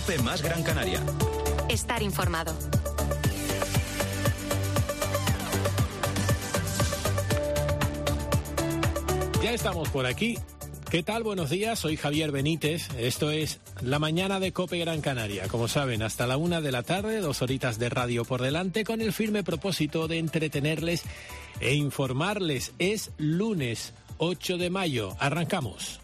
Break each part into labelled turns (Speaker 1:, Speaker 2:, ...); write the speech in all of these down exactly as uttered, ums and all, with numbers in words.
Speaker 1: COPE más Gran Canaria.
Speaker 2: Estar informado.
Speaker 3: Ya estamos por aquí. ¿Qué tal? Buenos días, soy Javier Benítez. Esto es La Mañana de COPE Gran Canaria. Como saben, hasta la una de la tarde, dos horitas de radio por delante, con el firme propósito de entretenerles e informarles. Es lunes ocho de mayo. Arrancamos.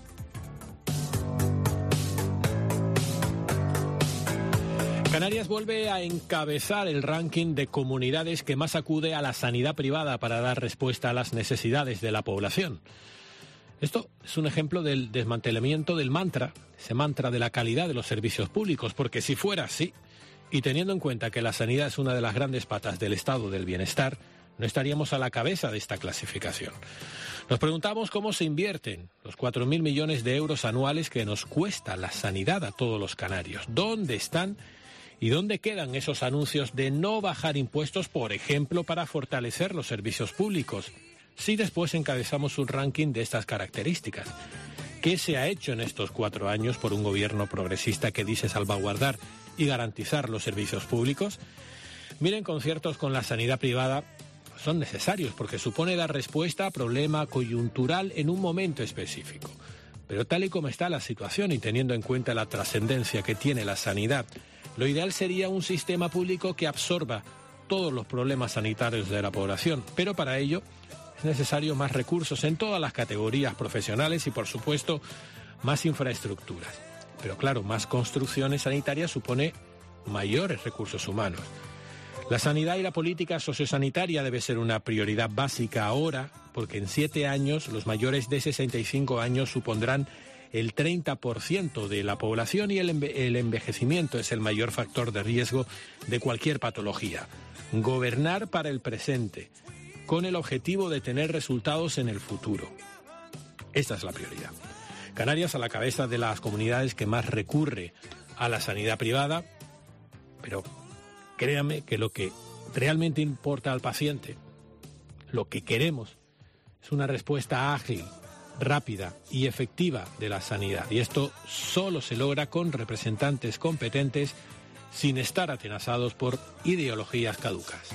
Speaker 3: Canarias vuelve a encabezar el ranking de comunidades que más acude a la sanidad privada para dar respuesta a las necesidades de la población. Esto es un ejemplo del desmantelamiento del mantra, ese mantra de la calidad de los servicios públicos, porque si fuera así, y teniendo en cuenta que la sanidad es una de las grandes patas del estado del bienestar, no estaríamos a la cabeza de esta clasificación. Nos preguntamos cómo se invierten los cuatro mil millones de euros anuales que nos cuesta la sanidad a todos los canarios. ¿Dónde están y dónde quedan esos anuncios de no bajar impuestos, por ejemplo, para fortalecer los servicios públicos? Si después encabezamos un ranking de estas características. ¿Qué se ha hecho en estos cuatro años por un gobierno progresista que dice salvaguardar y garantizar los servicios públicos? Miren, conciertos con la sanidad privada son necesarios porque supone dar respuesta a problema coyuntural en un momento específico. Pero tal y como está la situación y teniendo en cuenta la trascendencia que tiene la sanidad, lo ideal sería un sistema público que absorba todos los problemas sanitarios de la población, pero para ello es necesario más recursos en todas las categorías profesionales y, por supuesto, más infraestructuras. Pero claro, más construcciones sanitarias supone mayores recursos humanos. La sanidad y la política sociosanitaria debe ser una prioridad básica ahora, porque en siete años los mayores de sesenta y cinco años supondrán el treinta por ciento de la población y el, enve- el envejecimiento es el mayor factor de riesgo de cualquier patología. Gobernar para el presente, con el objetivo de tener resultados en el futuro. Esta es la prioridad. Canarias a la cabeza de las comunidades que más recurre a la sanidad privada, pero créanme que lo que realmente importa al paciente, lo que queremos, es una respuesta ágil, rápida y efectiva de la sanidad. Y esto solo se logra con representantes competentes sin estar atenazados por ideologías caducas.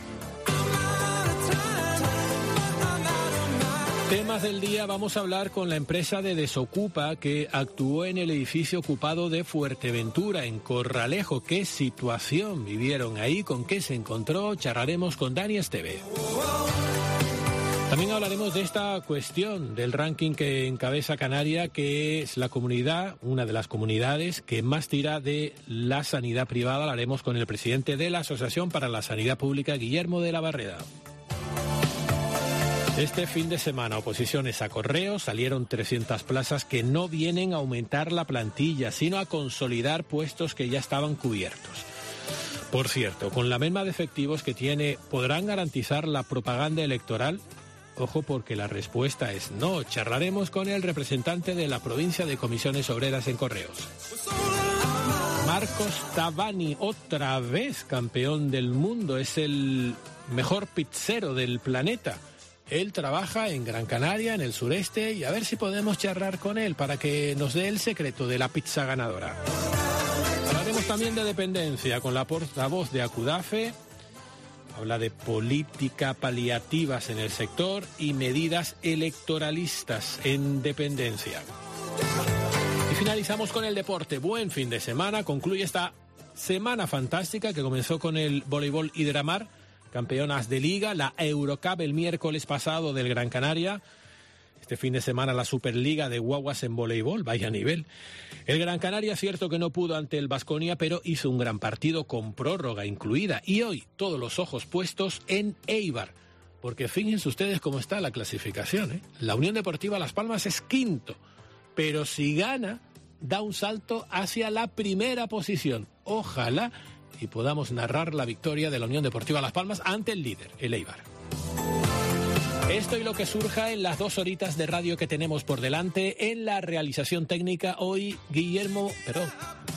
Speaker 3: Temas del día, vamos a hablar con la empresa de Desocupa que actuó en el edificio ocupado de Fuerteventura, en Corralejo. ¿Qué situación vivieron ahí? ¿Con qué se encontró? Charlaremos con Dani Esteve. También hablaremos de esta cuestión del ranking que encabeza Canarias, que es la comunidad, una de las comunidades que más tira de la sanidad privada. Hablaremos con el presidente de la Asociación para la Sanidad Pública, Guillermo de la Barreda. Este fin de semana, oposiciones a Correos, salieron trescientas plazas que no vienen a aumentar la plantilla, sino a consolidar puestos que ya estaban cubiertos. Por cierto, con la merma de efectivos que tiene, ¿podrán garantizar la propaganda electoral? Ojo, porque la respuesta es no. Charlaremos con el representante de la provincia de Comisiones Obreras en Correos. Marcos Tavani, otra vez campeón del mundo, es el mejor pizzero del planeta. Él trabaja en Gran Canaria, en el sureste, y a ver si podemos charlar con él para que nos dé el secreto de la pizza ganadora. Hablaremos también de dependencia con la portavoz de Acudafe. Habla de política paliativas en el sector y medidas electoralistas en dependencia. Y finalizamos con el deporte. Buen fin de semana. Concluye esta semana fantástica que comenzó con el voleibol Hidramar, campeonas de liga, la Eurocup el miércoles pasado del Gran Canaria. Este fin de semana la Superliga de guaguas en voleibol, vaya nivel. El Gran Canaria, cierto que no pudo ante el Baskonia, pero hizo un gran partido con prórroga incluida. Y hoy todos los ojos puestos en Eibar, porque fíjense ustedes cómo está la clasificación, ¿eh? La Unión Deportiva Las Palmas es quinto, pero si gana, da un salto hacia la primera posición. Ojalá y podamos narrar la victoria de la Unión Deportiva Las Palmas ante el líder, el Eibar. Esto y lo que surja en las dos horitas de radio que tenemos por delante. En la realización técnica hoy, Guillermo, perdón,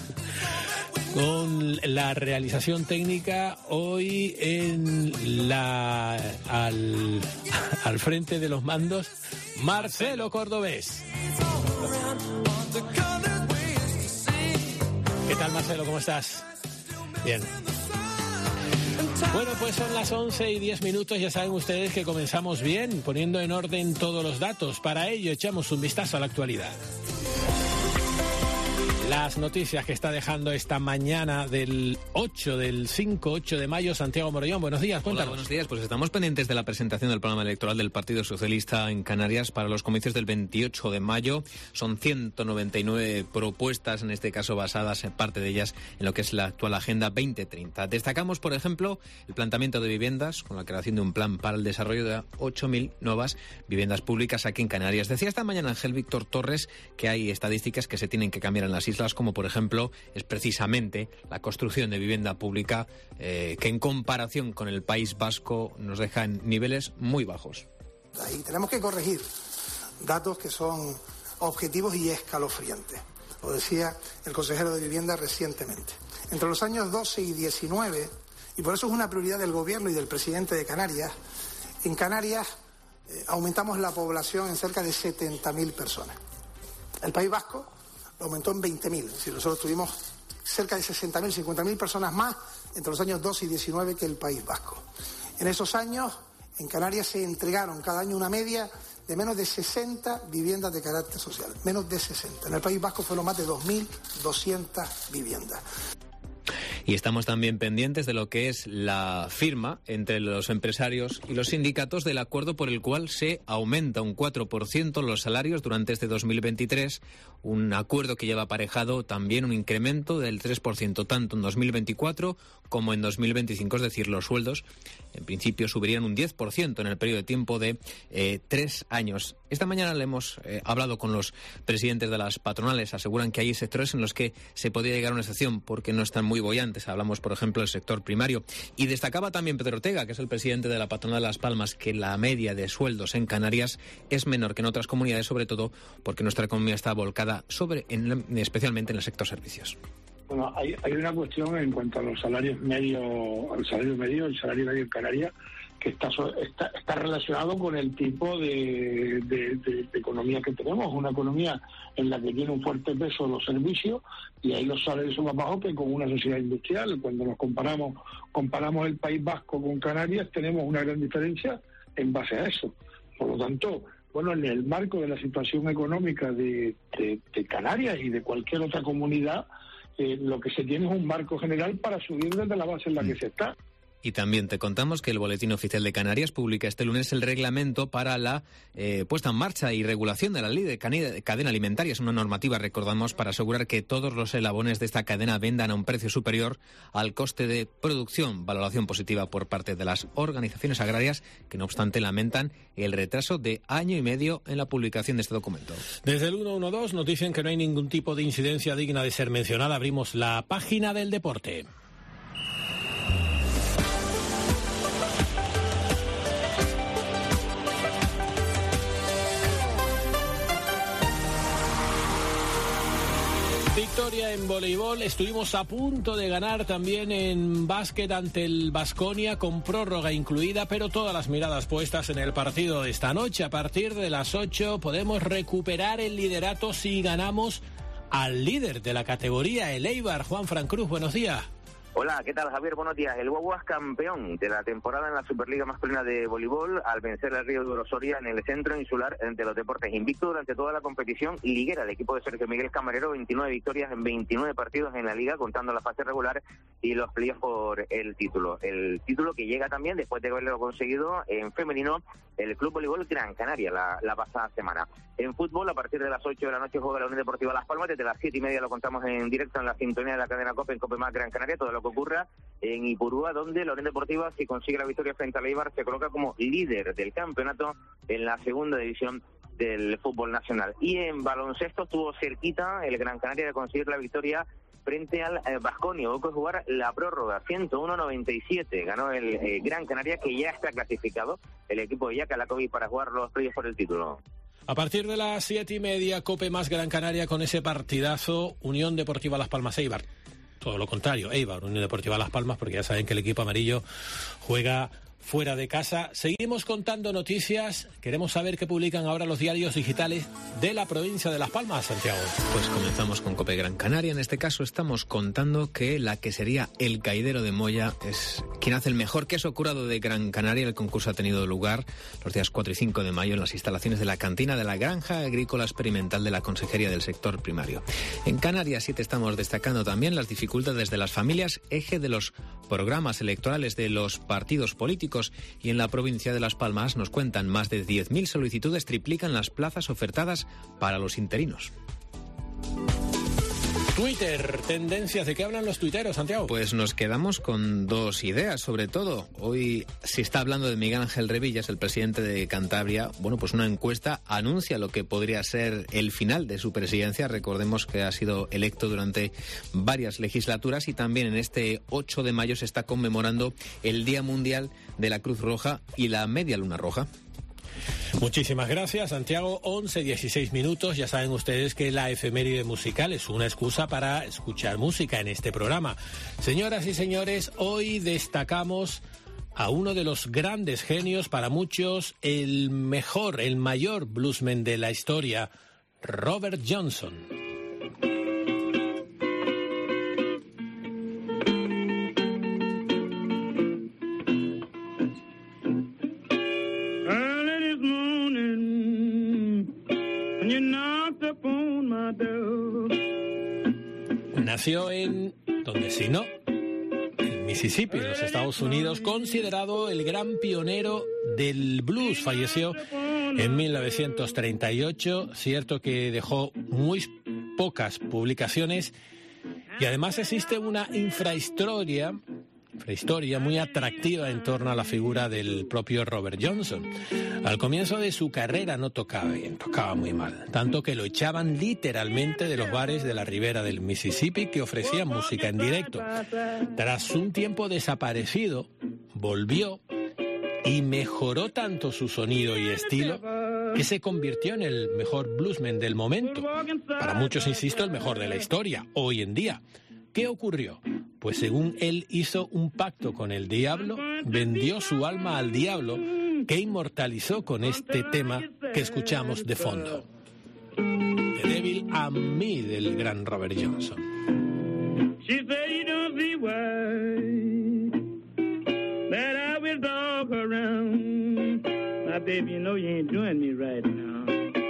Speaker 3: con la realización técnica hoy en la al, al frente de los mandos, Marcelo Cordobés. ¿Qué tal, Marcelo? ¿Cómo estás? Bien. Bueno, pues son las once y diez minutos. Ya saben ustedes que comenzamos bien, poniendo en orden todos los datos. Para ello, echamos un vistazo a la actualidad. Las noticias que está dejando esta mañana del ocho, del cinco, ocho de mayo, Santiago Morollón. Buenos días, cuéntanos.
Speaker 1: Hola, buenos días. Pues estamos pendientes de la presentación del programa electoral del Partido Socialista en Canarias para los comicios del veintiocho de mayo. Son ciento noventa y nueve propuestas, en este caso basadas en parte de ellas en lo que es la actual Agenda veinte treinta. Destacamos, por ejemplo, el planteamiento de viviendas con la creación de un plan para el desarrollo de ocho mil nuevas viviendas públicas aquí en Canarias. Decía esta mañana Ángel Víctor Torres que hay estadísticas que se tienen que cambiar en las islas, como por ejemplo es precisamente la construcción de vivienda pública eh, que en comparación con el País Vasco nos deja en niveles muy bajos.
Speaker 4: Y tenemos que corregir datos que son objetivos y escalofriantes. Lo decía el consejero de Vivienda recientemente. Entre los años doce y diecinueve, y por eso es una prioridad del Gobierno y del presidente de Canarias, en Canarias eh, aumentamos la población en cerca de setenta mil personas. El País Vasco lo aumentó en veinte mil, es decir, nosotros tuvimos cerca de sesenta mil, cincuenta mil personas más entre los años doce y diecinueve que el País Vasco. En esos años, en Canarias se entregaron cada año una media de menos de sesenta viviendas de carácter social, menos de sesenta. En el País Vasco fueron más de dos mil doscientas viviendas.
Speaker 1: Y estamos también pendientes de lo que es la firma entre los empresarios y los sindicatos del acuerdo por el cual se aumenta un cuatro por ciento los salarios durante este dos mil veintitrés, un acuerdo que lleva aparejado también un incremento del tres por ciento tanto en dos mil veinticuatro como en dos mil veinticinco, es decir, los sueldos en principio subirían un diez por ciento en el periodo de tiempo de eh, tres años. Esta mañana le hemos eh, hablado con los presidentes de las patronales, aseguran que hay sectores en los que se podría llegar a una excepción porque no están muy bollantes. Hablamos, por ejemplo, del sector primario. Y destacaba también Pedro Ortega, que es el presidente de la patronal de Las Palmas, que la media de sueldos en Canarias es menor que en otras comunidades, sobre todo porque nuestra economía está volcada sobre, en, especialmente en el sector servicios.
Speaker 5: Bueno, hay, hay una cuestión en cuanto a los salarios medios, al salario medio, el salario medio en Canarias, que está, está, está relacionado con el tipo de, de, de, de economía que tenemos, una economía en la que tiene un fuerte peso los servicios y ahí los salarios son más bajos que con una sociedad industrial. Cuando nos comparamos comparamos el País Vasco con Canarias, tenemos una gran diferencia en base a eso. Por lo tanto, bueno, en el marco de la situación económica de, de, de Canarias y de cualquier otra comunidad, eh, lo que se tiene es un marco general para subir desde la base en la que se está.
Speaker 1: Y también te contamos que el Boletín Oficial de Canarias publica este lunes el reglamento para la eh, puesta en marcha y regulación de la ley de cadena alimentaria. Es una normativa, recordamos, para asegurar que todos los eslabones de esta cadena vendan a un precio superior al coste de producción. Valoración positiva por parte de las organizaciones agrarias, que no obstante lamentan el retraso de año y medio en la publicación de este documento.
Speaker 3: Desde el ciento doce nos dicen que no hay ningún tipo de incidencia digna de ser mencionada. Abrimos la página del deporte. Victoria en voleibol, estuvimos a punto de ganar también en básquet ante el Baskonia con prórroga incluida, pero todas las miradas puestas en el partido de esta noche. A partir de las ocho podemos recuperar el liderato si ganamos al líder de la categoría, el Eibar. Juan Fran Cruz, buenos días.
Speaker 6: Hola, ¿qué tal, Javier? Buenos días. El Guaguas campeón de la temporada en la Superliga Masculina de Voleibol al vencer al Río de Soria en el Centro Insular de los Deportes. Invicto durante toda la competición y liguera el equipo de Sergio Miguel Camarero, veintinueve victorias en veintinueve partidos en la Liga, contando la fase regular y los playoffs por el título. El título que llega también después de haberlo conseguido en femenino el Club Voleibol Gran Canaria la, la pasada semana. En fútbol, a partir de las ocho de la noche juega la Unión Deportiva Las Palmas. Desde las siete y media lo contamos en directo en la sintonía de la cadena COPE en COPE más Gran Canaria. Todo lo que ocurra en Ipurúa, donde la Unión Deportiva, si consigue la victoria frente al Eibar, se coloca como líder del campeonato en la segunda división del fútbol nacional. Y en baloncesto estuvo cerquita el Gran Canaria de conseguir la victoria frente al Baskonia. Hubo que jugar la prórroga, ciento uno a noventa y siete. Ganó el eh, Gran Canaria, que ya está clasificado, el equipo de Yaka Lakovic, para jugar los playoffs por el título.
Speaker 3: A partir de las siete y media, Cope más Gran Canaria con ese partidazo, Unión Deportiva Las Palmas Eibar. Todo lo contrario, Eibar, Unión Deportiva Las Palmas, porque ya saben que el equipo amarillo juega fuera de casa. Seguimos contando noticias. Queremos saber qué publican ahora los diarios digitales de la provincia de Las Palmas, Santiago.
Speaker 1: Pues comenzamos con COPE Gran Canaria. En este caso estamos contando que la quesería El Caidero de Moya es quien hace el mejor queso curado de Gran Canaria. El concurso ha tenido lugar los días cuatro y cinco de mayo en las instalaciones de la cantina de la Granja Agrícola Experimental de la Consejería del Sector Primario. En Canarias siete estamos destacando también las dificultades de las familias, eje de los programas electorales de los partidos políticos, y en la provincia de Las Palmas nos cuentan más de diez mil solicitudes triplican las plazas ofertadas para los interinos.
Speaker 3: Twitter, tendencias. ¿De qué hablan los tuiteros, Santiago?
Speaker 1: Pues nos quedamos con dos ideas, sobre todo. Hoy se está hablando de Miguel Ángel Revillas, el presidente de Cantabria. Bueno, pues una encuesta anuncia lo que podría ser el final de su presidencia. Recordemos que ha sido electo durante varias legislaturas y también en este ocho de mayo se está conmemorando el Día Mundial de la Cruz Roja y la Media Luna Roja.
Speaker 3: Muchísimas gracias, Santiago. once, dieciséis minutos. Ya saben ustedes que la efeméride musical es una excusa para escuchar música en este programa. Señoras y señores, hoy destacamos a uno de los grandes genios, para muchos el mejor, el mayor bluesman de la historia, Robert Johnson. Nació en, donde si no, el Mississippi, en los Estados Unidos, considerado el gran pionero del blues. Falleció en mil novecientos treinta y ocho, cierto que dejó muy pocas publicaciones y además existe una infrahistoria, infrahistoria muy atractiva en torno a la figura del propio Robert Johnson. Al comienzo de su carrera no tocaba bien, tocaba muy mal, tanto que lo echaban literalmente de los bares de la ribera del Mississippi que ofrecían música en directo. Tras un tiempo desaparecido, volvió y mejoró tanto su sonido y estilo que se convirtió en el mejor bluesman del momento. Para muchos, insisto, el mejor de la historia, hoy en día. ¿Qué ocurrió? Pues según él hizo un pacto con el diablo, vendió su alma al diablo, que inmortalizó con este tema que escuchamos de fondo. The Devil and Me, del gran Robert Johnson.
Speaker 7: She said you don't see why that I will dog around. My baby, you know you ain't doing me right now.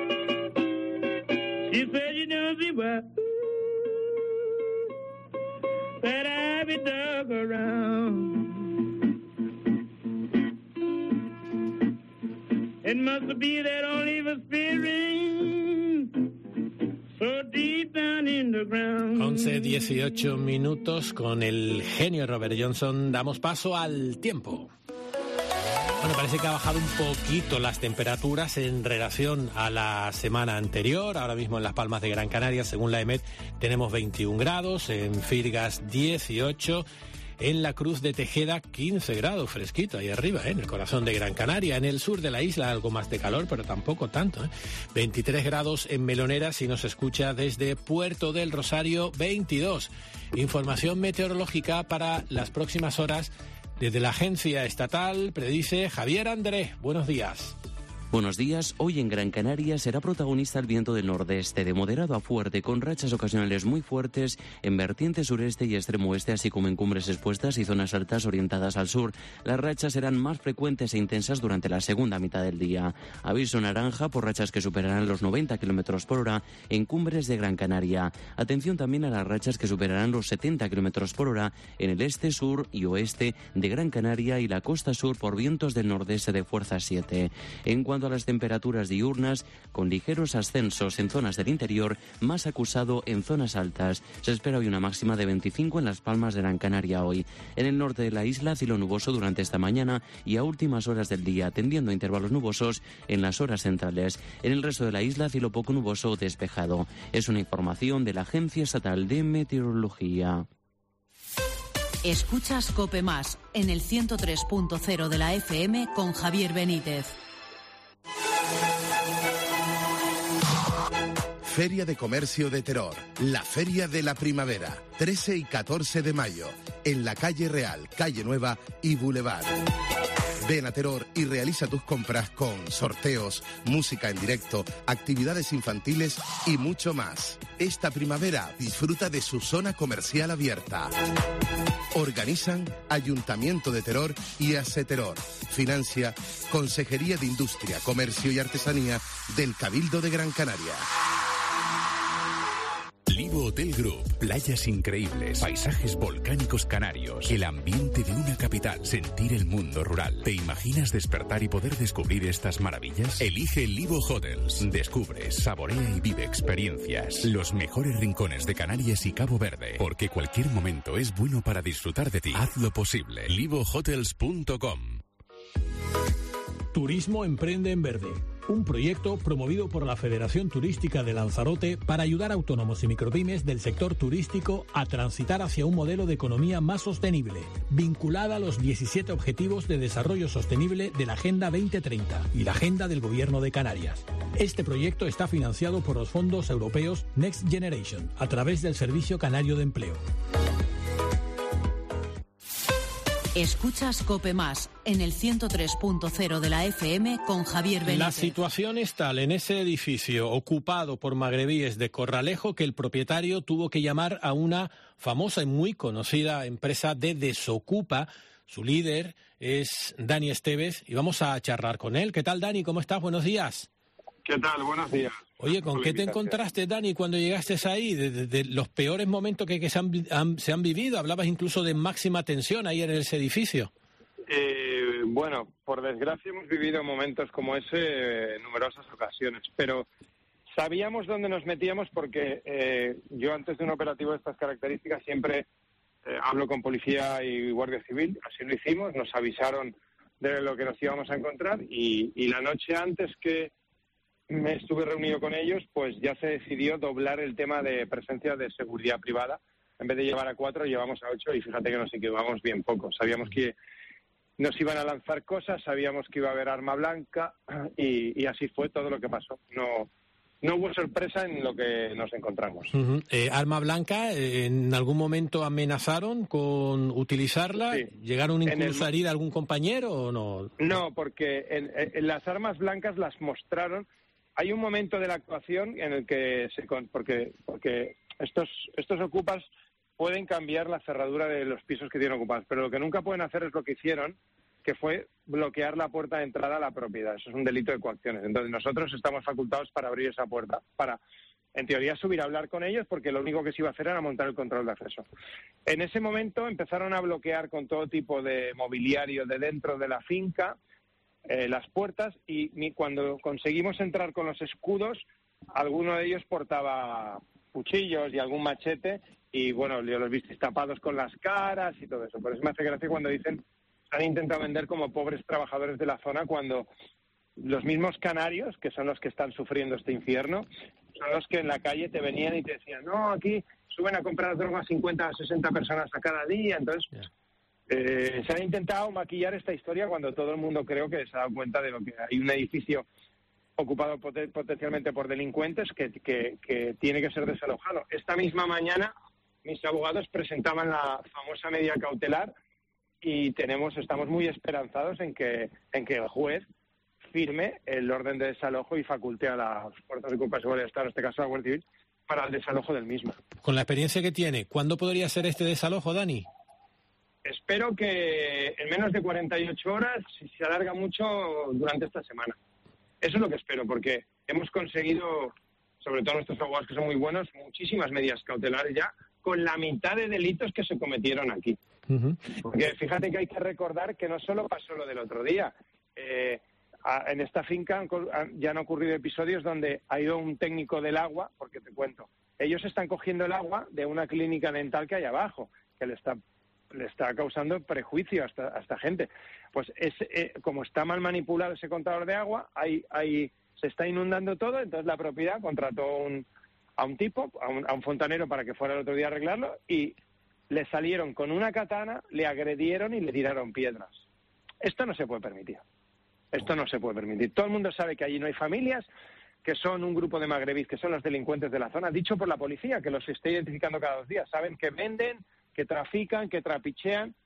Speaker 7: She said you don't see why that I be dug around. It must be that only the spirit so deep down in the ground.
Speaker 3: once, dieciocho minutos con el genio Robert Johnson. Damos paso al tiempo. Bueno, parece que ha bajado un poquito las temperaturas en relación a la semana anterior. Ahora mismo en Las Palmas de Gran Canaria, según la EMET, tenemos veintiún grados, en Firgas dieciocho, en la Cruz de Tejeda quince grados, fresquito ahí arriba, ¿eh? En el corazón de Gran Canaria. En el sur de la isla algo más de calor, pero tampoco tanto, ¿eh? veintitrés grados en Melonera, si nos escucha desde Puerto del Rosario, veintidós. Información meteorológica para las próximas horas desde la agencia estatal, predice Javier Andrés. Buenos días.
Speaker 8: Buenos días. Hoy en Gran Canaria será protagonista el viento del nordeste, de moderado a fuerte, con rachas ocasionales muy fuertes en vertiente sureste y extremo oeste, así como en cumbres expuestas y zonas altas orientadas al sur. Las rachas serán más frecuentes e intensas durante la segunda mitad del día. Aviso naranja por rachas que superarán los noventa kilómetros por hora en cumbres de Gran Canaria. Atención también a las rachas que superarán los setenta kilómetros por hora en el este, sur y oeste de Gran Canaria y la costa sur por vientos del nordeste de fuerza siete. En cuanto a las temperaturas diurnas, con ligeros ascensos en zonas del interior, más acusado en zonas altas. Se espera hoy una máxima de veinticinco en Las Palmas de Gran Canaria hoy. En el norte de la isla, cielo nuboso durante esta mañana y a últimas horas del día, tendiendo a intervalos nubosos en las horas centrales. En el resto de la isla, cielo poco nuboso o despejado. Es una información de la Agencia Estatal de Meteorología.
Speaker 9: Escuchas COPE Más en el ciento tres punto cero de la F M con Javier Benítez.
Speaker 10: Feria de Comercio de Teror, la Feria de la Primavera, trece y catorce de mayo, en la Calle Real, Calle Nueva y Boulevard. Ven a Teror y realiza tus compras con sorteos, música en directo, actividades infantiles y mucho más. Esta primavera disfruta de su zona comercial abierta. Organizan Ayuntamiento de Teror y Aseteror. Financia Consejería de Industria, Comercio y Artesanía del Cabildo de Gran Canaria.
Speaker 11: Livo Hotel Group. Playas increíbles, paisajes volcánicos canarios, el ambiente de una capital, sentir el mundo rural. ¿Te imaginas despertar y poder descubrir estas maravillas? Elige Livo Hotels. Descubre, saborea y vive experiencias. Los mejores rincones de Canarias y Cabo Verde. Porque cualquier momento es bueno para disfrutar de ti. Haz lo posible. livo hotels punto com.
Speaker 3: Turismo Emprende en Verde, un proyecto promovido por la Federación Turística de Lanzarote para ayudar a autónomos y micropymes del sector turístico a transitar hacia un modelo de economía más sostenible, vinculada a los diecisiete Objetivos de Desarrollo Sostenible de la Agenda veinte treinta y la Agenda del Gobierno de Canarias. Este proyecto está financiado por los fondos europeos Next Generation, a través del Servicio Canario de Empleo.
Speaker 9: Escuchas COPE Más en el ciento tres punto cero de la F M con Javier Benítez.
Speaker 3: La situación es tal en ese edificio ocupado por magrebíes de Corralejo que el propietario tuvo que llamar a una famosa y muy conocida empresa de desocupa. Su líder es Dani Esteves y vamos a charlar con él. ¿Qué tal, Dani? ¿Cómo estás? Buenos días.
Speaker 12: ¿Qué tal? Buenos días.
Speaker 3: Oye, ¿con qué te encontraste, Dani, cuando llegaste ahí? De, de, de los peores momentos que, que se, han, han, se han vivido. Hablabas incluso de máxima tensión ahí en ese edificio.
Speaker 12: Eh, bueno, por desgracia hemos vivido momentos como ese en numerosas ocasiones, pero sabíamos dónde nos metíamos porque eh, yo antes de un operativo de estas características siempre eh, hablo con policía y guardia civil. Así lo hicimos, nos avisaron de lo que nos íbamos a encontrar y, y la noche antes que me estuve reunido con ellos, pues ya se decidió doblar el tema de presencia de seguridad privada. En vez de llevar a cuatro, llevamos a ocho y fíjate que nos equivocamos bien poco. Sabíamos que nos iban a lanzar cosas, sabíamos que iba a haber arma blanca y, y así fue todo lo que pasó. No, no hubo sorpresa en lo que nos encontramos.
Speaker 3: Uh-huh. Eh, arma blanca, eh, ¿en algún momento amenazaron con utilizarla? Sí. ¿Llegaron incluso el... a herir a algún compañero o no?
Speaker 12: No, porque en, en las armas blancas las mostraron. Hay un momento de la actuación en el que se porque porque estos estos ocupas pueden cambiar la cerradura de los pisos que tienen ocupados, pero lo que nunca pueden hacer es lo que hicieron, que fue bloquear la puerta de entrada a la propiedad. Eso es un delito de coacciones. Entonces nosotros estamos facultados para abrir esa puerta, para, en teoría, subir a hablar con ellos, porque lo único que se iba a hacer era montar el control de acceso. En ese momento empezaron a bloquear con todo tipo de mobiliario de dentro de la finca, Eh, las puertas y ni cuando conseguimos entrar con los escudos, alguno de ellos portaba cuchillos y algún machete y bueno, yo los visteis tapados con las caras y todo eso. Por eso me hace gracia cuando dicen han intentado vender como pobres trabajadores de la zona cuando los mismos canarios, que son los que están sufriendo este infierno, son los que en la calle te venían y te decían, no, aquí suben a comprar drogas cincuenta a sesenta personas a cada día, entonces... Yeah. Eh, se ha intentado maquillar esta historia cuando todo el mundo creo que se ha dado cuenta de lo que hay un edificio ocupado pot- potencialmente por delincuentes que, que, que tiene que ser desalojado. Esta misma mañana mis abogados presentaban la famosa medida cautelar y tenemos estamos muy esperanzados en que en que el juez firme el orden de desalojo y faculte a las fuerzas de ocupación de seguridad del Estado, en este caso a la Guardia Civil, para el desalojo del mismo.
Speaker 3: Con la experiencia que tiene, ¿cuándo podría ser este desalojo, Dani?
Speaker 12: Espero que en menos de cuarenta y ocho horas, si se alarga mucho, durante esta semana. Eso es lo que espero, porque hemos conseguido, sobre todo nuestros abogados que son muy buenos, muchísimas medidas cautelares ya, con la mitad de delitos que se cometieron aquí. Uh-huh. Porque fíjate que hay que recordar que no solo pasó lo del otro día. Eh, a, en esta finca han, han, ya han ocurrido episodios donde ha ido un técnico del agua, porque te cuento, ellos están cogiendo el agua de una clínica dental que hay abajo, que le está... le está causando prejuicio a esta, a esta gente. Pues es, eh, como está mal manipulado ese contador de agua, hay, hay, se está inundando todo, entonces la propiedad contrató un, a un tipo, a un, a un fontanero para que fuera el otro día a arreglarlo y le salieron con una katana, le agredieron y le tiraron piedras. Esto no se puede permitir. Esto no se puede permitir. Todo el mundo sabe que allí no hay familias, que son un grupo de magrebíes, que son los delincuentes de la zona, dicho por la policía, que los está identificando cada dos días. Saben que venden, que trafican, que trapichean,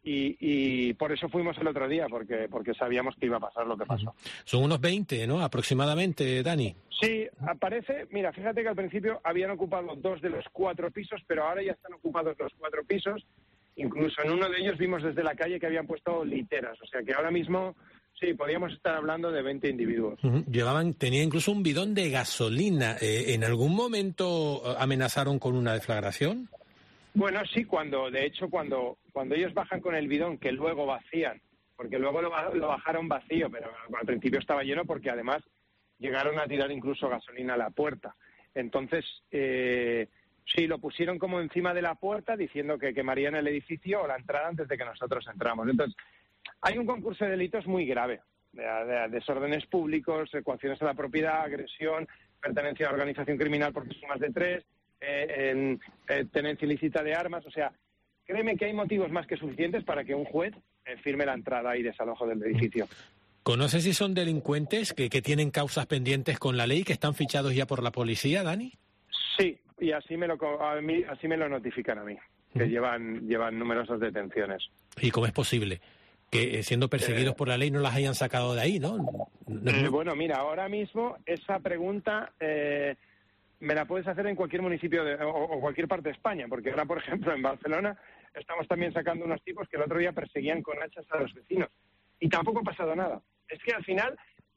Speaker 12: Y, y por eso fuimos el otro día, porque porque sabíamos que iba a pasar lo que pasó.
Speaker 3: Son unos veinte, ¿no? Aproximadamente, Dani.
Speaker 12: Sí, aparece, mira, fíjate que al principio habían ocupado dos de los cuatro pisos, pero ahora ya están ocupados los cuatro pisos. Incluso en uno de ellos vimos desde la calle que habían puesto literas, o sea que ahora mismo sí, podríamos estar hablando de veinte individuos.
Speaker 3: Uh-huh. Llevaban, tenía incluso un bidón de gasolina. Eh, ¿En algún momento amenazaron con una deflagración?
Speaker 12: Bueno, sí, cuando, de hecho, cuando, cuando ellos bajan con el bidón, que luego vacían, porque luego lo, lo bajaron vacío, pero al principio estaba lleno porque además llegaron a tirar incluso gasolina a la puerta. Entonces, eh, sí, lo pusieron como encima de la puerta diciendo que quemarían el edificio o la entrada antes de que nosotros entramos. Entonces, hay un concurso de delitos muy grave, de, de desórdenes públicos, ecuaciones a la propiedad, agresión, pertenencia a organización criminal porque son más de tres, eh, en, eh, tenencia ilícita de armas. O sea, créeme que hay motivos más que suficientes para que un juez eh, firme la entrada y desalojo del edificio.
Speaker 3: ¿Conoces si son delincuentes que, que tienen causas pendientes con la ley, que están fichados ya por la policía, Dani?
Speaker 12: Sí, y así me lo, a mí, así me lo notifican a mí, que uh-huh. llevan, llevan numerosas detenciones.
Speaker 3: ¿Y cómo es posible que siendo perseguidos eh, por la ley no las hayan sacado de ahí, no? no,
Speaker 12: eh,
Speaker 3: no.
Speaker 12: Bueno, mira, ahora mismo esa pregunta eh, me la puedes hacer en cualquier municipio de, o, o cualquier parte de España, porque ahora, por ejemplo, en Barcelona estamos también sacando unos tipos que el otro día perseguían con hachas a los vecinos y tampoco ha pasado nada. Es que al final,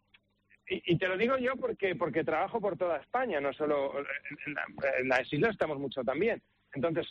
Speaker 12: y, y te lo digo yo porque porque trabajo por toda España, no solo en, la, en las islas estamos mucho también. Entonces,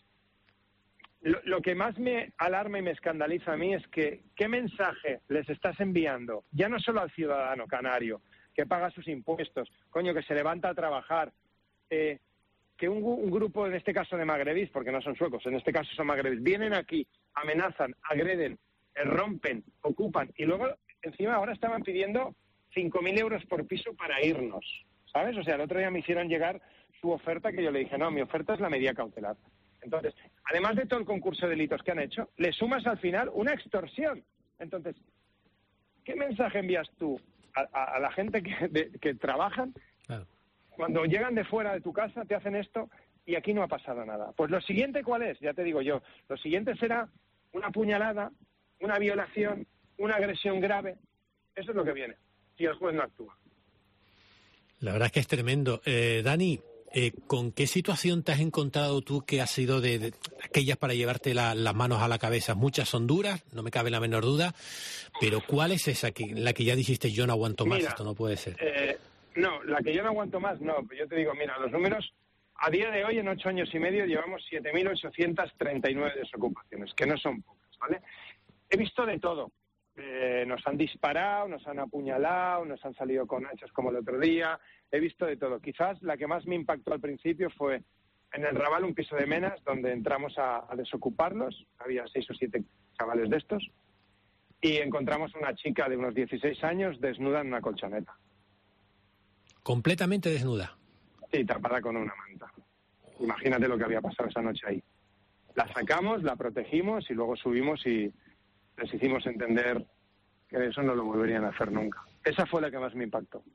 Speaker 12: Lo, lo que más me alarma y me escandaliza a mí es que qué mensaje les estás enviando, ya no solo al ciudadano canario, que paga sus impuestos, coño, que se levanta a trabajar, eh, que un, un grupo, en este caso de magrebís, porque no son suecos, en este caso son magrebís, vienen aquí, amenazan, agreden, eh, rompen, ocupan, y luego, encima, ahora estaban pidiendo cinco mil euros por piso para irnos, ¿sabes? O sea, el otro día me hicieron llegar su oferta, que yo le dije, no, mi oferta es la medida cautelar. Entonces, además de todo el concurso de delitos que han hecho, le sumas al final una extorsión. Entonces, ¿qué mensaje envías tú a, a, a la gente que, de, que trabajan? Claro. Cuando llegan de fuera de tu casa, te hacen esto y aquí no ha pasado nada. Pues lo siguiente, ¿cuál es? Ya te digo yo. Lo siguiente será una puñalada, una violación, una agresión grave. Eso es lo que viene, si el juez no actúa.
Speaker 3: La verdad es que es tremendo. Eh, Dani, Eh, ¿con qué situación te has encontrado tú que ha sido de, de aquellas para llevarte la, las manos a la cabeza? Muchas son duras, no me cabe la menor duda, pero ¿cuál es esa que la que ya dijiste yo no aguanto más,
Speaker 12: mira,
Speaker 3: esto no puede ser?
Speaker 12: Eh, no, la que yo no aguanto más, no, pero yo te digo, mira, los números, a día de hoy, en ocho años y medio, llevamos siete mil ochocientas treinta y nueve desocupaciones, que no son pocas, ¿vale? He visto de todo. Eh, nos han disparado, nos han apuñalado, nos han salido con hachas como el otro día, he visto de todo. Quizás la que más me impactó al principio fue en el Raval, un piso de Menas, donde entramos a, a desocuparlos, había seis o siete chavales de estos, y encontramos una chica de unos dieciséis años desnuda en una colchoneta.
Speaker 3: ¿Completamente desnuda?
Speaker 12: Sí, tapada con una manta. Imagínate lo que había pasado esa noche ahí. La sacamos, la protegimos y luego subimos y les hicimos entender que eso no lo volverían a hacer nunca. Esa fue la que más me impactó.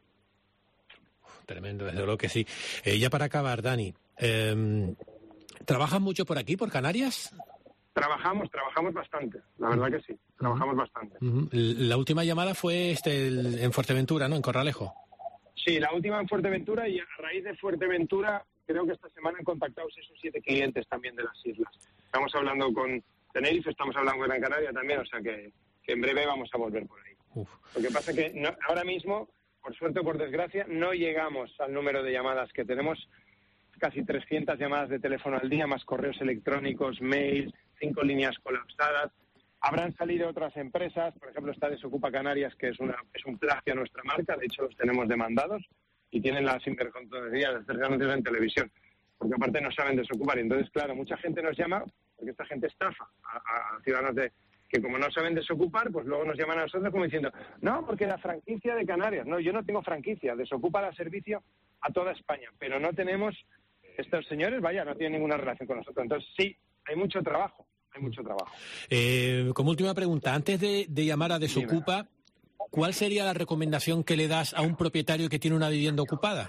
Speaker 3: Tremendo, desde luego que sí. Eh, ya para acabar, Dani, eh, ¿trabajas mucho por aquí, por Canarias?
Speaker 12: Trabajamos, trabajamos bastante, la verdad que sí, trabajamos bastante.
Speaker 3: Uh-huh. La última llamada fue este el, en Fuerteventura, ¿no? En Corralejo.
Speaker 12: Sí, la última en Fuerteventura, y a raíz de Fuerteventura creo que esta semana han contactado seis o siete clientes también de las islas. Estamos hablando con Tenerife, estamos hablando con Gran Canaria también, o sea que, que en breve vamos a volver por ahí. Uf. Lo que pasa es que no, ahora mismo, por suerte o por desgracia, no llegamos al número de llamadas que tenemos, casi trescientas llamadas de teléfono al día, más correos electrónicos, mails, cinco líneas colapsadas. Habrán salido otras empresas, por ejemplo está Desocupa Canarias, que es una es un plagio a nuestra marca, de hecho los tenemos demandados y tienen la sinvergonzonería de hacer anuncios en televisión, porque aparte no saben desocupar. Y entonces, claro, mucha gente nos llama, porque esta gente estafa a, a ciudadanos de que como no saben desocupar, pues luego nos llaman a nosotros como diciendo, no, porque la franquicia de Canarias, no, yo no tengo franquicia, Desocupa da servicio a toda España, pero no tenemos, estos señores, vaya, no tienen ninguna relación con nosotros. Entonces sí, hay mucho trabajo, hay mucho trabajo.
Speaker 3: Eh, como última pregunta, antes de, de llamar a Desocupa, ¿cuál sería la recomendación que le das a un propietario que tiene una vivienda ocupada?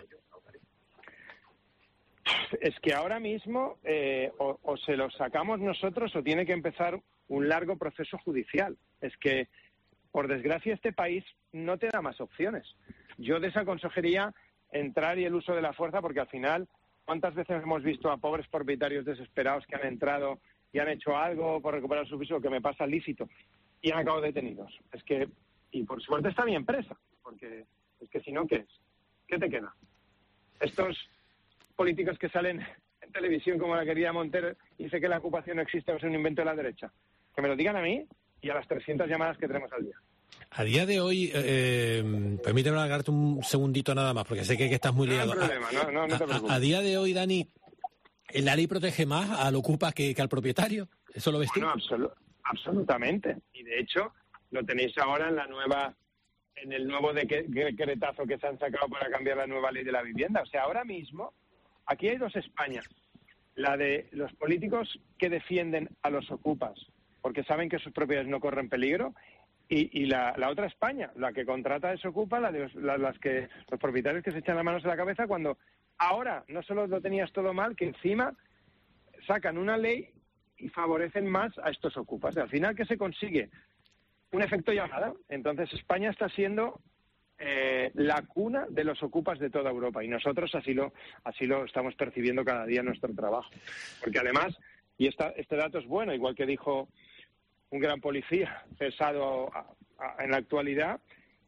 Speaker 12: Es que ahora mismo eh, o, o se lo sacamos nosotros o tiene que empezar un largo proceso judicial. Es que, por desgracia, este país no te da más opciones. Yo desaconsejaría entrar y el uso de la fuerza, porque al final, ¿cuántas veces hemos visto a pobres propietarios desesperados que han entrado y han hecho algo por recuperar su piso que me pasa lícito y han acabado detenidos? Es que, y por suerte está bien presa, porque es que si no, ¿qué es? ¿Qué te queda? Estos políticos que salen en televisión como la querida Montero y dice que la ocupación no existe o es un invento de la derecha, que me lo digan a mí y a las trescientas llamadas que tenemos al día.
Speaker 3: A día de hoy, eh, permíteme alargarte un segundito nada más, porque sé que, que estás muy liado.
Speaker 12: No hay problema, no, no, no te preocupes.
Speaker 3: A, a, a día de hoy, Dani, ¿la ley protege más al ocupa que, que al propietario? ¿Eso lo ves tú?
Speaker 12: No, absolu- absolutamente. Y de hecho, lo tenéis ahora en la nueva, en el nuevo decretazo que se han sacado para cambiar la nueva ley de la vivienda. O sea, ahora mismo, aquí hay dos Españas. La de los políticos que defienden a los ocupas porque saben que sus propiedades no corren peligro, y, y la, la otra España, la que contrata a desocupa, la de los, la, las que, los propietarios que se echan las manos a la cabeza cuando ahora no solo lo tenías todo mal, que encima sacan una ley y favorecen más a estos ocupas. Al final, ¿qué se consigue? Un efecto llamada. Entonces, España está siendo eh, la cuna de los ocupas de toda Europa, y nosotros así lo, así lo estamos percibiendo cada día en nuestro trabajo. Porque además, y esta, este dato es bueno, igual que dijo un gran policía cesado a, a, en la actualidad,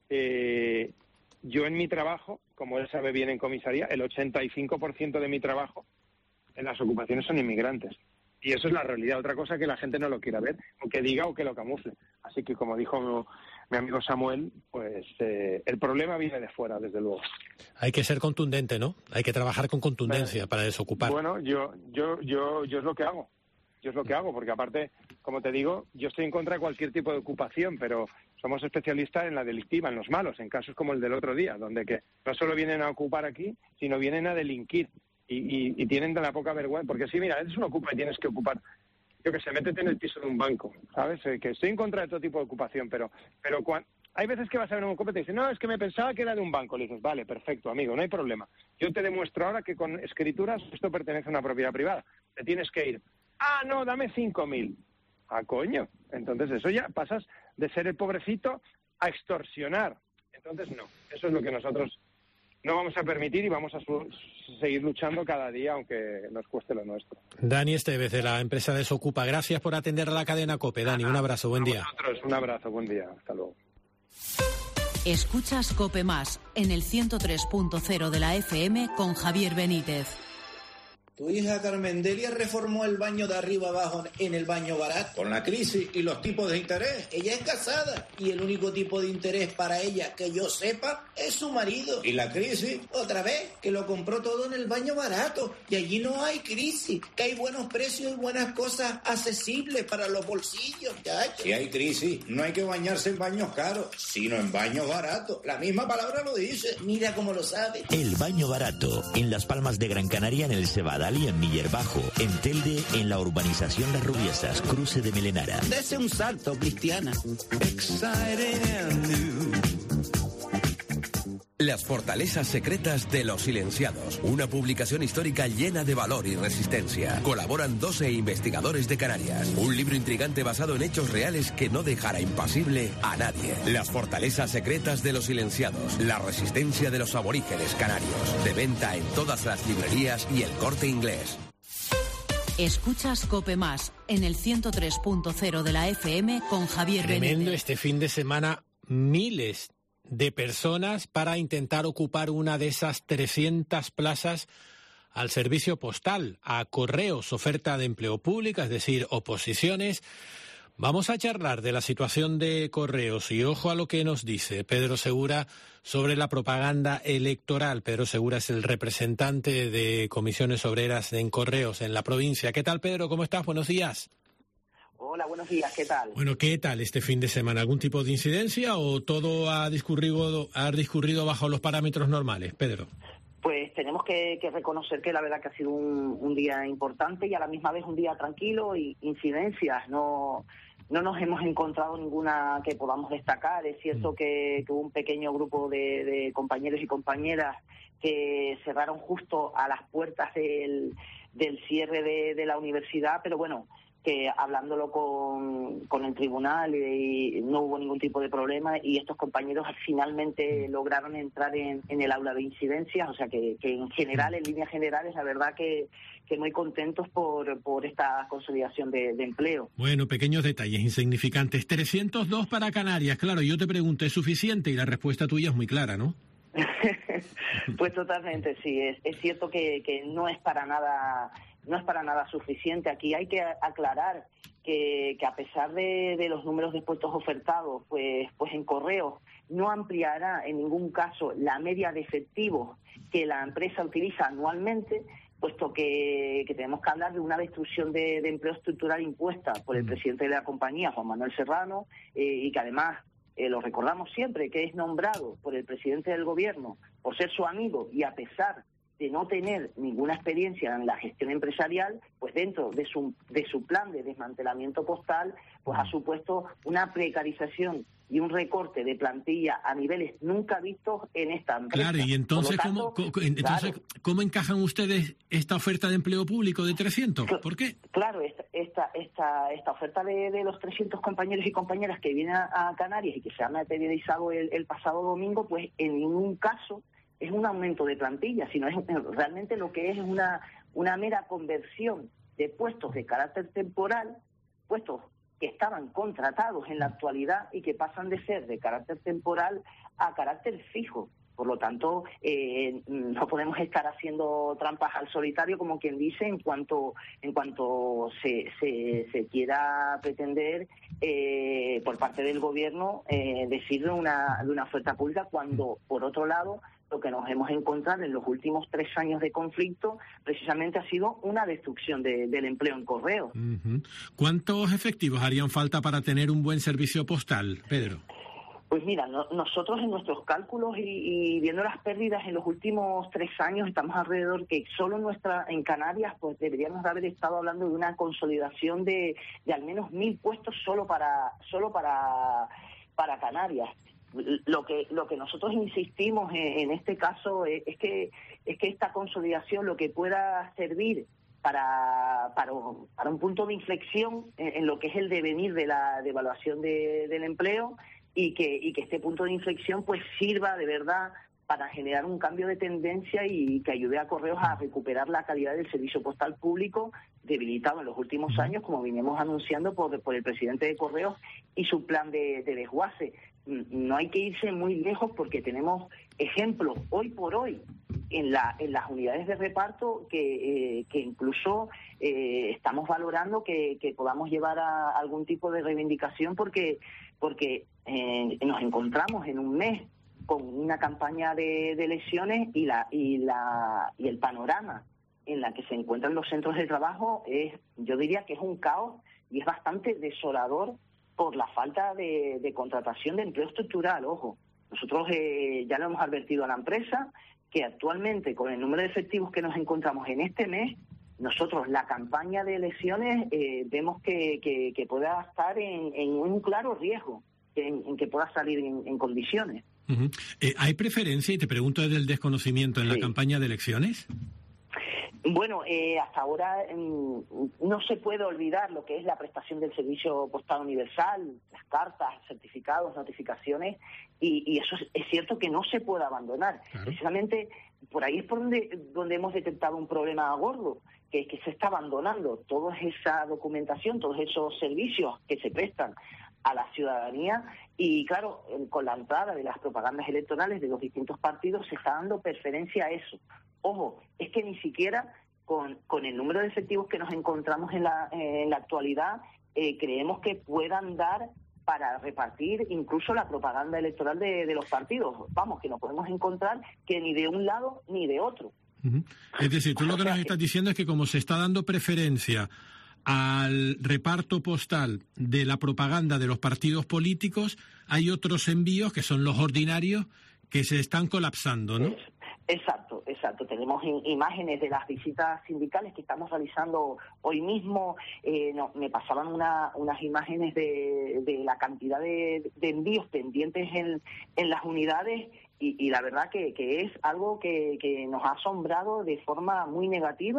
Speaker 12: eh, yo en mi trabajo, como él sabe bien en comisaría, el ochenta y cinco por ciento de mi trabajo en las ocupaciones son inmigrantes. Y eso es la realidad. Otra cosa que la gente no lo quiera ver, o que diga o que lo camufle. Así que, como dijo mi, mi amigo Samuel, pues eh, el problema viene de fuera, desde luego.
Speaker 3: Hay que ser contundente, ¿no? Hay que trabajar con contundencia
Speaker 12: Pero,
Speaker 3: para desocupar.
Speaker 12: Bueno, yo, yo, yo, yo es lo que hago. Yo es lo que hago, porque aparte, como te digo, yo estoy en contra de cualquier tipo de ocupación, pero somos especialistas en la delictiva, en los malos, en casos como el del otro día, donde que no solo vienen a ocupar aquí, sino vienen a delinquir. Y, y, y tienen de la poca vergüenza, porque sí, mira, eres un ocupa y tienes que ocupar, yo que sé, métete en el piso de un banco, ¿sabes? Eh, que estoy en contra de todo tipo de ocupación, pero pero cuando, hay veces que vas a ver un ocupa y te dicen, no, es que me pensaba que era de un banco. Le dices, vale, perfecto, amigo, no hay problema. Yo te demuestro ahora que con escrituras esto pertenece a una propiedad privada. Te tienes que ir. Ah, no, dame cinco mil. Ah, coño. Entonces eso ya pasas de ser el pobrecito a extorsionar. Entonces no, eso es lo que nosotros no vamos a permitir, y vamos a su- seguir luchando cada día, aunque nos cueste lo nuestro.
Speaker 3: Dani Esteves, de la empresa Desocupa. Gracias por atender a la cadena COPE, Dani. Un abrazo, buen día.
Speaker 12: Nosotros, un abrazo, buen día. Hasta luego.
Speaker 9: Escuchas COPE Más en el ciento tres punto cero de la F M con Javier Benítez.
Speaker 13: Tu hija Carmendelia reformó el baño de arriba abajo en el baño barato. Con la crisis y los tipos de interés. Ella es casada y el único tipo de interés para ella, que yo sepa, es su marido. Y la crisis, otra vez, que lo compró todo en el baño barato. Y allí no hay crisis, que hay buenos precios y buenas cosas accesibles para los bolsillos. Chacho. Si hay crisis, no hay que bañarse en baños caros, sino en baños baratos. La misma palabra lo dice. Mira cómo lo sabe.
Speaker 14: El Baño Barato, en Las Palmas de Gran Canaria, en el Cebadal y en Miller Bajo, en Telde, en la urbanización Las Rubiesas, cruce de Melenara.
Speaker 13: Dese un salto, Cristiana.
Speaker 15: Las fortalezas secretas de los silenciados. Una publicación histórica llena de valor y resistencia. Colaboran doce investigadores de Canarias. Un libro intrigante basado en hechos reales que no dejará impasible a nadie. Las fortalezas secretas de los silenciados. La resistencia de los aborígenes canarios. De venta en todas las librerías y El Corte Inglés.
Speaker 9: Escuchas COPE Más en el ciento tres punto cero de la F M con Javier
Speaker 3: Tremendo
Speaker 9: Benítez.
Speaker 3: este fin de semana, miles de personas para intentar ocupar una de esas trescientas plazas al servicio postal, a correos, oferta de empleo pública, es decir, oposiciones. Vamos a charlar de la situación de correos y ojo a lo que nos dice Pedro Segura sobre la propaganda electoral. Pedro Segura es el representante de comisiones obreras en correos en la provincia. ¿Qué tal, Pedro? ¿Cómo estás? Buenos días.
Speaker 16: Hola, buenos días, ¿qué tal?
Speaker 3: Bueno, ¿qué tal este fin de semana? ¿Algún tipo de incidencia o todo ha discurrido, ha discurrido bajo los parámetros normales, Pedro?
Speaker 16: Pues tenemos que, que reconocer que la verdad que ha sido un, un día importante y a la misma vez un día tranquilo, y incidencias, no, no nos hemos encontrado ninguna que podamos destacar. Es cierto que, que hubo un pequeño grupo de, de compañeros y compañeras que cerraron justo a las puertas del, del cierre de, de la universidad, pero bueno, que hablándolo con, con el tribunal y no hubo ningún tipo de problema y estos compañeros finalmente lograron entrar en, en el aula de incidencias, o sea que, que en general, en líneas generales, la verdad que, que muy contentos por, por esta consolidación de, de empleo.
Speaker 3: Bueno, pequeños detalles insignificantes. trescientos dos para Canarias, claro, yo te pregunto, ¿es suficiente? Y la respuesta tuya es muy clara, ¿no?
Speaker 16: Pues totalmente, sí, es, es cierto que, que no es para nada... no es para nada suficiente. Aquí hay que aclarar que, que a pesar de, de los números de puestos ofertados, pues, pues en Correos no ampliará en ningún caso la media de efectivos que la empresa utiliza anualmente, puesto que, que tenemos que hablar de una destrucción de, de empleo estructural impuesta por el presidente de la compañía, Juan Manuel Serrano, eh, y que además, eh, lo recordamos siempre, que es nombrado por el presidente del gobierno por ser su amigo y a pesar de no tener ninguna experiencia en la gestión empresarial, pues dentro de su de su plan de desmantelamiento postal, pues ha supuesto una precarización y un recorte de plantilla a niveles nunca vistos en esta empresa.
Speaker 3: Claro, y entonces,
Speaker 16: tanto,
Speaker 3: ¿cómo, co, entonces
Speaker 16: claro,
Speaker 3: ¿cómo encajan ustedes esta oferta de empleo público de trescientos? ¿Por qué?
Speaker 16: Claro, esta esta esta, esta oferta de, de los trescientos compañeros y compañeras que vienen a, a Canarias y que se ha materializado el, el pasado domingo, pues en ningún caso es un aumento de plantilla, sino es realmente lo que es una, una mera conversión de puestos de carácter temporal, puestos que estaban contratados en la actualidad y que pasan de ser de carácter temporal a carácter fijo. Por lo tanto, eh, no podemos estar haciendo trampas al solitario, como quien dice, en cuanto en cuanto se, se, se quiera pretender eh, por parte del gobierno eh, decir de una, de una oferta pública, cuando, por otro lado, lo que nos hemos encontrado en los últimos tres años de conflicto precisamente ha sido una destrucción de, del empleo en Correos.
Speaker 3: Uh-huh. ¿Cuántos efectivos harían falta para tener un buen servicio postal, Pedro?
Speaker 16: Pues mira, no, nosotros en nuestros cálculos y, y viendo las pérdidas en los últimos tres años estamos alrededor que solo en nuestra en Canarias pues deberíamos haber estado hablando de una consolidación de, de al menos mil puestos solo para solo para para Canarias. Lo que lo que nosotros insistimos en, en este caso es, es que es que esta consolidación lo que pueda servir para para un, para un punto de inflexión en, en lo que es el devenir de la devaluación de, del empleo. Y que, y que este punto de inflexión pues sirva de verdad para generar un cambio de tendencia y que ayude a Correos a recuperar la calidad del servicio postal público debilitado en los últimos años, como vinimos anunciando por, por el presidente de Correos y su plan de, de desguace. No hay que irse muy lejos porque tenemos ejemplos hoy por hoy en, la, en las unidades de reparto que, eh, que incluso eh, estamos valorando que, que podamos llevar a algún tipo de reivindicación porque porque eh, nos encontramos en un mes con una campaña de, de elecciones y la y la y el panorama en la que se encuentran los centros de trabajo es, yo diría que es un caos y es bastante desolador por la falta de, de contratación de empleo estructural. Ojo, nosotros eh, ya lo hemos advertido a la empresa que actualmente con el número de efectivos que nos encontramos en este mes, nosotros la campaña de elecciones eh, vemos que, que, que pueda estar en, en un claro riesgo, en, en que pueda salir en, en condiciones.
Speaker 3: Uh-huh. Eh, ¿Hay preferencia, y te pregunto desde el desconocimiento, en sí. la campaña de elecciones?
Speaker 16: Bueno, eh, hasta ahora eh, no se puede olvidar lo que es la prestación del servicio postal universal, las cartas, certificados, notificaciones, y, y eso es, es cierto que no se puede abandonar. Claro. Precisamente por ahí es por donde, donde hemos detectado un problema gordo, que es que se está abandonando toda esa documentación, todos esos servicios que se prestan a la ciudadanía y claro, con la entrada de las propagandas electorales de los distintos partidos se está dando preferencia a eso. Ojo, es que ni siquiera con, con el número de efectivos que nos encontramos en la, en la actualidad eh, creemos que puedan dar para repartir incluso la propaganda electoral de, de los partidos. Vamos, que nos podemos encontrar que ni de un lado ni de otro.
Speaker 3: Uh-huh. Es decir, tú lo que nos estás diciendo es que como se está dando preferencia al reparto postal de la propaganda de los partidos políticos, hay otros envíos que son los ordinarios que se están colapsando, ¿no?
Speaker 16: Exacto, exacto. Tenemos in- imágenes de las visitas sindicales que estamos realizando hoy mismo. Eh, no, me pasaban una, unas imágenes de, de la cantidad de, de envíos pendientes en, en las unidades y, y la verdad que, que es algo que, que nos ha asombrado de forma muy negativa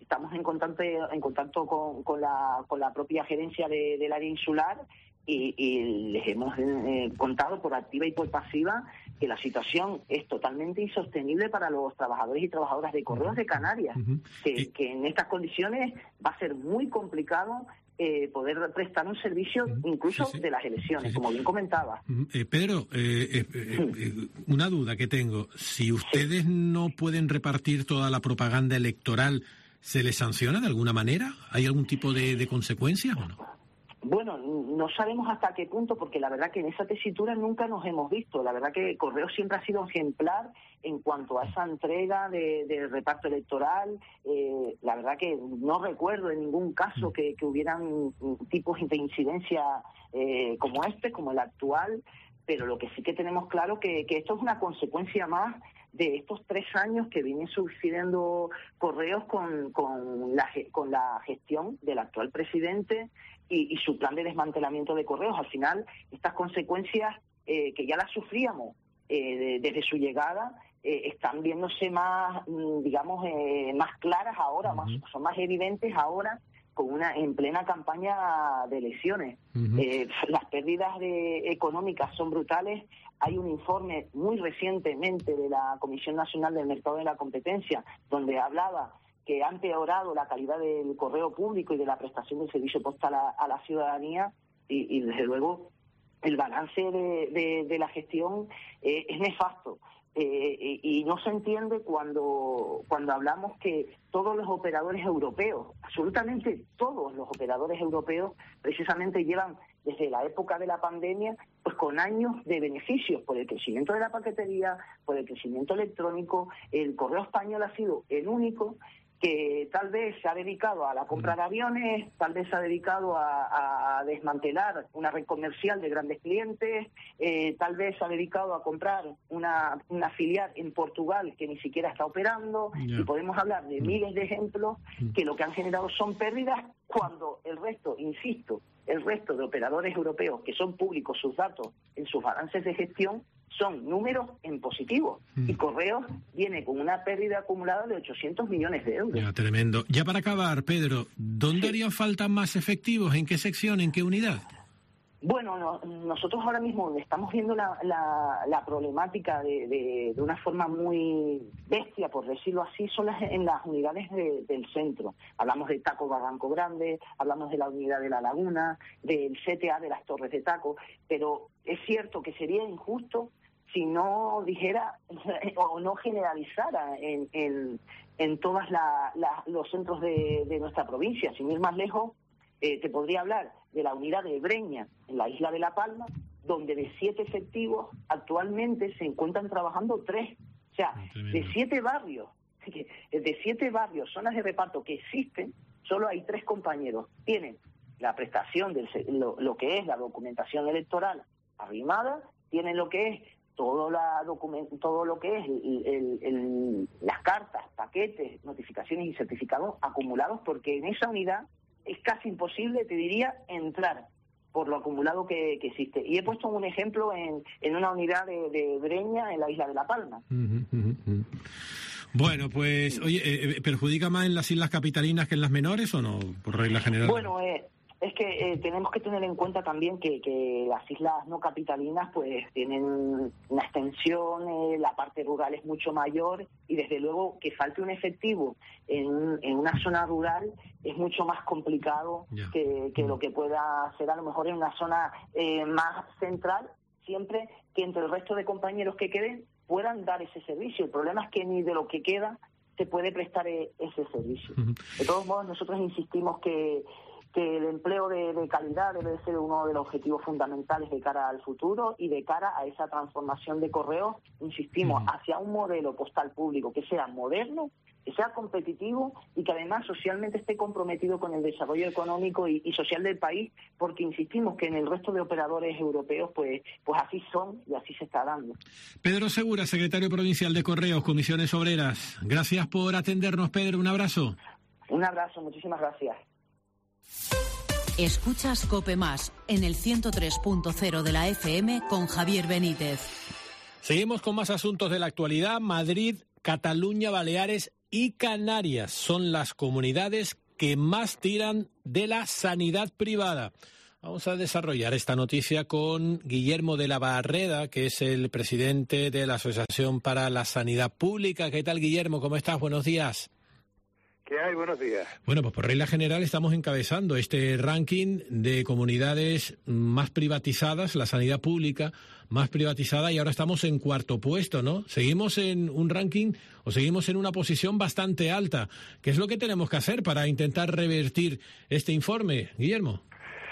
Speaker 16: estamos en contacto, en contacto con, con, la, con la propia gerencia de, del área insular y, y les hemos eh, contado por activa y por pasiva que la situación es totalmente insostenible para los trabajadores y trabajadoras de Correos de Canarias, uh-huh. que, que en estas condiciones va a ser muy complicado eh, poder prestar un servicio incluso sí, sí. de las elecciones, sí, sí. como bien comentaba.
Speaker 3: Eh, Pedro, eh, eh, eh, una duda que tengo. Si ustedes sí. no pueden repartir toda la propaganda electoral, ¿se les sanciona de alguna manera? ¿Hay algún tipo de, de consecuencias o no?
Speaker 16: Bueno, no sabemos hasta qué punto, porque la verdad que en esa tesitura nunca nos hemos visto. La verdad que Correos siempre ha sido ejemplar en cuanto a esa entrega de, de reparto electoral. Eh, la verdad que no recuerdo en ningún caso que, que hubieran tipos de incidencia eh, como este, como el actual, pero lo que sí que tenemos claro que, que esto es una consecuencia más de estos tres años que viene sucediendo Correos con, con, la, con la gestión del actual presidente y, y su plan de desmantelamiento de Correos. Al final, estas consecuencias eh, que ya las sufríamos eh, de, desde su llegada, eh, están viéndose más, digamos, eh, más claras ahora, más, son más evidentes ahora, con una en plena campaña de elecciones. Uh-huh. Eh, las pérdidas de, económicas son brutales. Hay un informe muy recientemente de la Comisión Nacional del Mercado de la Competencia donde hablaba que ha empeorado la calidad del correo público y de la prestación del servicio postal a, a la ciudadanía y, y desde luego el balance de, de, de la gestión eh, es nefasto. Eh, y, y no se entiende cuando cuando hablamos que todos los operadores europeos, absolutamente todos los operadores europeos, precisamente llevan desde la época de la pandemia, pues con años de beneficios por el crecimiento de la paquetería, por el crecimiento electrónico. El correo español ha sido el único que tal vez se ha dedicado a la compra de aviones, tal vez se ha dedicado a, a desmantelar una red comercial de grandes clientes, eh, tal vez se ha dedicado a comprar una, una filial en Portugal que ni siquiera está operando, yeah. y podemos hablar de miles de ejemplos que lo que han generado son pérdidas cuando el resto, insisto, el resto de operadores europeos que son públicos sus datos en sus balances de gestión son números en positivo. Mm. Y Correos viene con una pérdida acumulada de ochocientos millones de euros.
Speaker 3: Ya, tremendo. Ya para acabar, Pedro, ¿dónde sí. harían falta más efectivos? ¿En qué sección? ¿En qué unidad?
Speaker 16: Bueno, no, nosotros ahora mismo estamos viendo la, la, la problemática de, de, de una forma muy bestia, por decirlo así, son las, en las unidades de, del centro. Hablamos de Taco Barranco Grande, hablamos de la unidad de La Laguna, del C T A de las Torres de Taco, pero es cierto que sería injusto si no dijera o no generalizara en, en, en todos la, la, los centros de, de nuestra provincia. Sin ir más lejos, eh, te podría hablar de la unidad de Breña, en la isla de La Palma, donde de siete efectivos actualmente se encuentran trabajando tres. O sea, de siete barrios, de siete barrios, zonas de reparto que existen, solo hay tres compañeros. Tienen la prestación de lo, lo que es la documentación electoral arrimada, tienen lo que es todo la document, todo lo que es el, el, el, las cartas, paquetes, notificaciones y certificados acumulados, porque en esa unidad es casi imposible, te diría, entrar por lo acumulado que, que existe. Y he puesto un ejemplo en, en una unidad de, de Breña en la isla de La Palma.
Speaker 3: Uh-huh, uh-huh. Bueno, pues, oye, eh, ¿perjudica más en las islas capitalinas que en las menores o no, por regla general?
Speaker 16: Bueno, eh, es que eh, tenemos que tener en cuenta también que, que las islas no capitalinas pues tienen una extensión, eh, la parte rural es mucho mayor y desde luego que falte un efectivo en, en una zona rural es mucho más complicado yeah. que, que lo que pueda ser a lo mejor en una zona eh, más central, siempre que entre el resto de compañeros que queden puedan dar ese servicio. El problema es que ni de lo que queda se puede prestar e- ese servicio. Uh-huh. De todos modos, nosotros insistimos que que el empleo de, de calidad debe ser uno de los objetivos fundamentales de cara al futuro y de cara a esa transformación de Correos, insistimos, uh-huh. hacia un modelo postal público que sea moderno, que sea competitivo y que además socialmente esté comprometido con el desarrollo económico y, y social del país, porque insistimos que en el resto de operadores europeos pues, pues así son y así se está dando.
Speaker 3: Pedro Segura, secretario provincial de Correos, Comisiones Obreras. Gracias por atendernos, Pedro. Un abrazo.
Speaker 16: Un abrazo, muchísimas gracias.
Speaker 9: Escuchas COPE Más en el ciento tres punto cero de la F M con Javier Benítez.
Speaker 3: Seguimos con más asuntos de la actualidad. Madrid, Cataluña, Baleares y Canarias son las comunidades que más tiran de la sanidad privada. Vamos a desarrollar esta noticia con Guillermo de la Barreda, que es el presidente de la Asociación para la Sanidad Pública. ¿Qué tal, Guillermo? ¿Cómo estás? Buenos días.
Speaker 17: ¿Qué hay? Buenos días.
Speaker 3: Bueno, pues por regla general estamos encabezando este ranking de comunidades más privatizadas, la sanidad pública más privatizada, y ahora estamos en cuarto puesto, ¿no? Seguimos en un ranking o seguimos en una posición bastante alta. ¿Qué es lo que tenemos que hacer para intentar revertir este informe, Guillermo?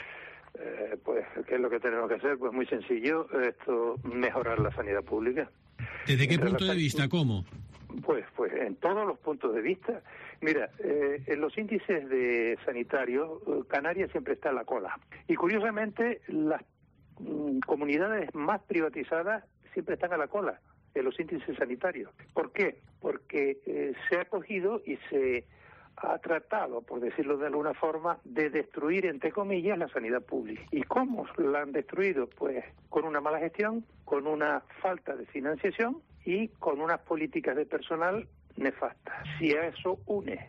Speaker 17: Eh, pues, ¿qué es lo que tenemos que hacer? Pues muy sencillo, esto, mejorar la sanidad pública.
Speaker 3: ¿Desde qué punto de vista? ¿Cómo?
Speaker 17: Pues, pues en todos los puntos de vista. Mira, eh, en los índices de sanitarios, Canarias siempre está a la cola. Y curiosamente, las mm, comunidades más privatizadas siempre están a la cola en los índices sanitarios. ¿Por qué? Porque eh, se ha cogido y se ha tratado, por decirlo de alguna forma, de destruir, entre comillas, la sanidad pública. ¿Y cómo la han destruido? Pues con una mala gestión, con una falta de financiación y con unas políticas de personal nefastas. Si a eso une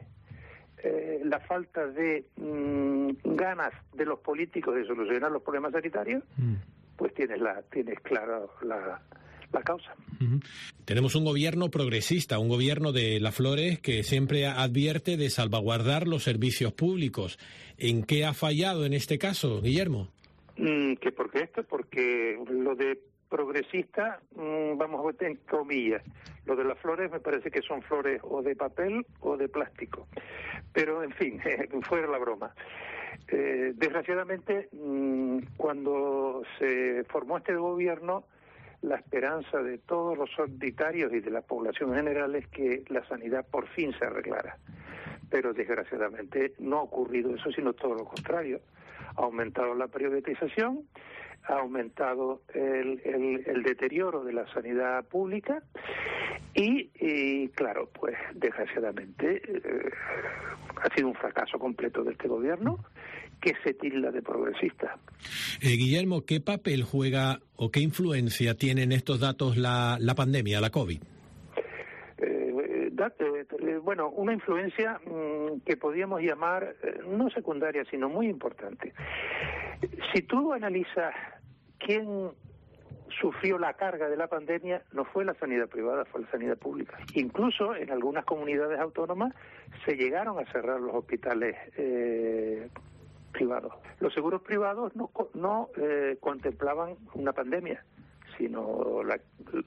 Speaker 17: eh, la falta de mmm, ganas de los políticos de solucionar los problemas sanitarios, mm. pues tienes la tienes clara la, la causa.
Speaker 3: Uh-huh. Tenemos un gobierno progresista, un gobierno de Las Flores que siempre advierte de salvaguardar los servicios públicos. ¿En qué ha fallado en este caso, Guillermo?
Speaker 17: Mm, ¿Que por qué esto? Porque lo de progresista, mmm, vamos a ver en comillas, lo de Las Flores me parece que son flores o de papel o de plástico. Pero, en fin, fuera la broma. Eh, desgraciadamente, mmm, cuando se formó este gobierno, la esperanza de todos los sanitarios y de la población en general es que la sanidad por fin se arreglara. Pero desgraciadamente no ha ocurrido eso, sino todo lo contrario. Ha aumentado la privatización, ha aumentado el, el, el deterioro de la sanidad pública y, y claro, pues desgraciadamente eh, ha sido un fracaso completo de este gobierno que se tilda de progresista.
Speaker 3: Eh, Guillermo, ¿qué papel juega o qué influencia tiene en estos datos la, la pandemia, la COVID?
Speaker 17: Eh, da, eh, bueno, una influencia mmm, que podríamos llamar eh, no secundaria, sino muy importante. Si tú analizas quién sufrió la carga de la pandemia, no fue la sanidad privada, fue la sanidad pública. Incluso en algunas comunidades autónomas se llegaron a cerrar los hospitales eh, privados. Los seguros privados no, no eh, contemplaban una pandemia, sino la...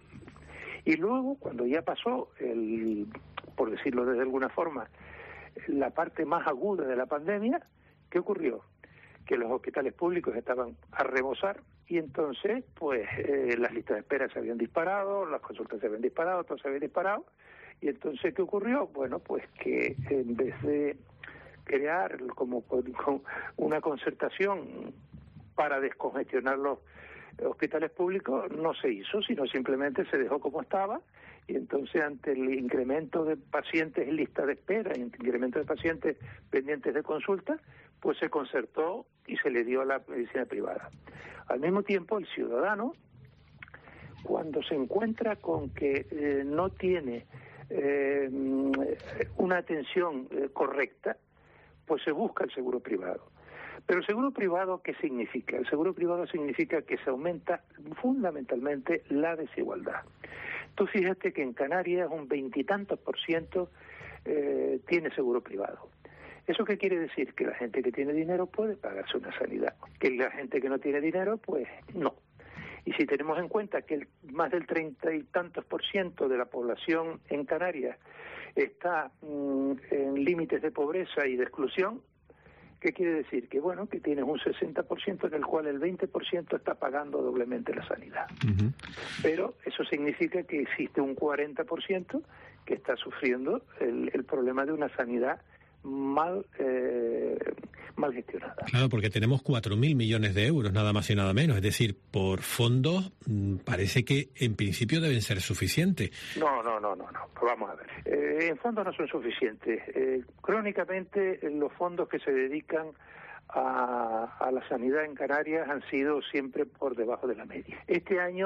Speaker 17: Y luego, cuando ya pasó, el, por decirlo de alguna forma, la parte más aguda de la pandemia, ¿qué ocurrió? Que los hospitales públicos estaban a rebosar y entonces, pues, eh, las listas de espera se habían disparado, las consultas se habían disparado, todo se había disparado. Y entonces, ¿qué ocurrió? Bueno, pues que en vez de crear como con una concertación para descongestionar los hospitales públicos, no se hizo, sino simplemente se dejó como estaba, y entonces ante el incremento de pacientes en lista de espera y el incremento de pacientes pendientes de consulta, pues se concertó y se le dio a la medicina privada. Al mismo tiempo, el ciudadano, cuando se encuentra con que eh, no tiene eh, una atención eh, correcta, pues se busca el seguro privado. Pero el seguro privado, ¿qué significa? El seguro privado significa que se aumenta fundamentalmente la desigualdad. Tú fíjate que en Canarias un veintitantos por ciento eh, tiene seguro privado. ¿Eso qué quiere decir? Que la gente que tiene dinero puede pagarse una sanidad, que la gente que no tiene dinero, pues no. Y si tenemos en cuenta que el, más del treinta y tantos por ciento de la población en Canarias está mmm, en límites de pobreza y de exclusión, ¿qué quiere decir? Que bueno, que tienes un sesenta por ciento en el cual el veinte por ciento está pagando doblemente la sanidad. Uh-huh. Pero eso significa que existe un cuarenta por ciento que está sufriendo el, el problema de una sanidad mal eh, mal gestionada.
Speaker 3: Claro, porque tenemos cuatro mil millones de euros, nada más y nada menos. Es decir, por fondos parece que en principio deben ser suficientes.
Speaker 17: No, no, no, no, no. Vamos a ver. Eh, en fondos no son suficientes. Eh, crónicamente, los fondos que se dedican a, a la sanidad en Canarias han sido siempre por debajo de la media. Este año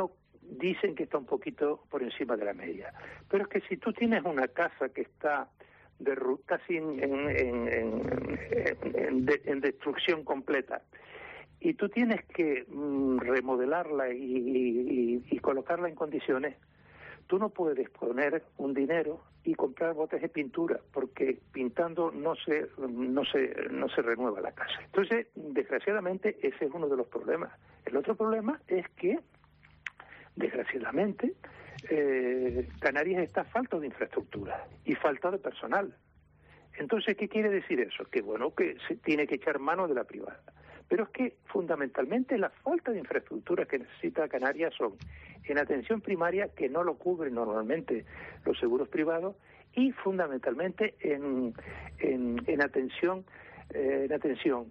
Speaker 17: dicen que está un poquito por encima de la media. Pero es que si tú tienes una casa que está de casi en, en, en, en, en, de, en destrucción completa, y tú tienes que mm, remodelarla y, y, y colocarla en condiciones, tú no puedes poner un dinero y comprar botes de pintura, porque pintando no se no se no se renueva la casa. Entonces, desgraciadamente, ese es uno de los problemas. El otro problema es que, desgraciadamente, eh, Canarias está falto de infraestructura y falta de personal. Entonces, ¿qué quiere decir eso? Que bueno, que se tiene que echar mano de la privada. Pero es que, fundamentalmente, la falta de infraestructura que necesita Canarias son en atención primaria, que no lo cubren normalmente los seguros privados, y fundamentalmente en, en, en atención, eh, en atención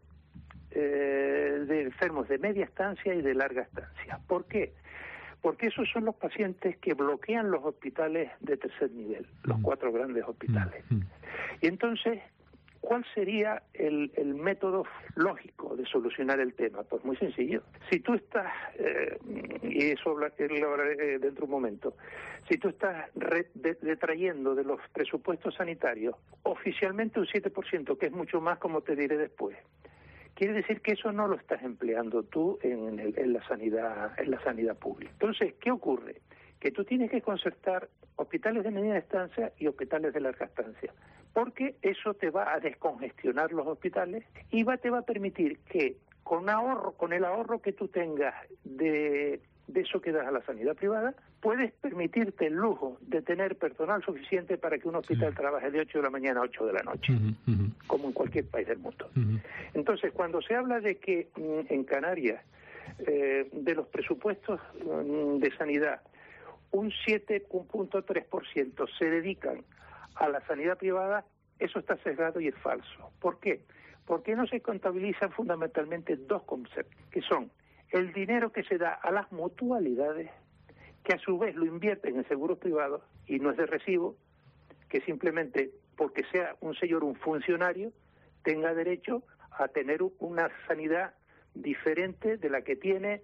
Speaker 17: eh, de enfermos de media estancia y de larga estancia. ¿Por qué? Porque esos son los pacientes que bloquean los hospitales de tercer nivel, los cuatro grandes hospitales. Y entonces, ¿cuál sería el, el método lógico de solucionar el tema? Pues muy sencillo. Si tú estás, eh, y eso lo hablaré dentro de un momento, si tú estás re, de, detrayendo de los presupuestos sanitarios oficialmente un siete por ciento, que es mucho más, como te diré después, quiere decir que eso no lo estás empleando tú en, el, en la sanidad, en la sanidad pública. Entonces, ¿qué ocurre? Que tú tienes que concertar hospitales de media estancia y hospitales de larga estancia, porque eso te va a descongestionar los hospitales y va, te va a permitir que con ahorro, con el ahorro que tú tengas de, de eso que das a la sanidad privada, puedes permitirte el lujo de tener personal suficiente para que un hospital sí. trabaje de ocho de la mañana a ocho de la noche, uh-huh, uh-huh. como en cualquier país del mundo. Uh-huh. Entonces, cuando se habla de que en Canarias, eh, de los presupuestos de sanidad, un siete punto tres por ciento se dedican a la sanidad privada, eso está sesgado y es falso. ¿Por qué? Porque no se contabilizan fundamentalmente dos conceptos, que son el dinero que se da a las mutualidades, que a su vez lo invierten en seguros privados, y no es de recibo que simplemente porque sea un señor un funcionario tenga derecho a tener una sanidad diferente de la que tiene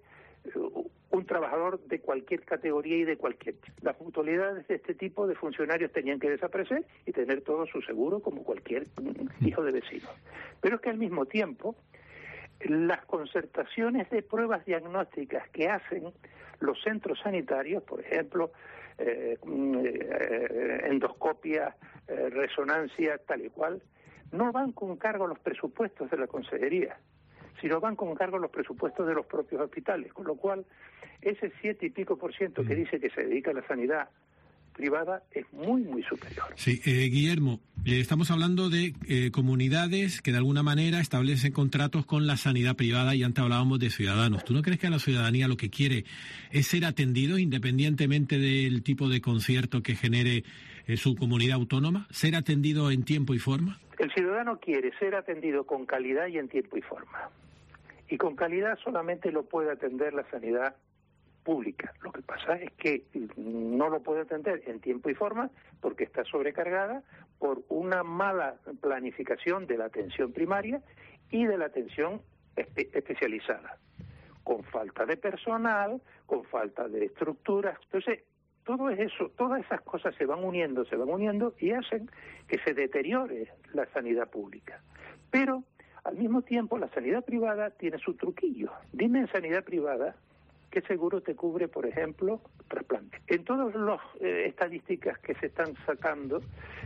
Speaker 17: un trabajador de cualquier categoría y de cualquier tipo. Las mutualidades de este tipo de funcionarios tenían que desaparecer y tener todo su seguro como cualquier hijo de vecino. Pero es que al mismo tiempo, las concertaciones de pruebas diagnósticas que hacen los centros sanitarios, por ejemplo, eh, eh, endoscopia, eh, resonancia, tal y cual, no van con cargo a los presupuestos de la consejería, sino van con cargo a los presupuestos de los propios hospitales, con lo cual ese siete y pico por ciento que dice que se dedica a la sanidad privada es muy, muy superior.
Speaker 3: Sí, eh, Guillermo, eh, estamos hablando de eh, comunidades que de alguna manera establecen contratos con la sanidad privada, y antes hablábamos de ciudadanos. ¿Tú no crees que a la ciudadanía lo que quiere es ser atendido independientemente del tipo de concierto que genere eh, su comunidad autónoma? ¿Ser atendido en tiempo y forma?
Speaker 17: El ciudadano quiere ser atendido con calidad y en tiempo y forma. Y con calidad solamente lo puede atender la sanidad pública. Lo que pasa es que no lo puede atender en tiempo y forma porque está sobrecargada por una mala planificación de la atención primaria y de la atención espe- especializada, con falta de personal, con falta de estructuras. Entonces, todo eso, todas esas cosas se van uniendo, se van uniendo y hacen que se deteriore la sanidad pública. Pero, al mismo tiempo, la sanidad privada tiene su truquillo. Dime en sanidad privada ¿qué seguro te cubre, por ejemplo, trasplante? En todas las eh, estadísticas que se están sacando,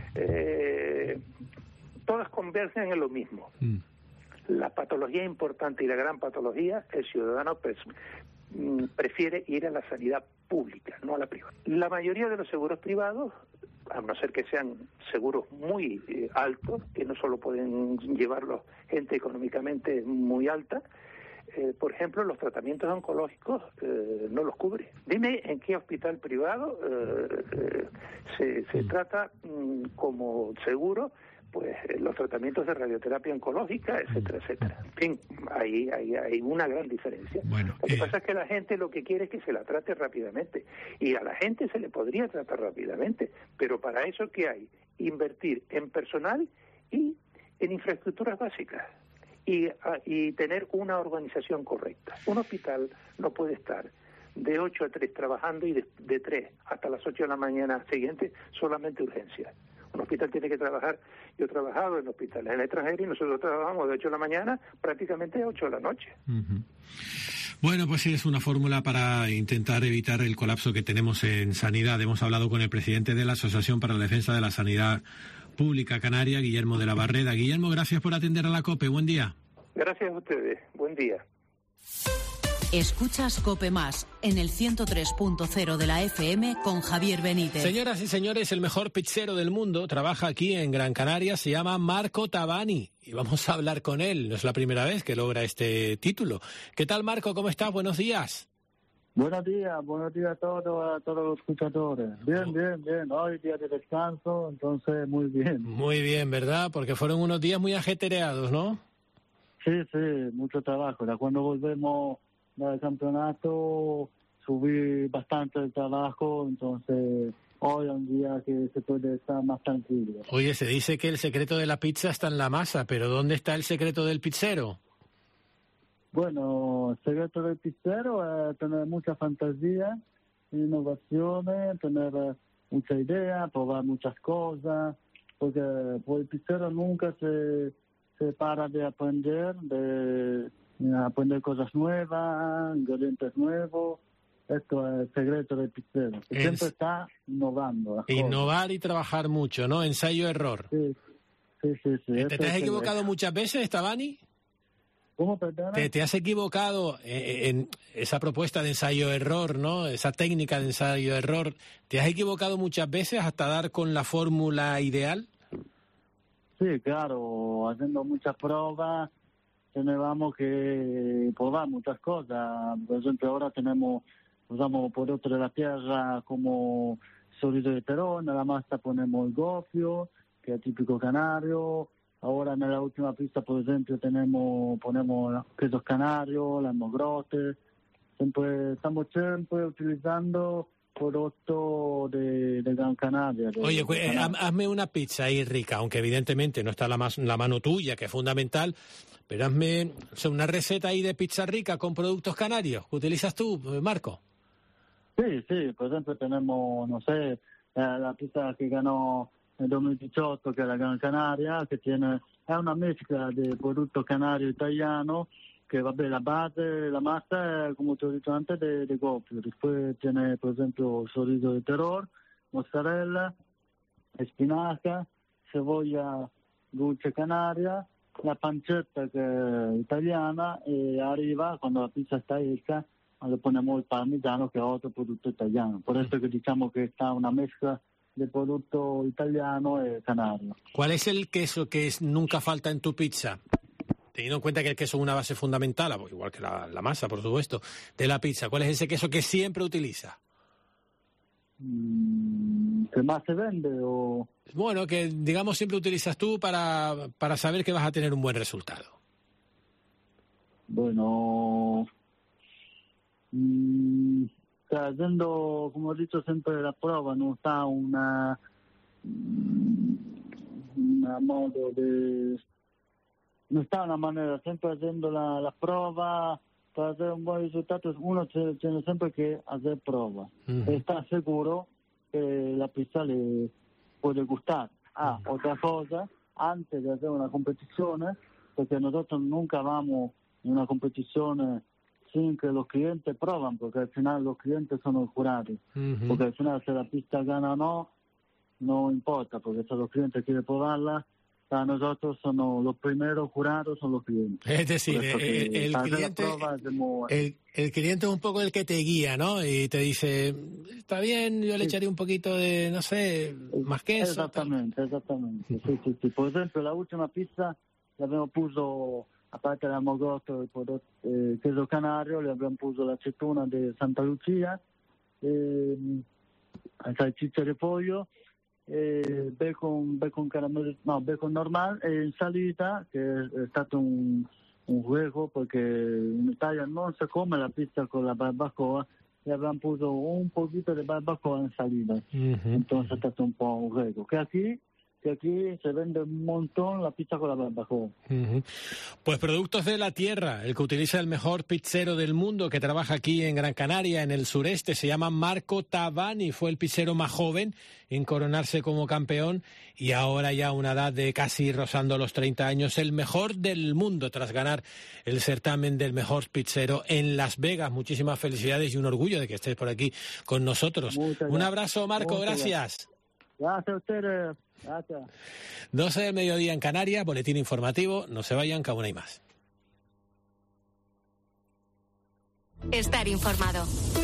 Speaker 17: eh, todas convergen en lo mismo. Mm. La patología importante y la gran patología, el ciudadano pues, mm, prefiere ir a la sanidad pública, no a la privada. La mayoría de los seguros privados, a no ser que sean seguros muy eh, altos, que no solo pueden llevarlos gente económicamente muy alta, Eh, por ejemplo, los tratamientos oncológicos eh, no los cubre. Dime en qué hospital privado eh, eh, se, se trata mm, como seguro pues los tratamientos de radioterapia oncológica, etcétera, etcétera. En fin, hay, hay, hay una gran diferencia.
Speaker 3: Bueno,
Speaker 17: lo que
Speaker 3: eh...
Speaker 17: pasa es que la gente lo que quiere es que se la trate rápidamente. Y a la gente se le podría tratar rápidamente. Pero para eso, ¿qué hay? Invertir en personal y en infraestructuras básicas. Y, y tener una organización correcta. Un hospital no puede estar de ocho a tres trabajando y de, de tres hasta las ocho de la mañana siguiente solamente urgencias. Un hospital tiene que trabajar, yo he trabajado en hospitales en el extranjero y nosotros trabajamos de ocho de la mañana prácticamente a ocho de la noche.
Speaker 3: Uh-huh. Bueno, pues sí, es una fórmula para intentar evitar el colapso que tenemos en sanidad. Hemos hablado con el presidente de la Asociación para la Defensa de la Sanidad Pública Canaria, Guillermo de la Barreda. Guillermo, gracias por atender a la COPE. Buen día.
Speaker 17: Gracias a ustedes. Buen día.
Speaker 9: Escuchas COPE Más en el ciento tres punto cero de la F M con Javier Benítez.
Speaker 3: Señoras y señores, el mejor pizzero del mundo trabaja aquí en Gran Canaria, se llama Marco Tabani y vamos a hablar con él. No es la primera vez que logra este título. ¿Qué tal, Marco? ¿Cómo estás? Buenos días.
Speaker 18: Buenos días, buenos días a todos, a todos los escuchadores. Bien, bien, bien. Hoy día de descanso, entonces muy bien.
Speaker 3: Muy bien, ¿verdad? Porque fueron unos días muy ajetreados, ¿no?
Speaker 18: Sí, sí, mucho trabajo. Ya cuando volvemos del campeonato subí bastante el trabajo, entonces hoy es un día que se puede estar más tranquilo.
Speaker 3: Oye, se dice que el secreto de la pizza está en la masa, pero ¿dónde está el secreto del pizzero?
Speaker 18: Bueno, el secreto del pizzero es tener mucha fantasía, innovaciones, tener mucha idea, probar muchas cosas, porque pues, el pizzero nunca se, se para de aprender, de aprender cosas nuevas, ingredientes nuevos. Esto es el secreto del pizzero. Que siempre está innovando.
Speaker 3: Innovar y trabajar mucho, ¿no? Ensayo-error.
Speaker 18: Sí, sí, sí. sí.
Speaker 3: ¿Te, ¿Te has equivocado muchas veces, Tabani?
Speaker 18: ¿Cómo, perdona?
Speaker 3: ¿Te, te has equivocado en, en esa propuesta de ensayo-error, ¿no? Esa técnica de ensayo-error. ¿Te has equivocado muchas veces hasta dar con la fórmula ideal?
Speaker 18: Sí, claro. Haciendo muchas pruebas, tenemos que probar muchas cosas. Por ejemplo, ahora tenemos, usamos productos de la tierra como solido de terón, en la masa ponemos el gofio, que es típico canario. Ahora en la última pista, por ejemplo, tenemos ponemos quesos canarios, las mogrotes. Siempre, estamos siempre utilizando productos de, de Gran Canaria. De,
Speaker 3: Oye,
Speaker 18: de
Speaker 3: eh, hazme una pizza ahí rica, aunque evidentemente no está la, más, la mano tuya, que es fundamental, pero hazme o sea, una receta ahí de pizza rica con productos canarios. ¿Qué utilizas tú, Marco?
Speaker 18: Sí, sí, por ejemplo tenemos, no sé, eh, la pizza que ganó en dos mil dieciocho, que es la Gran Canaria, que tiene, es una mezcla de producto canario italiano, que va bene, la base, la masa è, come ti ho detto antes, de, de gofio. Después tiene, per esempio, chorizo de terror, mozzarella, espinaca, cebolla dulce canaria, la pancetta che è italiana, e arriva, quando la pizza está hecha, le ponemos el parmigiano, que es otro producto italiano. Por eso que diciamo che está una mezcla de producto italiano y canario.
Speaker 3: ¿Cuál es el queso que es, nunca falta en tu pizza? Teniendo en cuenta que el queso es una base fundamental, igual que la, la masa, por supuesto, de la pizza. ¿Cuál es ese queso que siempre utiliza?
Speaker 18: ¿Qué más se vende? O...
Speaker 3: Bueno, que digamos siempre utilizas tú para, para saber que vas a tener un buen resultado.
Speaker 18: Bueno, mmm, haciendo, como he dicho, siempre la prueba, no está una, una modo de... No está una manera, siempre haciendo la, la prueba, para hacer un buen resultado, uno tiene siempre que hacer prueba. Uh-huh. Está seguro que la pizza le puede gustar. Ah, uh-huh. Otra cosa, antes de hacer una competición, porque nosotros nunca vamos en una competición sin que los clientes prueban, porque al final los clientes son los jurados. Uh-huh. Porque al final si la pizza gana o no, no importa, porque si los clientes quieren probarla, para nosotros son los primeros jurados, son los clientes.
Speaker 3: Es decir, el, el, cliente, el, el cliente es un poco el que te guía, ¿no? Y te dice, está bien, yo le sí. echaré un poquito de, no sé, más queso.
Speaker 18: Exactamente, tal. exactamente. Sí, sí, sí. Por ejemplo, la última pizza le abbiamo puso, aparte del mogotto, il prodotto, eh, queso canario, le abbiamo puso l'aceituna di Santa Lucia, eh, salsiccia di pollo, Eh, bacon, bacon caramello, no, bacon normal, e in salita, che è stato un, un juego, perché in Italia non si come la pizza con la barbacoa, e abbiamo puso un poquito di barbacoa in salita, uh-huh. Entonces è stato un po' un juego, che aquí que aquí se vende un montón la pizza con la barbacoa.
Speaker 3: Uh-huh. Pues Productos de la Tierra, el que utiliza el mejor pizzero del mundo, que trabaja aquí en Gran Canaria, en el sureste, se llama Marco Tavani, fue el pizzero más joven en coronarse como campeón y ahora ya a una edad de casi rozando los treinta años, el mejor del mundo tras ganar el certamen del mejor pizzero en Las Vegas. Muchísimas felicidades y un orgullo de que estés por aquí con nosotros. Un abrazo, Marco, Muchas gracias.
Speaker 18: Gracias a ustedes. Gracias.
Speaker 3: doce del mediodía en Canarias, boletín informativo, no se vayan, que aún hay más.
Speaker 2: Estar informado.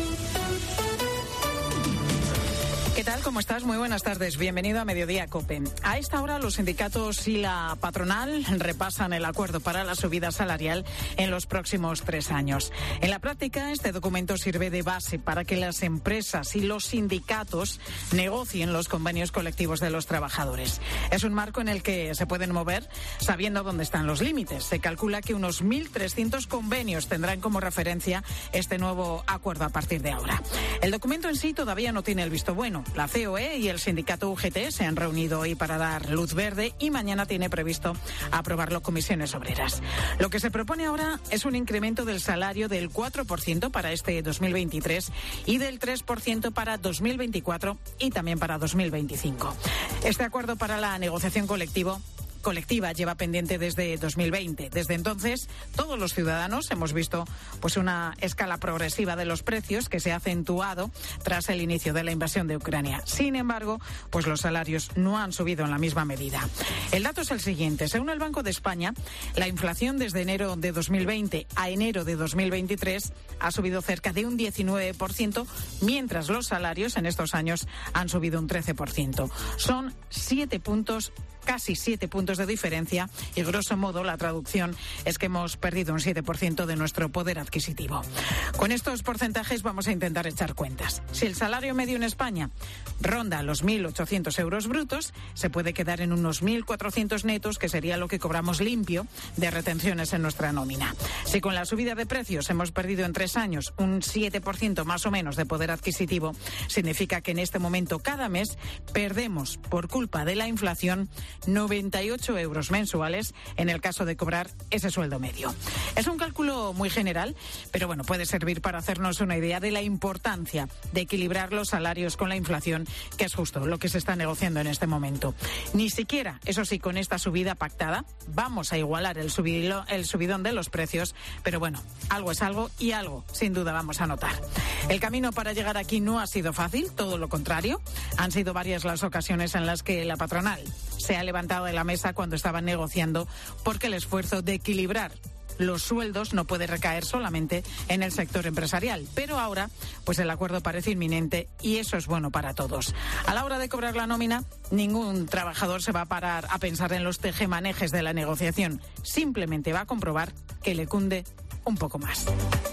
Speaker 19: ¿Qué tal? ¿Cómo estás? Muy buenas tardes. Bienvenido a Mediodía COPE. A esta hora los sindicatos y la patronal repasan el acuerdo para la subida salarial en los próximos tres años. En la práctica, este documento sirve de base para que las empresas y los sindicatos negocien los convenios colectivos de los trabajadores. Es un marco en el que se pueden mover sabiendo dónde están los límites. Se calcula que unos mil trescientos convenios tendrán como referencia este nuevo acuerdo a partir de ahora. El documento en sí todavía no tiene el visto bueno. La C O E y el sindicato U G T se han reunido hoy para dar luz verde y mañana tiene previsto aprobarlo comisiones obreras. Lo que se propone ahora es un incremento del salario del cuatro por ciento para este dos mil veintitrés y del tres por ciento para dos mil veinticuatro y también para dos mil veinticinco. Este acuerdo para la negociación colectivo colectiva lleva pendiente desde dos mil veinte. Desde entonces, todos los ciudadanos hemos visto pues una escala progresiva de los precios que se ha acentuado tras el inicio de la invasión de Ucrania. Sin embargo, pues los salarios no han subido en la misma medida. El dato es el siguiente. Según el Banco de España, la inflación desde enero de dos mil veinte a enero de dos mil veintitrés ha subido cerca de un diecinueve por ciento, mientras los salarios en estos años han subido un trece por ciento. Son siete puntos casi siete puntos de diferencia y, grosso modo, la traducción es que hemos perdido un siete por ciento de nuestro poder adquisitivo. Con estos porcentajes vamos a intentar echar cuentas. Si el salario medio en España ronda los mil ochocientos euros brutos, se puede quedar en unos mil cuatrocientos netos, que sería lo que cobramos limpio de retenciones en nuestra nómina. Si con la subida de precios hemos perdido en tres años un siete por ciento más o menos de poder adquisitivo, significa que en este momento cada mes perdemos, por culpa de la inflación, noventa y ocho euros mensuales en el caso de cobrar ese sueldo medio. Es un cálculo muy general, pero bueno, puede servir para hacernos una idea de la importancia de equilibrar los salarios con la inflación, que es justo lo que se está negociando en este momento. Ni siquiera, eso sí, con esta subida pactada, vamos a igualar el, subilo, el subidón de los precios, pero bueno, algo es algo y algo sin duda vamos a notar. El camino para llegar aquí no ha sido fácil, todo lo contrario. Han sido varias las ocasiones en las que la patronal se ha levantado de la mesa cuando estaban negociando, porque el esfuerzo de equilibrar los sueldos no puede recaer solamente en el sector empresarial. Pero ahora, pues el acuerdo parece inminente y eso es bueno para todos. A la hora de cobrar la nómina, ningún trabajador se va a parar a pensar en los tejemanejes de la negociación. Simplemente va a comprobar que le cunde un poco más.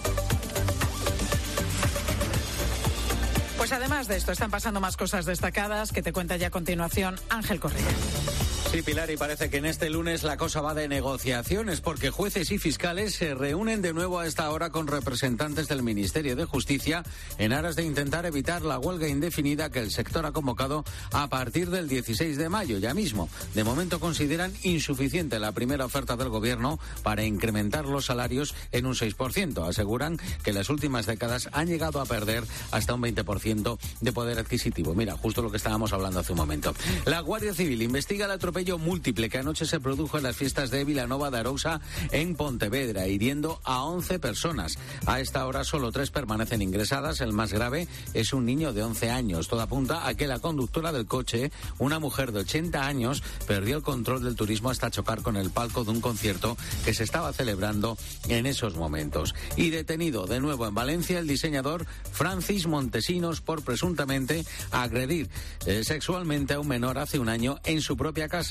Speaker 19: Pues además de esto, están pasando más cosas destacadas que te cuenta ya a continuación Ángel Correa.
Speaker 20: Sí, Pilar, y parece que en este lunes la cosa va de negociaciones, porque jueces y fiscales se reúnen de nuevo a esta hora con representantes del Ministerio de Justicia en aras de intentar evitar la huelga indefinida que el sector ha convocado a partir del dieciséis de mayo, ya mismo. De momento consideran insuficiente la primera oferta del Gobierno para incrementar los salarios en un seis por ciento. Aseguran que en las últimas décadas han llegado a perder hasta un veinte por ciento de poder adquisitivo. Mira, justo lo que estábamos hablando hace un momento. La Guardia Civil investiga el atropello múltiple que anoche se produjo en las fiestas de Vilanova de Arousa en Pontevedra, hiriendo a once personas. A esta hora solo tres permanecen ingresadas. El más grave es un niño de once años. Todo apunta a que la conductora del coche, una mujer de ochenta años, perdió el control del turismo hasta chocar con el palco de un concierto que se estaba celebrando en esos momentos. Y detenido de nuevo en Valencia el diseñador Francis Montesinos por presuntamente agredir eh, sexualmente a un menor hace un año en su propia casa.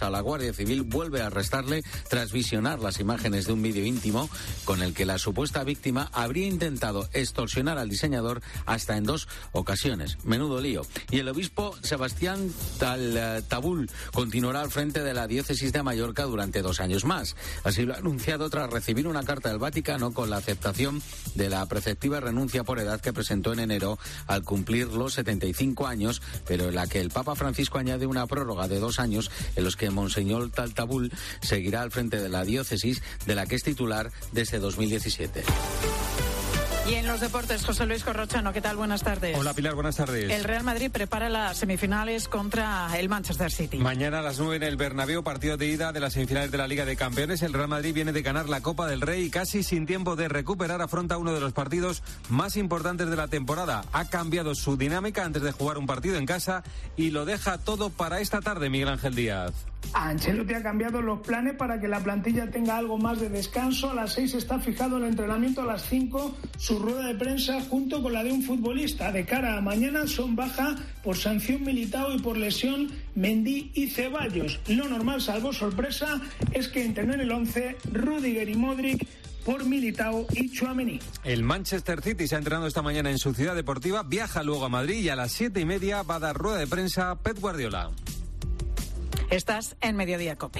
Speaker 20: Zaragoza. La Guardia Civil vuelve a arrestarle tras visionar las imágenes de un vídeo íntimo con el que la supuesta víctima habría intentado extorsionar al diseñador hasta en dos ocasiones. Menudo lío. Y el obispo Sebastián Tal, Tabul continuará al frente de la diócesis de Mallorca durante dos años más. Así lo ha anunciado tras recibir una carta del Vaticano con la aceptación de la preceptiva renuncia por edad que presentó en enero al cumplir los setenta y cinco años, pero en la que el Papa Francisco añade una prórroga de dos años en los que Monseñor Taltabul seguirá al frente de la diócesis, de la que es titular desde dos mil diecisiete.
Speaker 19: Y en los deportes, José Luis Corrochano, ¿qué tal? Buenas tardes.
Speaker 21: Hola Pilar, buenas tardes.
Speaker 19: El Real Madrid prepara las semifinales contra el Manchester City.
Speaker 21: Mañana a las nueve en el Bernabéu, partido de ida de las semifinales de la Liga de Campeones. El Real Madrid viene de ganar la Copa del Rey y casi sin tiempo de recuperar afronta uno de los partidos más importantes de la temporada. Ha cambiado su dinámica antes de jugar un partido en casa y lo deja todo para esta tarde, Miguel Ángel Díaz.
Speaker 22: Ancelotti ha cambiado los planes para que la plantilla tenga algo más de descanso. A las seis está fijado el entrenamiento, a las cinco su rueda de prensa junto con la de un futbolista. De cara a mañana son baja por sanción Militao y por lesión Mendy y Ceballos. Lo normal, salvo sorpresa, es que entren en el once Rüdiger y Modric por Militao y Tchouaméni.
Speaker 21: El Manchester City se ha entrenado esta mañana en su ciudad deportiva, viaja luego a Madrid y a las siete y media va a dar rueda de prensa Pep Guardiola.
Speaker 19: Estás en Mediodía COPE.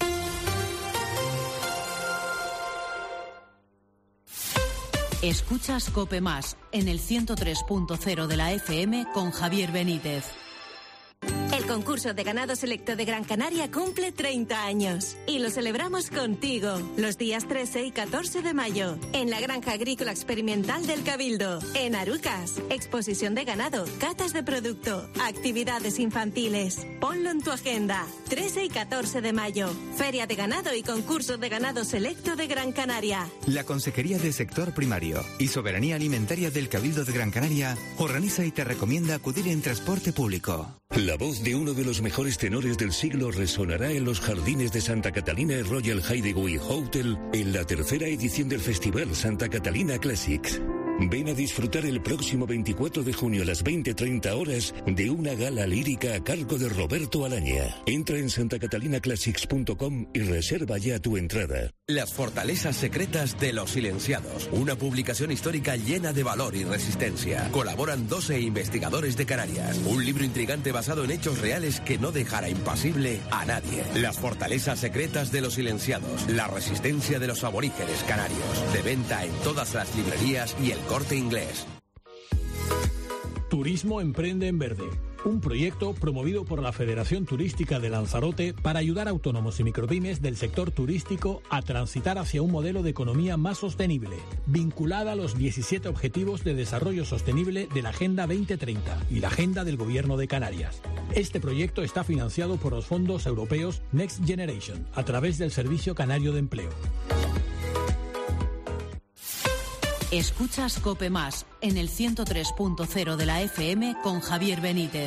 Speaker 9: Escuchas COPE Más en el ciento tres punto cero de la F M con Javier Benítez.
Speaker 2: El concurso de ganado selecto de Gran Canaria cumple treinta años y lo celebramos contigo los días trece y catorce de mayo en la Granja Agrícola Experimental del Cabildo, en Arucas. Exposición de ganado, catas de producto, actividades infantiles. Ponlo en tu agenda. trece y catorce de mayo. Feria de ganado y concurso de ganado selecto de Gran Canaria.
Speaker 23: La Consejería de Sector Primario y Soberanía Alimentaria del Cabildo de Gran Canaria organiza y te recomienda acudir en transporte público.
Speaker 24: La voz de uno de los mejores tenores del siglo resonará en los jardines de Santa Catalina Royal Hideaway Hotel en la tercera edición del Festival Santa Catalina Classics. Ven a disfrutar el próximo veinticuatro de junio a las veinte treinta horas de una gala lírica a cargo de Roberto Alaña. Entra en santa catalina classics punto com y reserva ya tu entrada.
Speaker 15: Las fortalezas secretas de los silenciados. Una publicación histórica llena de valor y resistencia. Colaboran doce investigadores de Canarias. Un libro intrigante basado en hechos reales que no dejará impasible a nadie. Las fortalezas secretas de los silenciados. La resistencia de los aborígenes canarios. De venta en todas las librerías y el Corte Inglés.
Speaker 3: Turismo Emprende en Verde, un proyecto promovido por la Federación Turística de Lanzarote para ayudar a autónomos y micropymes del sector turístico a transitar hacia un modelo de economía más sostenible, vinculada a los diecisiete Objetivos de Desarrollo Sostenible de la Agenda veinte treinta y la Agenda del Gobierno de Canarias. Este proyecto está financiado por los fondos europeos Next Generation, a través del Servicio Canario de Empleo.
Speaker 9: Escuchas COPE Más en el ciento tres punto cero de la F M con Javier Benítez.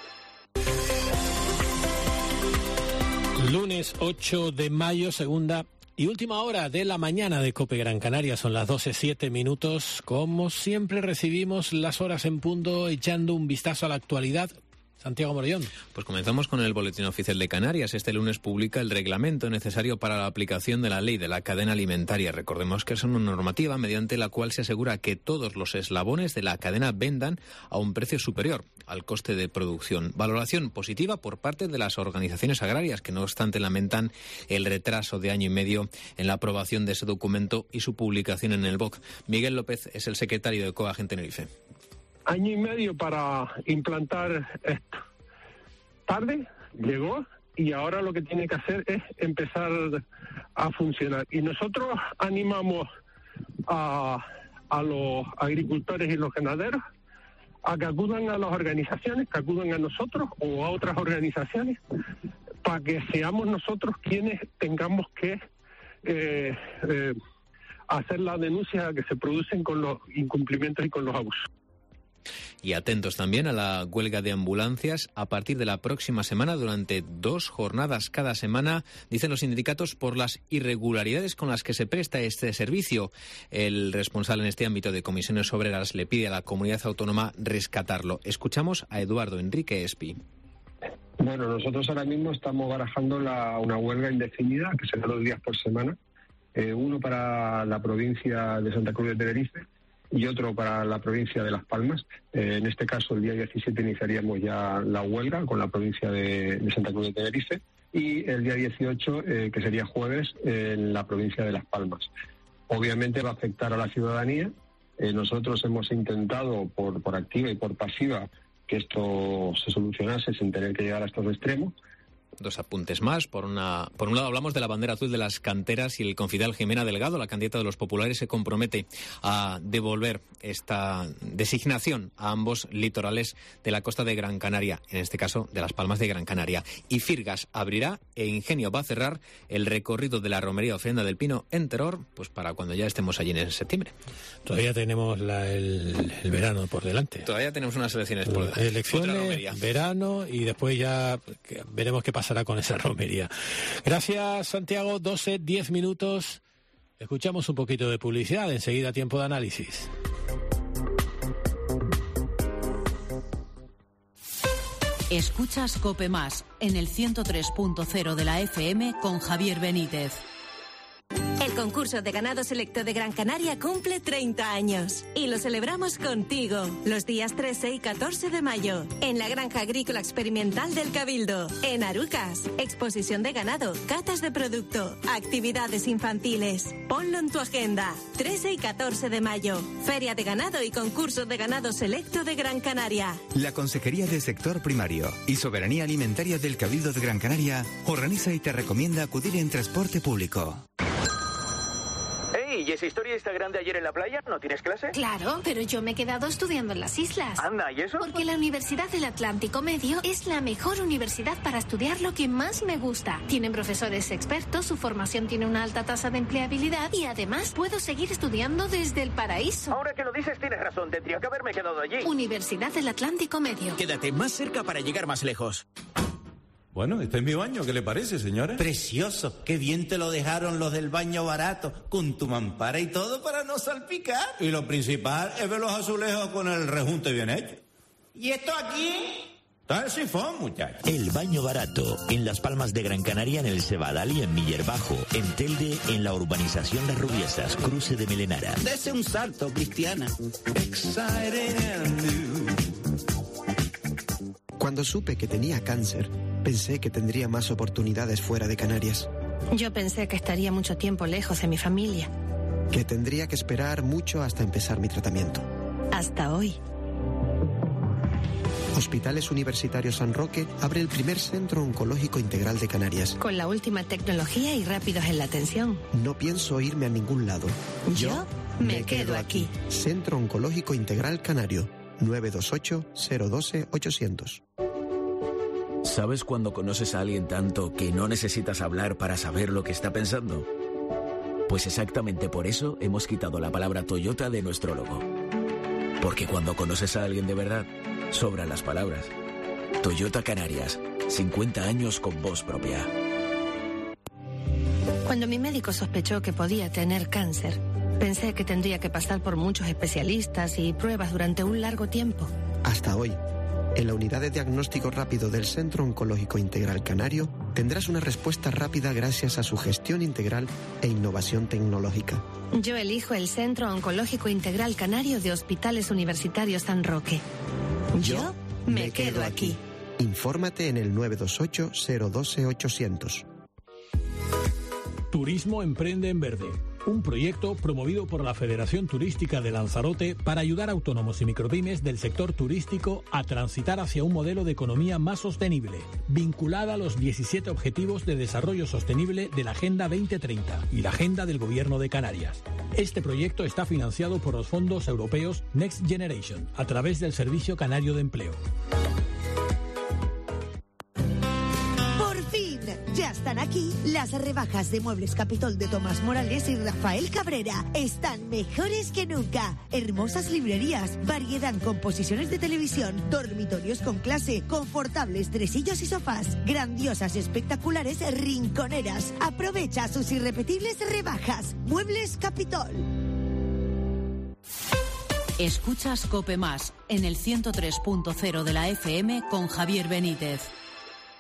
Speaker 3: Lunes ocho de mayo, segunda y última hora de la mañana de COPE Gran Canaria. Son las doce siete minutos. Como siempre recibimos las horas en punto echando un vistazo a la actualidad. Santiago Morellón.
Speaker 1: Pues comenzamos con el Boletín Oficial de Canarias. Este lunes publica el reglamento necesario para la aplicación de la ley de la cadena alimentaria. Recordemos que es una normativa mediante la cual se asegura que todos los eslabones de la cadena vendan a un precio superior al coste de producción. Valoración positiva por parte de las organizaciones agrarias, que no obstante lamentan el retraso de año y medio en la aprobación de ese documento y su publicación en el B O C. Miguel López es el secretario de Coag en Tenerife.
Speaker 5: Año y medio para implantar esto. Tarde, llegó, y ahora lo que tiene que hacer es empezar a funcionar. Y nosotros animamos a, a los agricultores y los ganaderos a que acudan a las organizaciones, que acudan a nosotros o a otras organizaciones, para que seamos nosotros quienes tengamos que eh, eh, hacer la denuncia que se producen con los incumplimientos y con los abusos.
Speaker 1: Y atentos también a la huelga de ambulancias a partir de la próxima semana durante dos jornadas cada semana, dicen los sindicatos, por las irregularidades con las que se presta este servicio. El responsable en este ámbito de Comisiones Obreras le pide a la comunidad autónoma rescatarlo. Escuchamos a Eduardo Enrique Espi.
Speaker 4: Bueno, nosotros ahora mismo estamos barajando la, una huelga indefinida, que será dos días por semana, eh, uno para la provincia de Santa Cruz de Tenerife y otro para la provincia de Las Palmas. Eh, en este caso, el día diecisiete iniciaríamos ya la huelga con la provincia de, de Santa Cruz de Tenerife y el día dieciocho, eh, que sería jueves, eh, en la provincia de Las Palmas. Obviamente va a afectar a la ciudadanía. Eh, nosotros hemos intentado, por, por activa y por pasiva, que esto se solucionase sin tener que llegar a estos extremos.
Speaker 1: Dos apuntes más. Por una, por un lado hablamos de la bandera azul de las canteras y el confidal Jimena Delgado, la candidata de los populares, se compromete a devolver esta designación a ambos litorales de la costa de Gran Canaria, en este caso de Las Palmas de Gran Canaria. Y Firgas abrirá e Ingenio va a cerrar el recorrido de la romería Ofrenda del Pino en Teror, pues para cuando ya estemos allí en septiembre.
Speaker 3: Todavía tenemos la, el, el verano por delante.
Speaker 1: Todavía tenemos unas elecciones por delante.
Speaker 3: Elecciones, verano y después ya veremos qué pasa con esa romería. Gracias, Santiago. doce, diez minutos. Escuchamos un poquito de publicidad. Enseguida, tiempo de análisis.
Speaker 9: Escuchas COPE Más en el ciento tres punto cero de la F M con Javier Benítez.
Speaker 2: El concurso de ganado selecto de Gran Canaria cumple treinta años y lo celebramos contigo los días trece y catorce de mayo en la Granja Agrícola Experimental del Cabildo, en Arucas. Exposición de ganado, catas de producto, actividades infantiles. Ponlo en tu agenda. trece y catorce de mayo, Feria de Ganado y concurso de ganado selecto de Gran Canaria.
Speaker 23: La Consejería de Sector Primario y Soberanía Alimentaria del Cabildo de Gran Canaria organiza y te recomienda acudir en transporte público.
Speaker 6: ¿Y esa historia está grande ayer en la playa? ¿No tienes clase?
Speaker 7: Claro, pero yo me he quedado estudiando en las islas.
Speaker 6: Anda, ¿y eso?
Speaker 7: Porque la Universidad del Atlántico Medio es la mejor universidad para estudiar lo que más me gusta. Tienen profesores expertos, su formación tiene una alta tasa de empleabilidad y además puedo seguir estudiando desde el paraíso.
Speaker 6: Ahora que lo dices tienes razón, tendría que haberme quedado allí.
Speaker 7: Universidad del Atlántico Medio.
Speaker 8: Quédate más cerca para llegar más lejos.
Speaker 25: Bueno, este es mi baño, ¿qué le parece, señora?
Speaker 26: Precioso, qué bien te lo dejaron los del baño barato, con tu mampara y todo para no salpicar.
Speaker 25: Y lo principal es ver los azulejos con el rejunte bien hecho.
Speaker 26: ¿Y esto aquí?
Speaker 25: Está el sifón, muchacho.
Speaker 14: El baño barato, en Las Palmas de Gran Canaria, en el Cebadal y en Miller Bajo, en Telde, en la urbanización Las Rubiesas, cruce de Melenara.
Speaker 26: Dese un salto, Cristiana.
Speaker 27: Cuando supe que tenía cáncer, pensé que tendría más oportunidades fuera de Canarias.
Speaker 7: Yo pensé que estaría mucho tiempo lejos de mi familia.
Speaker 27: Que tendría que esperar mucho hasta empezar mi tratamiento.
Speaker 7: Hasta hoy.
Speaker 27: Hospitales Universitarios San Roque abre el primer centro oncológico integral de Canarias.
Speaker 7: Con la última tecnología y rápidos en la atención.
Speaker 27: No pienso irme a ningún lado.
Speaker 7: Yo, Yo me, me quedo, quedo aquí.
Speaker 27: aquí. Centro Oncológico Integral Canario. nueve dos ocho, cero uno dos, ochocientos.
Speaker 8: ¿Sabes cuando conoces a alguien tanto que no necesitas hablar para saber lo que está pensando? Pues exactamente por eso hemos quitado la palabra Toyota de nuestro logo. Porque cuando conoces a alguien de verdad, sobran las palabras. Toyota Canarias, cincuenta años con voz propia.
Speaker 7: Cuando mi médico sospechó que podía tener cáncer, pensé que tendría que pasar por muchos especialistas y pruebas durante un largo tiempo.
Speaker 27: Hasta hoy, en la unidad de diagnóstico rápido del Centro Oncológico Integral Canario, tendrás una respuesta rápida gracias a su gestión integral e innovación tecnológica.
Speaker 7: Yo elijo el Centro Oncológico Integral Canario de Hospitales Universitarios San Roque. Yo, Yo me, me quedo, quedo aquí.
Speaker 27: aquí. Infórmate en el nueve dos ocho, cero uno dos, ochocientos.
Speaker 3: Turismo Emprende en Verde, un proyecto promovido por la Federación Turística de Lanzarote para ayudar a autónomos y micropymes del sector turístico a transitar hacia un modelo de economía más sostenible, vinculada a los diecisiete Objetivos de Desarrollo Sostenible de la Agenda veinte treinta y la Agenda del Gobierno de Canarias. Este proyecto está financiado por los fondos europeos Next Generation, a través del Servicio Canario de Empleo.
Speaker 28: Ya están aquí las rebajas de Muebles Capitol de Tomás Morales y Rafael Cabrera. Están mejores que nunca. Hermosas librerías, variedad en composiciones de televisión, dormitorios con clase, confortables tresillos y sofás, grandiosas y espectaculares rinconeras. Aprovecha sus irrepetibles rebajas. Muebles Capitol.
Speaker 9: Escuchas COPE Más en el ciento tres punto cero de la F M con Javier Benítez.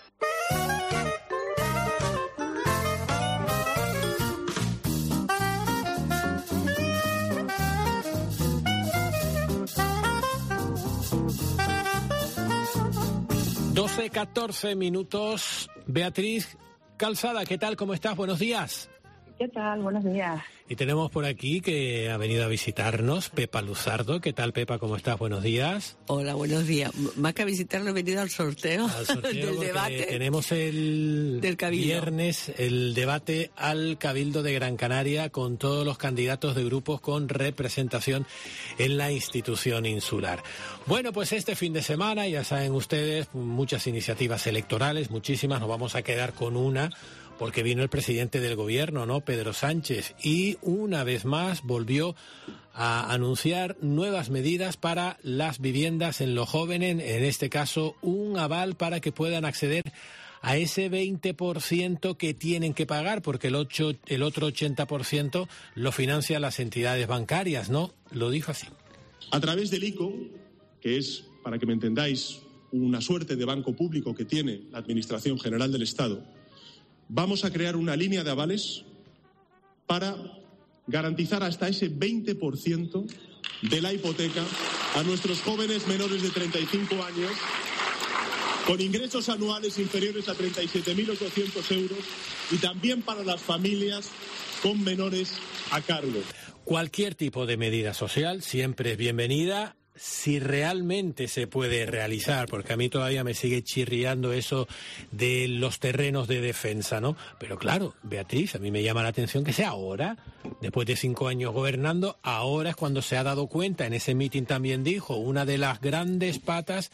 Speaker 3: doce catorce minutos. Beatriz Calzada, ¿qué tal? ¿Cómo estás? Buenos días.
Speaker 10: ¿Qué tal? Buenos días.
Speaker 3: Y tenemos por aquí que ha venido a visitarnos Pepa Luzardo. ¿Qué tal, Pepa? ¿Cómo estás? Buenos días.
Speaker 11: Hola, buenos días. Más que a visitarnos, he venido al sorteo,
Speaker 3: al sorteo
Speaker 11: del debate.
Speaker 3: Tenemos el
Speaker 11: del
Speaker 3: viernes el debate al Cabildo de Gran Canaria con todos los candidatos de grupos con representación en la institución insular. Bueno, pues este fin de semana, ya saben ustedes, muchas iniciativas electorales, muchísimas. Nos vamos a quedar con una, porque vino el presidente del gobierno, ¿no?, Pedro Sánchez, y una vez más volvió a anunciar nuevas medidas para las viviendas en los jóvenes, en este caso un aval para que puedan acceder a ese veinte por ciento que tienen que pagar, porque el, ocho, el otro ochenta por ciento lo financian las entidades bancarias, ¿no? Lo dijo así.
Speaker 12: A través del ICO, que es, para que me entendáis, una suerte de banco público que tiene la Administración General del Estado, vamos a crear una línea de avales para garantizar hasta ese veinte por ciento de la hipoteca a nuestros jóvenes menores de treinta y cinco años con ingresos anuales inferiores a treinta y siete mil ochocientos euros y también para las familias con menores a cargo.
Speaker 3: Cualquier tipo de medida social siempre es bienvenida, si realmente se puede realizar, porque a mí todavía me sigue chirriando eso de los terrenos de defensa, ¿no? Pero claro, Beatriz, a mí me llama la atención que sea ahora, después de cinco años gobernando, ahora es cuando se ha dado cuenta, en ese mitin también dijo, una de las grandes patas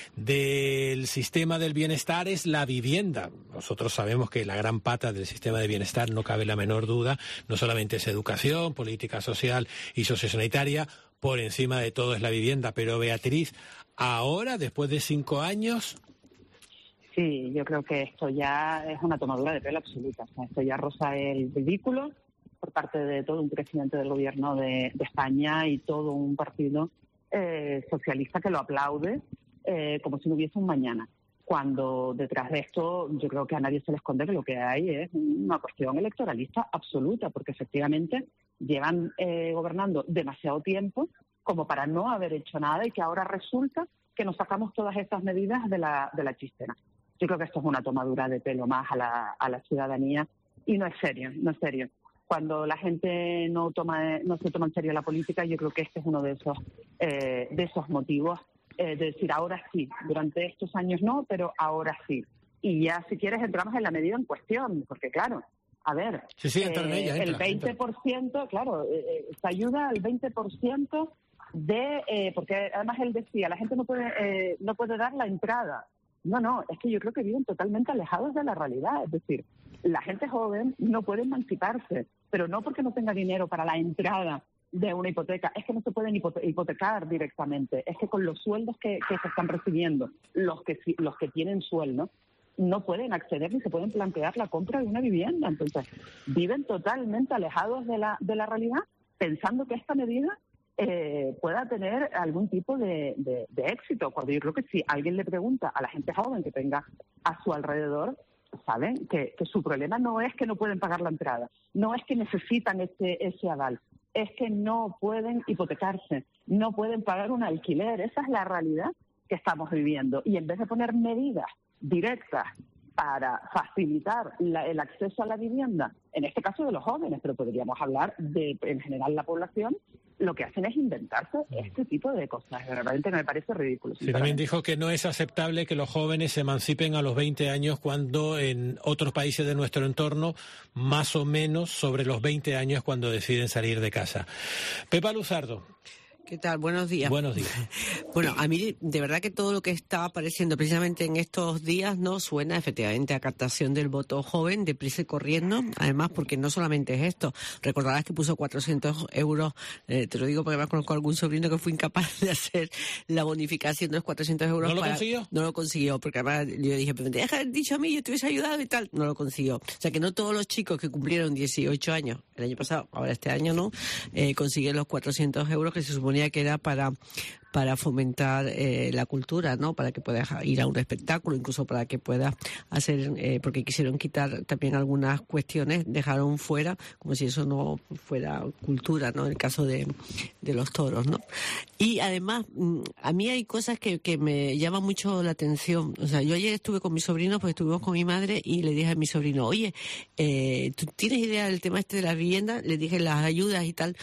Speaker 3: del sistema del bienestar es la vivienda. Nosotros sabemos que la gran pata del sistema de bienestar, no cabe la menor duda, no solamente es educación, política social y sociosanitaria, por encima de todo es la vivienda. Pero Beatriz, ahora, después de cinco años...
Speaker 10: Sí, yo creo que esto ya es una tomadura de pelo absoluta. O sea, esto ya roza el ridículo por parte de todo un presidente del gobierno de, de España y todo un partido eh, socialista que lo aplaude eh, como si no hubiese un mañana. Cuando detrás de esto yo creo que a nadie se le esconde que lo que hay es una cuestión electoralista absoluta, porque efectivamente llevan eh, gobernando demasiado tiempo como para no haber hecho nada y que ahora resulta que nos sacamos todas estas medidas de la, de la chistera. Yo creo que esto es una tomadura de pelo más a la, a la ciudadanía y no es serio, no es serio. Cuando la gente no toma, no se toma en serio la política, yo creo que este es uno de esos, eh, de esos motivos. Eh, de decir, ahora sí, durante estos años no, pero ahora sí. Y ya, si quieres, entramos en la medida en cuestión, porque claro, a ver,
Speaker 3: sí, sí, entra en
Speaker 10: eh,
Speaker 3: ella, entra,
Speaker 10: el veinte por ciento, entra. Claro, eh, se ayuda al veinte por ciento de, eh, porque además él decía, la gente no puede, eh, no puede dar la entrada. No, no, es que yo creo que viven totalmente alejados de la realidad, es decir, la gente joven no puede emanciparse, pero no porque no tenga dinero para la entrada de una hipoteca, es que no se pueden hipotecar directamente, es que con los sueldos que, que se están recibiendo, los que los que tienen sueldo, no pueden acceder ni se pueden plantear la compra de una vivienda. Entonces, viven totalmente alejados de la, de la realidad, pensando que esta medida eh, pueda tener algún tipo de, de, de éxito, cuando yo creo que si alguien le pregunta a la gente joven que tenga a su alrededor, saben que, que su problema no es que no pueden pagar la entrada, no es que necesitan ese, ese aval, es que no pueden hipotecarse, no pueden pagar un alquiler. Esa es la realidad que estamos viviendo. Y en vez de poner medidas directas para facilitar la, el acceso a la vivienda, en este caso de los jóvenes, pero podríamos hablar de, en general, la población, lo que hacen es inventarse este tipo de cosas. Realmente me parece ridículo.
Speaker 3: Sí, también dijo que no es aceptable que los jóvenes se emancipen a los veinte años cuando en otros países de nuestro entorno, más o menos sobre los veinte años cuando deciden salir de casa. Pepa Luzardo.
Speaker 11: ¿Qué tal? Buenos días.
Speaker 3: Buenos días.
Speaker 11: Bueno, a mí de verdad que todo lo que está apareciendo precisamente en estos días no suena efectivamente a captación del voto joven, deprisa y corriendo, además porque no solamente es esto. Recordarás que puso cuatrocientos euros, eh, te lo digo porque me conozco a algún sobrino que fue incapaz de hacer la bonificación de los cuatrocientos euros.
Speaker 3: ¿No lo
Speaker 11: para...
Speaker 3: consiguió?
Speaker 11: No lo consiguió, porque además yo dije, pero me deja haber dicho a mí, yo te hubiese ayudado y tal. No lo consiguió. O sea que no todos los chicos que cumplieron dieciocho años el año pasado, ahora este año no, eh, consiguen los cuatrocientos euros que se supone que era para para fomentar eh, la cultura, ¿no? Para que puedas ir a un espectáculo, incluso para que puedas hacer, eh, porque quisieron quitar también algunas cuestiones, dejaron fuera, como si eso no fuera cultura, ¿no? En el caso de, de los toros, ¿no? Y además, a mí hay cosas que, que me llaman mucho la atención. O sea, yo ayer estuve con mi sobrino, pues estuvimos con mi madre y le dije a mi sobrino, oye, eh, ¿tú tienes idea del tema este de las viviendas? Le dije las ayudas y tal.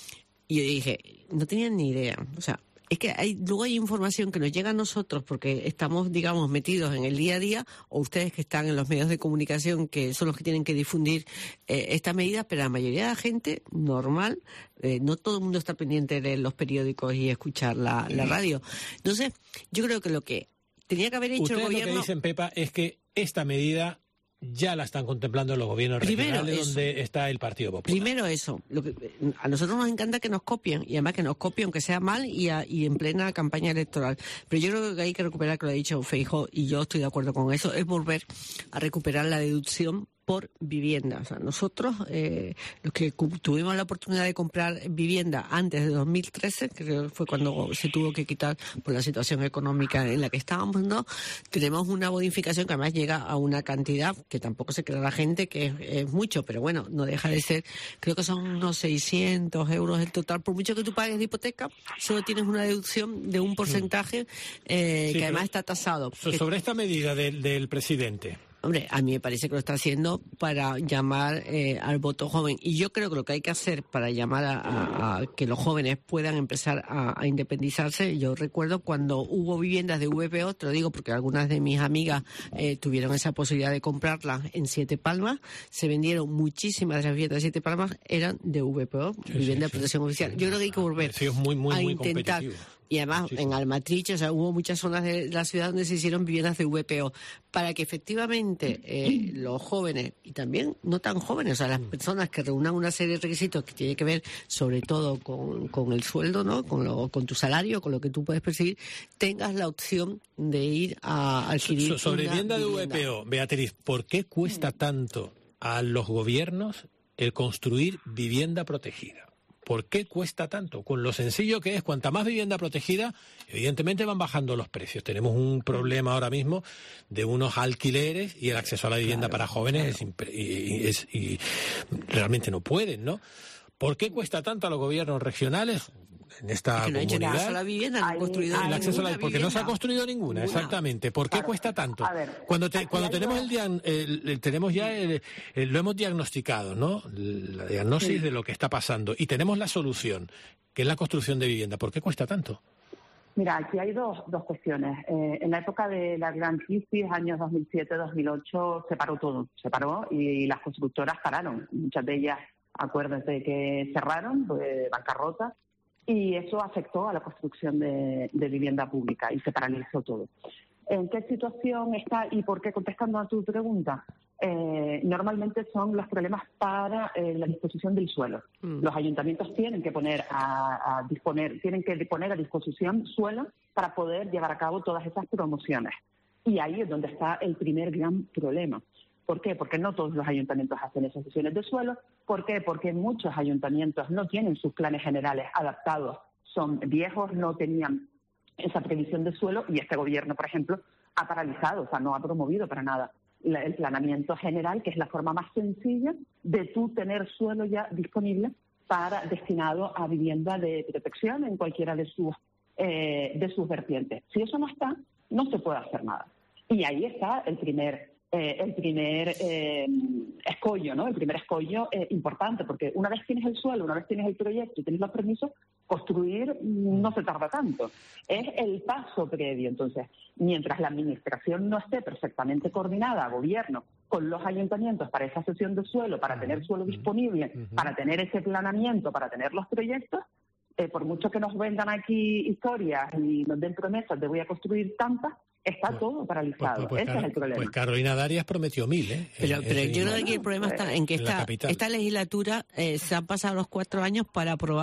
Speaker 11: Y yo dije, no tenían ni idea. O sea, es que hay, luego hay información que nos llega a nosotros porque estamos, digamos, metidos en el día a día, o ustedes que están en los medios de comunicación, que son los que tienen que difundir eh, esta medida, pero la mayoría de la gente normal, eh, no todo el mundo está pendiente de los periódicos y escuchar la, la radio. Entonces, yo creo que lo que tenía que haber hecho
Speaker 3: Ustedes
Speaker 11: el gobierno...
Speaker 3: lo que dicen, Pepa, es que esta medida ya la están contemplando los gobiernos
Speaker 11: Primero
Speaker 3: regionales
Speaker 11: eso.
Speaker 3: donde está el Partido Popular.
Speaker 11: Primero eso. Lo que, a nosotros nos encanta que nos copien, y además que nos copien aunque sea mal y, a, y en plena campaña electoral. Pero yo creo que hay que recuperar, que lo ha dicho Feijóo, y yo estoy de acuerdo con eso, es volver a recuperar la deducción por vivienda. O sea, nosotros, eh, los que tuvimos la oportunidad de comprar vivienda antes de dos mil trece, creo que fue cuando se tuvo que quitar por la situación económica en la que estábamos, ¿no? Tenemos una bonificación que además llega a una cantidad que tampoco se crea la gente que es, es mucho, pero bueno, no deja de ser, creo que son unos seiscientos euros en total. Por mucho que tú pagues de hipoteca, solo tienes una deducción de un porcentaje eh,
Speaker 3: Sí,
Speaker 11: que además
Speaker 3: pero
Speaker 11: está tasado.
Speaker 3: So- sobre esta medida del, del presidente.
Speaker 11: Hombre, a mí me parece que lo está haciendo para llamar eh, al voto joven. Y yo creo que lo que hay que hacer para llamar a, a, a que los jóvenes puedan empezar a, a independizarse, yo recuerdo cuando hubo viviendas de V P O, te lo digo porque algunas de mis amigas eh, tuvieron esa posibilidad de comprarlas en Siete Palmas, se vendieron muchísimas de las viviendas de Siete Palmas, eran de V P O,
Speaker 3: Sí,
Speaker 11: vivienda
Speaker 3: sí,
Speaker 11: de protección oficial. Yo creo que hay que volver
Speaker 3: Sí, es muy, muy,
Speaker 11: a
Speaker 3: muy
Speaker 11: intentar...
Speaker 3: competitivo.
Speaker 11: Y además,
Speaker 3: Muchísimo.
Speaker 11: en Almatriche, o sea, hubo muchas zonas de la ciudad donde se hicieron viviendas de V P O, para que efectivamente eh, los jóvenes, y también no tan jóvenes, o sea, las personas que reúnan una serie de requisitos que tiene que ver sobre todo con, con el sueldo, ¿no? Con, lo, con tu salario, con lo que tú puedes percibir, tengas la opción de ir a adquirir
Speaker 3: So- sobre
Speaker 11: una
Speaker 3: vivienda de
Speaker 11: vivienda.
Speaker 3: V P O, Beatriz, ¿por qué cuesta tanto a los gobiernos el construir vivienda protegida? ¿Por qué cuesta tanto? Con lo sencillo que es, cuanta más vivienda protegida, evidentemente van bajando los precios. Tenemos un problema ahora mismo de unos alquileres y el acceso a la vivienda
Speaker 11: Claro,
Speaker 3: para jóvenes
Speaker 11: claro.
Speaker 3: es, impre- y, y es- y realmente no pueden, ¿no? ¿Por qué cuesta tanto a los gobiernos regionales en esta
Speaker 11: Es que no han hecho
Speaker 3: comunidad?
Speaker 11: una sola vivienda, no han
Speaker 10: Hay-
Speaker 11: construido
Speaker 10: hay
Speaker 3: El acceso a la,
Speaker 11: ninguna
Speaker 3: porque no se ha
Speaker 11: vivienda.
Speaker 3: construido ninguna,
Speaker 11: Ninguna.
Speaker 3: exactamente. ¿Por qué
Speaker 10: Claro.
Speaker 3: cuesta tanto?
Speaker 10: A ver,
Speaker 3: cuando te,
Speaker 10: aquí
Speaker 3: cuando
Speaker 10: hay
Speaker 3: tenemos
Speaker 10: dos-
Speaker 3: el, dian- el- el- tenemos ya el- el- lo hemos diagnosticado, ¿no? La diagnosis
Speaker 10: Sí.
Speaker 3: de lo que está pasando y tenemos la solución, que es la construcción de vivienda. ¿Por qué cuesta tanto?
Speaker 10: Mira, aquí hay dos, dos cuestiones. Eh, en la época de la gran crisis, años dos mil siete dos mil ocho, se paró todo, se paró y las constructoras pararon. Muchas de ellas, acuérdense que cerraron, de bancarrota, y eso afectó a la construcción de, de vivienda pública y se paralizó todo. ¿En qué situación está y por qué? Contestando a tu pregunta, eh, normalmente son los problemas para eh, la disposición del suelo.
Speaker 11: Mm.
Speaker 10: Los ayuntamientos tienen que poner a, a disponer, tienen que poner a disposición suelo para poder llevar a cabo todas esas promociones. Y ahí es donde está el primer gran problema. ¿Por qué? Porque no todos los ayuntamientos hacen esas sesiones de suelo. ¿Por qué? Porque muchos ayuntamientos no tienen sus planes generales adaptados, son viejos, no tenían esa previsión de suelo y este gobierno, por ejemplo, ha paralizado, o sea, no ha promovido para nada la- el planeamiento general, que es la forma más sencilla de tú tener suelo ya disponible para destinado a vivienda de protección en cualquiera de sus eh, de sus vertientes. Si eso no está, no se puede hacer nada. Y ahí está el primer eh, el primer eh, escollo, ¿no? El primer escollo eh, importante, porque una vez tienes el suelo, una vez tienes el proyecto y tienes los permisos, construir mm, no se tarda tanto. Es el paso previo. Entonces, mientras la administración no esté perfectamente coordinada, gobierno, con los ayuntamientos para esa cesión de suelo, para tener suelo disponible, para tener ese planeamiento, para tener los proyectos, eh, por mucho que nos vendan aquí historias y nos den promesas de voy a construir tantas, está todo paralizado.
Speaker 3: Pues, pues,
Speaker 10: Ese
Speaker 3: Car-
Speaker 10: es el problema.
Speaker 3: pues Carolina Darias prometió mil, ¿eh?
Speaker 11: Pero,
Speaker 3: En-
Speaker 11: pero
Speaker 3: en-
Speaker 11: yo creo que el problema está en que
Speaker 3: en la
Speaker 11: esta,
Speaker 3: capital.
Speaker 11: esta legislatura eh, se han pasado los cuatro años para aprobar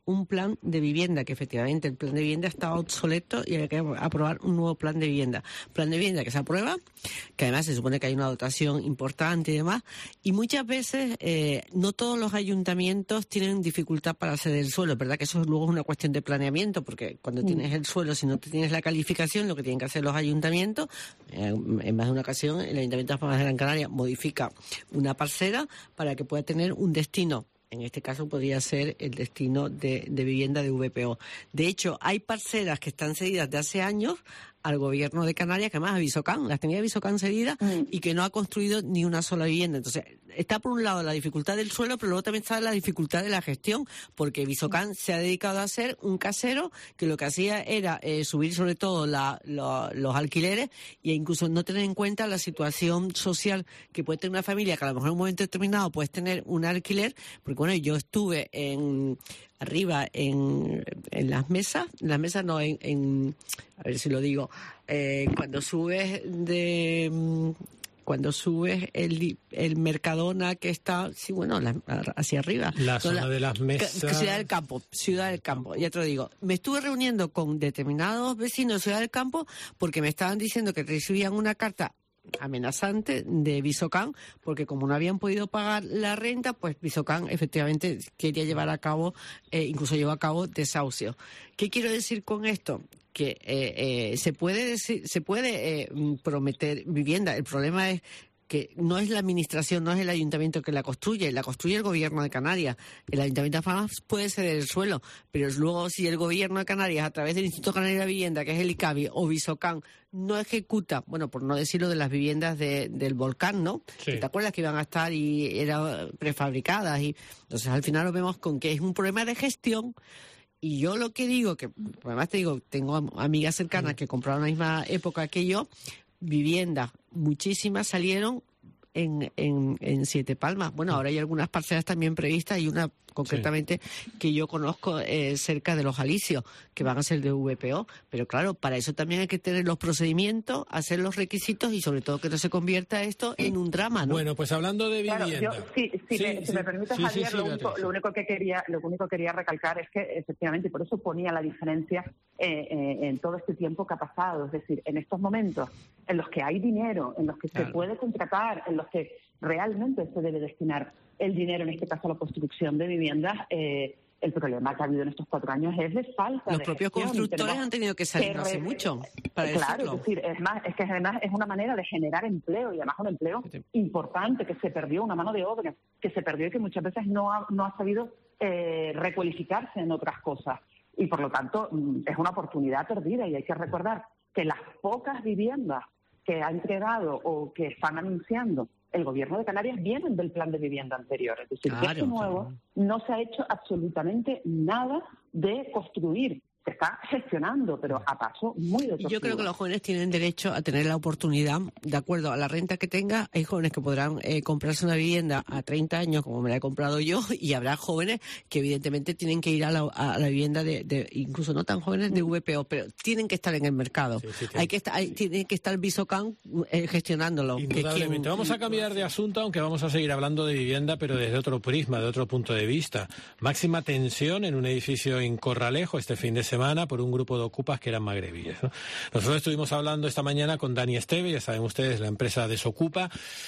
Speaker 11: un plan de vivienda, que efectivamente el plan de vivienda está obsoleto y hay que aprobar un nuevo plan de vivienda. Plan de vivienda que se aprueba, que además se supone que hay una dotación importante y demás, y muchas veces eh, no todos los ayuntamientos tienen dificultad para ceder el suelo, ¿verdad? Que eso luego es una cuestión de planeamiento, porque cuando mm. tienes el suelo, si no tienes la calificación, lo que tienen que hacer los ayuntamientos, eh, en más de una ocasión, el Ayuntamiento de Las Palmas de Gran Canaria modifica una parcela para que pueda tener un destino. En este caso podría ser el destino de, de vivienda de V P O. De hecho, hay parcelas que están cedidas de hace años al gobierno de Canarias, que además a Visocán, las tenía Visocán cedidas mm. y que no ha construido ni una sola vivienda. Entonces, está por un lado la dificultad del suelo, pero luego también está la dificultad de la gestión, porque Visocán mm. se ha dedicado a ser un casero que lo que hacía era eh, subir sobre todo la, lo, los alquileres e incluso no tener en cuenta la situación social que puede tener una familia, que a lo mejor en un momento determinado puedes tener un alquiler, porque bueno, yo estuve en... arriba en, en las mesas, en las mesas no, en, en a ver si lo digo, eh, cuando subes de, cuando subes el, el Mercadona que está, sí, bueno, la, hacia arriba.
Speaker 3: La zona la, de las mesas.
Speaker 11: Ciudad del Campo, Ciudad del Campo, ya te lo digo. Me estuve reuniendo con determinados vecinos de Ciudad del Campo porque me estaban diciendo que recibían una carta amenazante de Visocán, porque como no habían podido pagar la renta, pues Visocán efectivamente quería llevar a cabo, eh, incluso llevó a cabo desahucios. ¿Qué quiero decir con esto? Que eh, eh, se puede decir, se puede eh, prometer vivienda. El problema es que no es la administración, no es el ayuntamiento que la construye, la construye el gobierno de Canarias. El ayuntamiento de Palmas puede ceder el suelo, pero luego si el gobierno de Canarias, a través del Instituto Canario de la Vivienda, que es el I C A B I, o Visocán, no ejecuta, bueno, por no decirlo de las viviendas de, del volcán, ¿no? Sí. ¿Te acuerdas que iban a estar y eran prefabricadas? Y entonces al final lo vemos con que es un problema de gestión. Y yo lo que digo, que además te digo, tengo amigas cercanas que compraron en la misma época que yo, viviendas, muchísimas salieron en, en, en Siete Palmas. Bueno, ahora hay algunas parcelas también previstas, y una concretamente sí. que yo conozco eh, cerca de Los Alicios, que van a ser de V P O, pero claro, para eso también hay que tener los procedimientos, hacer los requisitos y sobre todo que no se convierta esto en un drama, ¿no?
Speaker 3: Bueno, pues hablando de vivienda.
Speaker 10: Claro, yo, sí, sí, sí, me, sí, si me permites, sí, Javier, sí, sí, lo, único, lo único que quería, lo único que quería recalcar es que efectivamente, por eso ponía la diferencia eh, eh, en todo este tiempo que ha pasado, es decir, en estos momentos en los que hay dinero, en los que claro. se puede contratar, en los que realmente se debe destinar el dinero, en este caso a la construcción de viviendas, eh, el problema que ha habido en estos cuatro años es de falta
Speaker 11: Los
Speaker 10: de
Speaker 11: propios
Speaker 10: gestión.
Speaker 11: constructores
Speaker 10: Tenemos
Speaker 11: han tenido que salir
Speaker 10: que
Speaker 11: hace mucho para
Speaker 10: Claro,
Speaker 11: decirlo.
Speaker 10: es decir, es más, es que además es una manera de generar empleo, y además un empleo sí. importante, que se perdió, una mano de obra que se perdió y que muchas veces no ha, no ha sabido eh, recualificarse en otras cosas. Y por lo tanto es una oportunidad perdida, y hay que recordar que las pocas viviendas que ha entregado o que están anunciando el gobierno de Canarias vienen del plan de vivienda anterior. Es decir, claro, que este nuevo claro. no se ha hecho absolutamente nada de construir. Se está gestionando, pero a paso muy de
Speaker 11: Yo creo que los jóvenes tienen derecho a tener la oportunidad, de acuerdo a la renta que tenga. Hay jóvenes que podrán eh, comprarse una vivienda a treinta años, como me la he comprado yo, y habrá jóvenes que evidentemente tienen que ir a la, a la vivienda de, de, incluso no tan jóvenes, de V P O, pero tienen que estar en el mercado. Sí, sí, hay que estar, hay, tiene que estar Visocán eh, gestionándolo.
Speaker 3: Indudablemente. Quien, Vamos a cambiar de asunto, aunque vamos a seguir hablando de vivienda, pero desde otro prisma, de otro punto de vista. Máxima tensión en un edificio en Corralejo este fin de semana. semana por un grupo de ocupas que eran magrebíes, ¿no? Nosotros estuvimos hablando esta mañana con Dani Esteve, ya saben ustedes, la empresa Desocupa,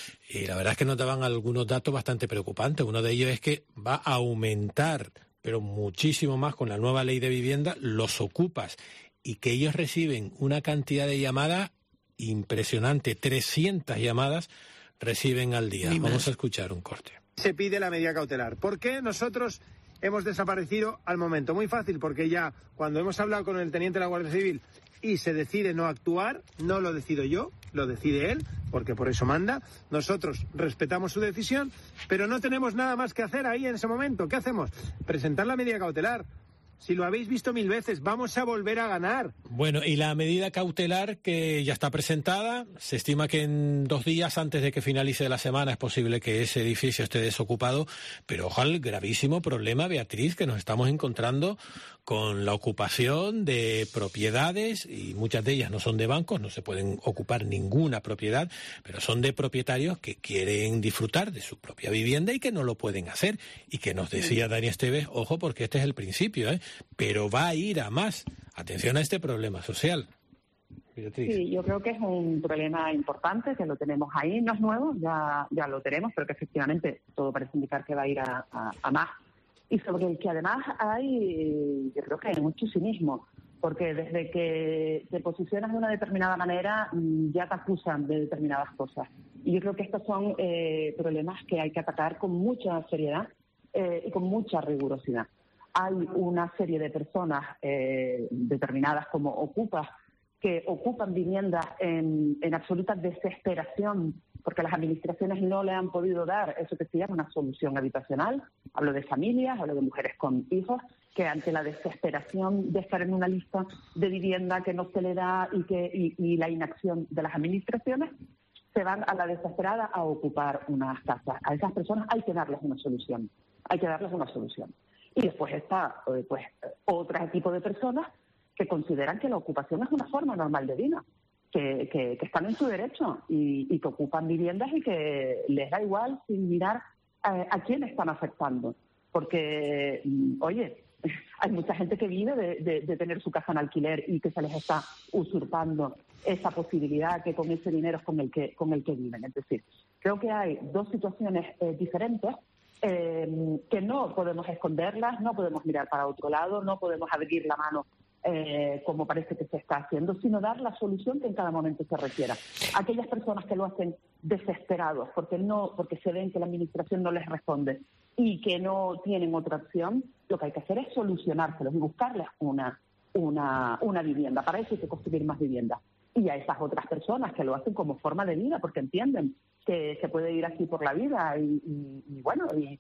Speaker 3: y la verdad es que nos daban algunos datos bastante preocupantes. Uno de ellos es que va a aumentar, pero muchísimo más con la nueva ley de vivienda, los ocupas, y que ellos reciben una cantidad de llamadas impresionante, trescientas llamadas reciben al día. Vamos a escuchar un corte.
Speaker 13: Se pide la medida cautelar. ¿Por qué nosotros hemos desaparecido al momento? Muy fácil, porque ya cuando hemos hablado con el teniente de la Guardia Civil y se decide no actuar, no lo decido yo, lo decide él, porque por eso manda. Nosotros respetamos su decisión, pero no tenemos nada más que hacer ahí en ese momento. ¿Qué hacemos? Presentar la medida cautelar. Si lo habéis visto mil veces, vamos a volver a ganar.
Speaker 3: Bueno, y la medida cautelar que ya está presentada, se estima que en dos días antes de que finalice la semana es posible que ese edificio esté desocupado, pero ojalá el gravísimo problema, Beatriz, que nos estamos encontrando con la ocupación de propiedades, y muchas de ellas no son de bancos, no se pueden ocupar ninguna propiedad, pero son de propietarios que quieren disfrutar de su propia vivienda y que no lo pueden hacer, y que nos decía Dani Esteves, ojo, porque este es el principio, ¿eh? Pero va a ir a más. Atención a este problema social. Beatriz.
Speaker 10: Sí, yo creo que es un problema importante, que lo tenemos ahí, no es nuevo, ya, ya lo tenemos, pero que efectivamente todo parece indicar que va a ir a, a, a más. Y sobre el que además hay, yo creo que hay mucho cinismo, porque desde que te posicionas de una determinada manera ya te acusan de determinadas cosas. Y yo creo que estos son eh, problemas que hay que atacar con mucha seriedad eh, y con mucha rigurosidad. Hay una serie de personas eh, determinadas como ocupas que ocupan viviendas en, en absoluta desesperación porque las administraciones no le han podido dar eso que se llama una solución habitacional. Hablo de familias, hablo de mujeres con hijos, que ante la desesperación de estar en una lista de vivienda que no se le da y, que, y, y la inacción de las administraciones, se van a la desesperada a ocupar unas casas. A esas personas hay que darles una solución, hay que darles una solución. Y después está pues, otro tipo de personas que consideran que la ocupación es una forma normal de vida, que, que, que están en su derecho y, y que ocupan viviendas y que les da igual sin mirar a, a quién están afectando. Porque, oye, hay mucha gente que vive de, de, de tener su casa en alquiler y que se les está usurpando esa posibilidad que con ese dinero es con el que, con el que viven. Es decir, creo que hay dos situaciones eh, diferentes eh, que no podemos esconderlas, no podemos mirar para otro lado, no podemos abrir la mano eh, como parece que se está haciendo, sino dar la solución que en cada momento se requiera. Aquellas personas que lo hacen desesperados porque no, porque se ven que la administración no les responde y que no tienen otra opción, lo que hay que hacer es solucionárselos y buscarles una, una, una vivienda. Para eso hay que construir más viviendas. Y a esas otras personas que lo hacen como forma de vida, porque entienden que se puede ir así por la vida y, y, y bueno, y,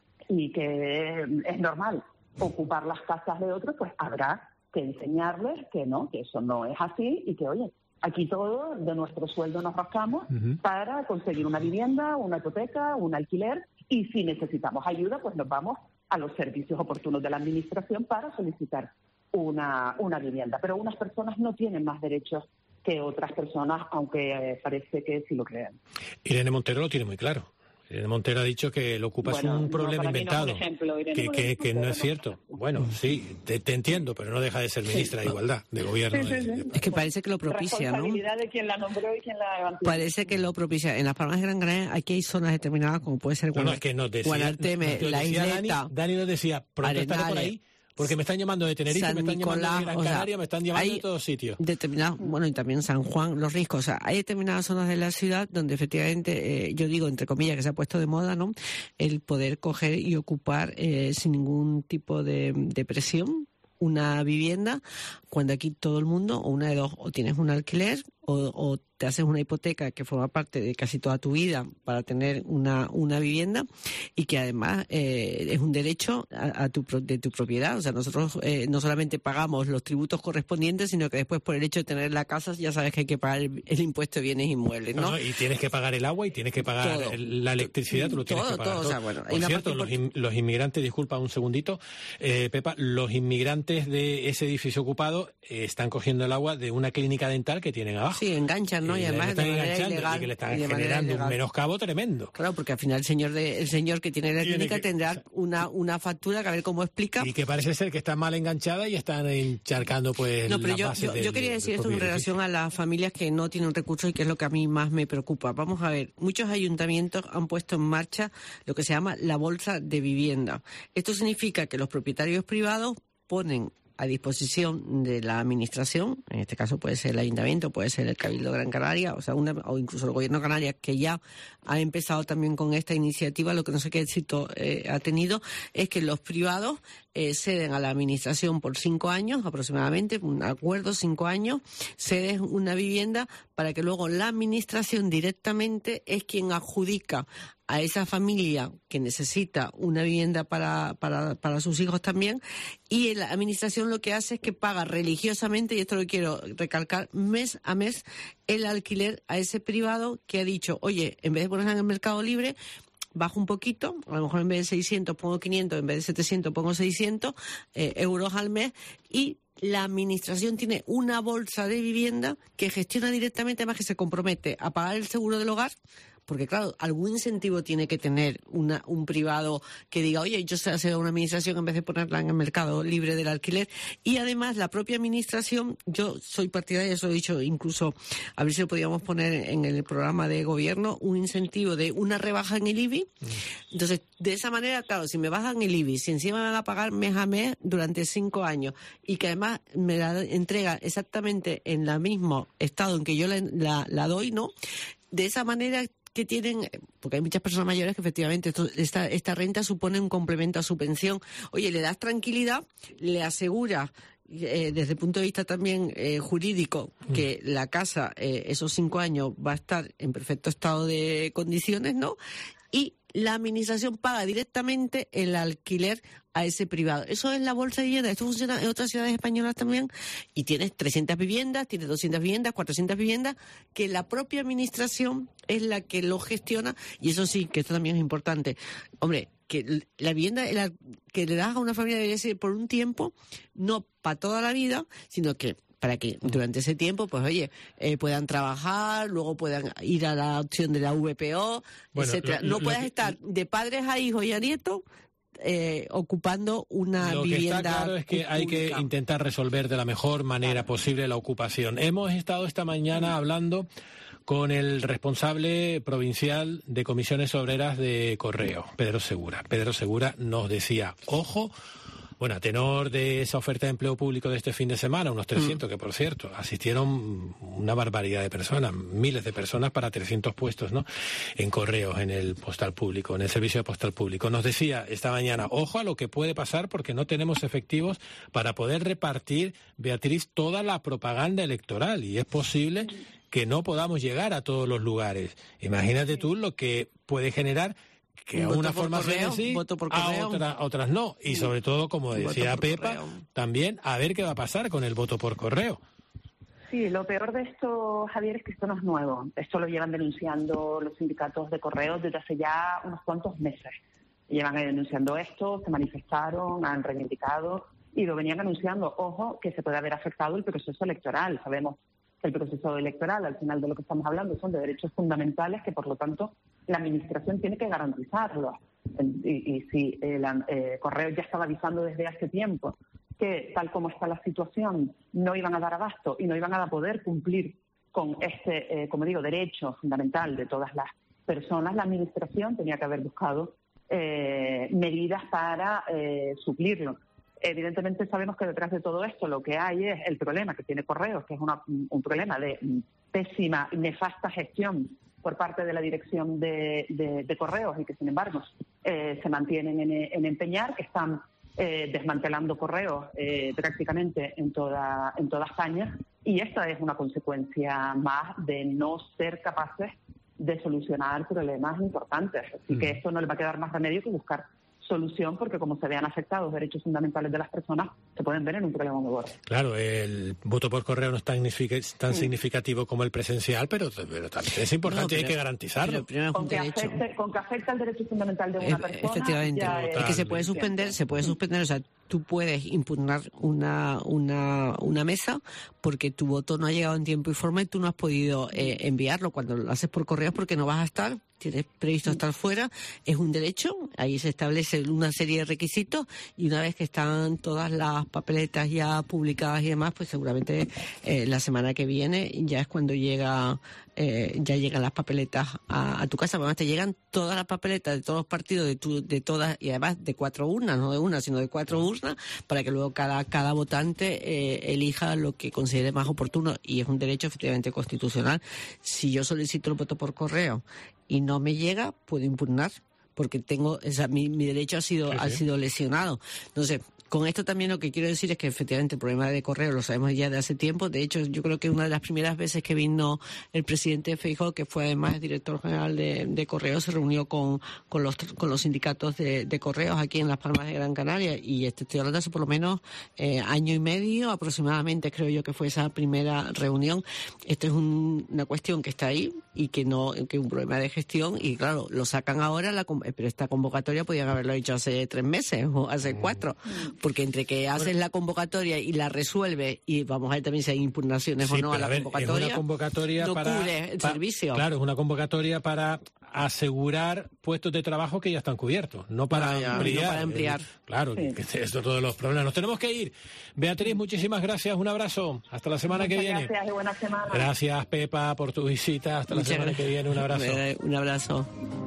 Speaker 10: y que es normal ocupar las casas de otros, pues habrá que enseñarles que no, que eso no es así y que, oye, aquí todos de nuestro sueldo nos rascamos uh-huh. para conseguir una vivienda, una hipoteca, un alquiler, y si necesitamos ayuda, pues nos vamos a los servicios oportunos de la administración para solicitar una, una vivienda. Pero unas personas no tienen más derechos que otras personas, aunque eh, parece que sí lo crean.
Speaker 3: Irene Montero lo tiene muy claro. Irene Montero ha dicho que lo ocupa bueno, es un problema no, inventado, no es un ejemplo, que, que, que no es cierto. Bueno, sí, te, te entiendo, pero no deja de ser ministra sí. de Igualdad, de Gobierno.
Speaker 11: Sí, sí, sí. De, de... Es que parece que lo propicia, ¿no?
Speaker 10: Responsabilidad de quien la nombró y quien la levantó.
Speaker 11: Parece que lo propicia. En las Palmas de Gran Canaria aquí hay zonas determinadas, como puede ser
Speaker 3: no, no, es que nos decía,
Speaker 11: Guanarteme,
Speaker 3: nos
Speaker 11: la
Speaker 3: decía
Speaker 11: isleta,
Speaker 3: Dani, Dani nos decía, pronto estaré por ahí. Porque me están llamando de Tenerife, San me están Nicolás, llamando de Gran Canaria, o sea, me están llamando de todos sitios.
Speaker 11: Determinados, bueno, y también San Juan, Los Riscos. O sea, hay determinadas zonas de la ciudad donde efectivamente, eh, yo digo, entre comillas, que se ha puesto de moda, ¿no? El poder coger y ocupar eh, sin ningún tipo de, de presión una vivienda, cuando aquí todo el mundo, o una de dos, o tienes un alquiler, o, o te haces una hipoteca que forma parte de casi toda tu vida para tener una, una vivienda, y que además eh, es un derecho a, a tu, de tu propiedad. O sea, nosotros eh, no solamente pagamos los tributos correspondientes, sino que después por el hecho de tener la casa ya sabes que hay que pagar el, el impuesto de bienes inmuebles, ¿no?
Speaker 3: No, no, y tienes que pagar el agua y tienes que pagar todo. La electricidad, tú lo tienes
Speaker 11: todo,
Speaker 3: que pagar.
Speaker 11: Todo,
Speaker 3: todo.
Speaker 11: O sea, bueno,
Speaker 3: por cierto, los, in, los inmigrantes, disculpa un segundito, eh, Pepa, los inmigrantes de ese edificio ocupado eh, están cogiendo el agua de una clínica dental que tienen abajo.
Speaker 11: Sí, enganchan, ¿no? Y, y además de manera ilegal.
Speaker 3: Y que le están generando un menoscabo tremendo.
Speaker 11: Claro, porque al final el señor de, el señor que tiene la tiene clínica que, tendrá una, una factura que a ver cómo explica.
Speaker 3: Y que parece ser que está mal enganchada y están encharcando pues
Speaker 11: no, pero
Speaker 3: las
Speaker 11: yo,
Speaker 3: bases
Speaker 11: yo,
Speaker 3: del,
Speaker 11: yo quería decir esto en relación a las familias que no tienen recursos y que es lo que a mí más me preocupa. Vamos a ver, muchos ayuntamientos han puesto en marcha lo que se llama la bolsa de vivienda. Esto significa que los propietarios privados ponen a disposición de la administración, en este caso puede ser el ayuntamiento, puede ser el Cabildo de Gran Canaria, o sea, una, o incluso el Gobierno de Canarias, que ya ha empezado también con esta iniciativa. Lo que no sé qué éxito eh, ha tenido es que los privados eh, ceden a la administración por cinco años aproximadamente, un acuerdo, cinco años, ceden una vivienda para que luego la administración directamente es quien adjudica a esa familia que necesita una vivienda para, para, para sus hijos también, y la administración lo que hace es que paga religiosamente, y esto lo quiero recalcar, mes a mes el alquiler a ese privado que ha dicho, oye, en vez de ponerla en el mercado libre, bajo un poquito, a lo mejor en vez de seiscientos pongo quinientos, en vez de setecientos pongo seiscientos eh, euros al mes, y la administración tiene una bolsa de vivienda que gestiona directamente, además que se compromete a pagar el seguro del hogar, porque claro, algún incentivo tiene que tener una, un privado que diga, oye, yo sé hacer una administración en vez de ponerla en el mercado libre del alquiler. Y además la propia administración, yo soy partidaria, eso he dicho, incluso a ver si lo podíamos poner en el programa de gobierno, un incentivo de una rebaja en el I B I. Mm. Entonces, de esa manera, claro, si me bajan el I B I, si encima me van a pagar mes a mes durante cinco años y que además me la entrega exactamente en el mismo estado en que yo la, la, la doy, ¿no? De esa manera que tienen, porque hay muchas personas mayores que efectivamente esto, esta, esta renta supone un complemento a su pensión. Oye, le das tranquilidad, le asegura eh, desde el punto de vista también eh, jurídico que mm. la casa eh, esos cinco años va a estar en perfecto estado de condiciones, ¿no? Y la administración paga directamente el alquiler a ese privado. Eso es la bolsa de vivienda. Esto funciona en otras ciudades españolas también. Y tienes trescientas viviendas, tienes doscientas viviendas, cuatrocientas viviendas, que la propia administración es la que lo gestiona. Y eso sí, que esto también es importante. Hombre, que la vivienda la, que le das a una familia debería ser por un tiempo, no para toda la vida, sino que para que durante ese tiempo, pues oye, eh, puedan trabajar, luego puedan ir a la opción de la V P O, bueno, etcétera. Lo, no lo, puedes lo que, estar de padres a hijos y a nietos eh, ocupando una
Speaker 3: lo
Speaker 11: vivienda.
Speaker 3: Lo que está claro es que pública. Hay que intentar resolver de la mejor manera posible la ocupación. Hemos estado esta mañana hablando con el responsable provincial de comisiones obreras de Correo, Pedro Segura. Pedro Segura nos decía, ojo, bueno, a tenor de esa oferta de empleo público de este fin de semana, unos trescientos, mm. que por cierto, asistieron una barbaridad de personas, miles de personas para trescientos puestos, ¿no? En correos, en el postal público, en el servicio de postal público. Nos decía esta mañana, ojo a lo que puede pasar porque no tenemos efectivos para poder repartir, Beatriz, toda la propaganda electoral y es posible que no podamos llegar a todos los lugares. Imagínate tú lo que puede generar que a una formación sí, a otra, otras no. Y sobre todo, como decía Pepa, correo. También a ver qué va a pasar con el voto por correo.
Speaker 10: Sí, lo peor de esto, Javier, es que esto no es nuevo. Esto lo llevan denunciando los sindicatos de correos desde hace ya unos cuantos meses. Llevan denunciando esto, se manifestaron, han reivindicado y lo venían anunciando. Ojo, que se puede haber afectado el proceso electoral. Sabemos que el proceso electoral, al final de lo que estamos hablando, son de derechos fundamentales que, por lo tanto, la Administración tiene que garantizarlos. Y, y si el eh, Correo ya estaba avisando desde hace tiempo que, tal como está la situación, no iban a dar abasto y no iban a poder cumplir con este, eh, como digo, derecho fundamental de todas las personas, la Administración tenía que haber buscado eh, medidas para eh, suplirlo. Evidentemente sabemos que detrás de todo esto lo que hay es el problema que tiene Correos, que es una, un problema de pésima y nefasta gestión por parte de la dirección de, de, de Correos y que, sin embargo, eh, se mantienen en, en empeñar, que están eh, desmantelando Correos eh, prácticamente en toda, en toda España, y esta es una consecuencia más de no ser capaces de solucionar problemas importantes. Así mm. que esto no le va a quedar más remedio que buscar solución, porque como se vean afectados los derechos fundamentales de las personas, se pueden ver en un problema muy gordo.
Speaker 3: Claro, el voto por correo no es tan, tan sí. significativo como el presencial, pero, pero también es importante no, y hay que garantizarlo.
Speaker 10: Con que, afecte, con que afecte al derecho fundamental de una eh, persona...
Speaker 11: Efectivamente, es, es que se puede suspender, se puede suspender, o sea, tú puedes impugnar una, una, una mesa porque tu voto no ha llegado en tiempo y forma y tú no has podido eh, enviarlo. Cuando lo haces por correo es porque no vas a estar, tienes previsto estar fuera, es un derecho, ahí se establece una serie de requisitos y una vez que están todas las papeletas ya publicadas y demás, pues seguramente eh, la semana que viene ya es cuando llega eh, ya llegan las papeletas a, a tu casa. Además te llegan todas las papeletas de todos los partidos, de tu, de todas, y además de cuatro urnas, no de una, sino de cuatro urnas, para que luego cada, cada votante eh, elija lo que considere más oportuno, y es un derecho efectivamente constitucional. Si yo solicito el voto por correo y no me llega, puedo impugnar, porque tengo, o sea, mi, mi derecho ha sido, sí, sí. ha sido lesionado. Entonces, Con esto también lo que quiero decir es que efectivamente el problema de correo lo sabemos ya de hace tiempo. De hecho, yo creo que una de las primeras veces que vino el presidente Feijóo, que fue además el director general de, de correos, se reunió con, con, los, con los sindicatos de, de correos aquí en Las Palmas de Gran Canaria, y este, estoy hablando hace por lo menos eh, año y medio aproximadamente, creo yo que fue esa primera reunión. Esto es un, una cuestión que está ahí y que no que es un problema de gestión, y claro, lo sacan ahora, la, pero esta convocatoria podían haberlo hecho hace tres meses o hace cuatro. Porque entre que haces la convocatoria y la resuelve, y vamos a ver también si hay impugnaciones
Speaker 3: sí,
Speaker 11: o no a la
Speaker 3: a ver,
Speaker 11: convocatoria,
Speaker 3: es una convocatoria
Speaker 11: no
Speaker 3: para,
Speaker 11: cubre el
Speaker 3: pa,
Speaker 11: servicio.
Speaker 3: Claro, es una convocatoria para asegurar puestos de trabajo que ya están cubiertos, no para
Speaker 11: ah, ya,
Speaker 3: ampliar.
Speaker 11: No para ampliar.
Speaker 3: Eh, claro, sí. que esto todos los problemas. Nos tenemos que ir. Beatriz, muchísimas gracias, un abrazo. Hasta la semana
Speaker 10: Muchas
Speaker 3: que viene.
Speaker 10: Gracias y buena semana.
Speaker 3: Gracias, Pepa, por tu visita. Hasta la
Speaker 11: Muchas
Speaker 3: semana
Speaker 11: gracias.
Speaker 3: que viene. Un abrazo.
Speaker 11: Un abrazo.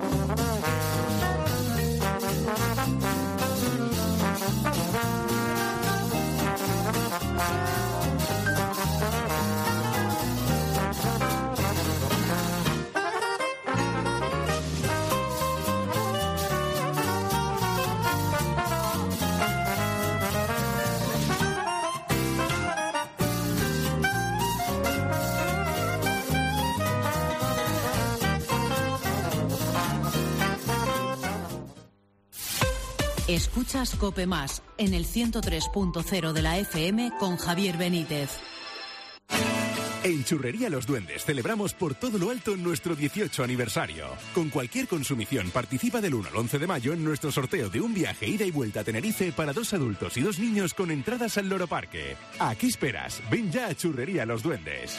Speaker 9: Escuchas COPE Más en el ciento tres punto cero de la F M con Javier Benítez.
Speaker 16: En Churrería Los Duendes celebramos por todo lo alto nuestro dieciocho aniversario. Con cualquier consumición participa del uno al once de mayo en nuestro sorteo de un viaje ida y vuelta a Tenerife para dos adultos y dos niños con entradas al Loro Parque. ¿A qué esperas? Ven ya a Churrería Los Duendes.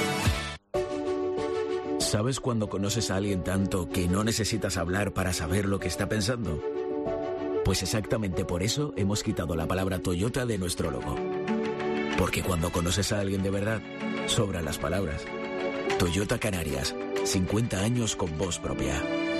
Speaker 8: ¿Sabes cuando conoces a alguien tanto que no necesitas hablar para saber lo que está pensando? Pues exactamente por eso hemos quitado la palabra Toyota de nuestro logo. Porque cuando conoces a alguien de verdad, sobran las palabras. Toyota Canarias, cincuenta años con voz propia.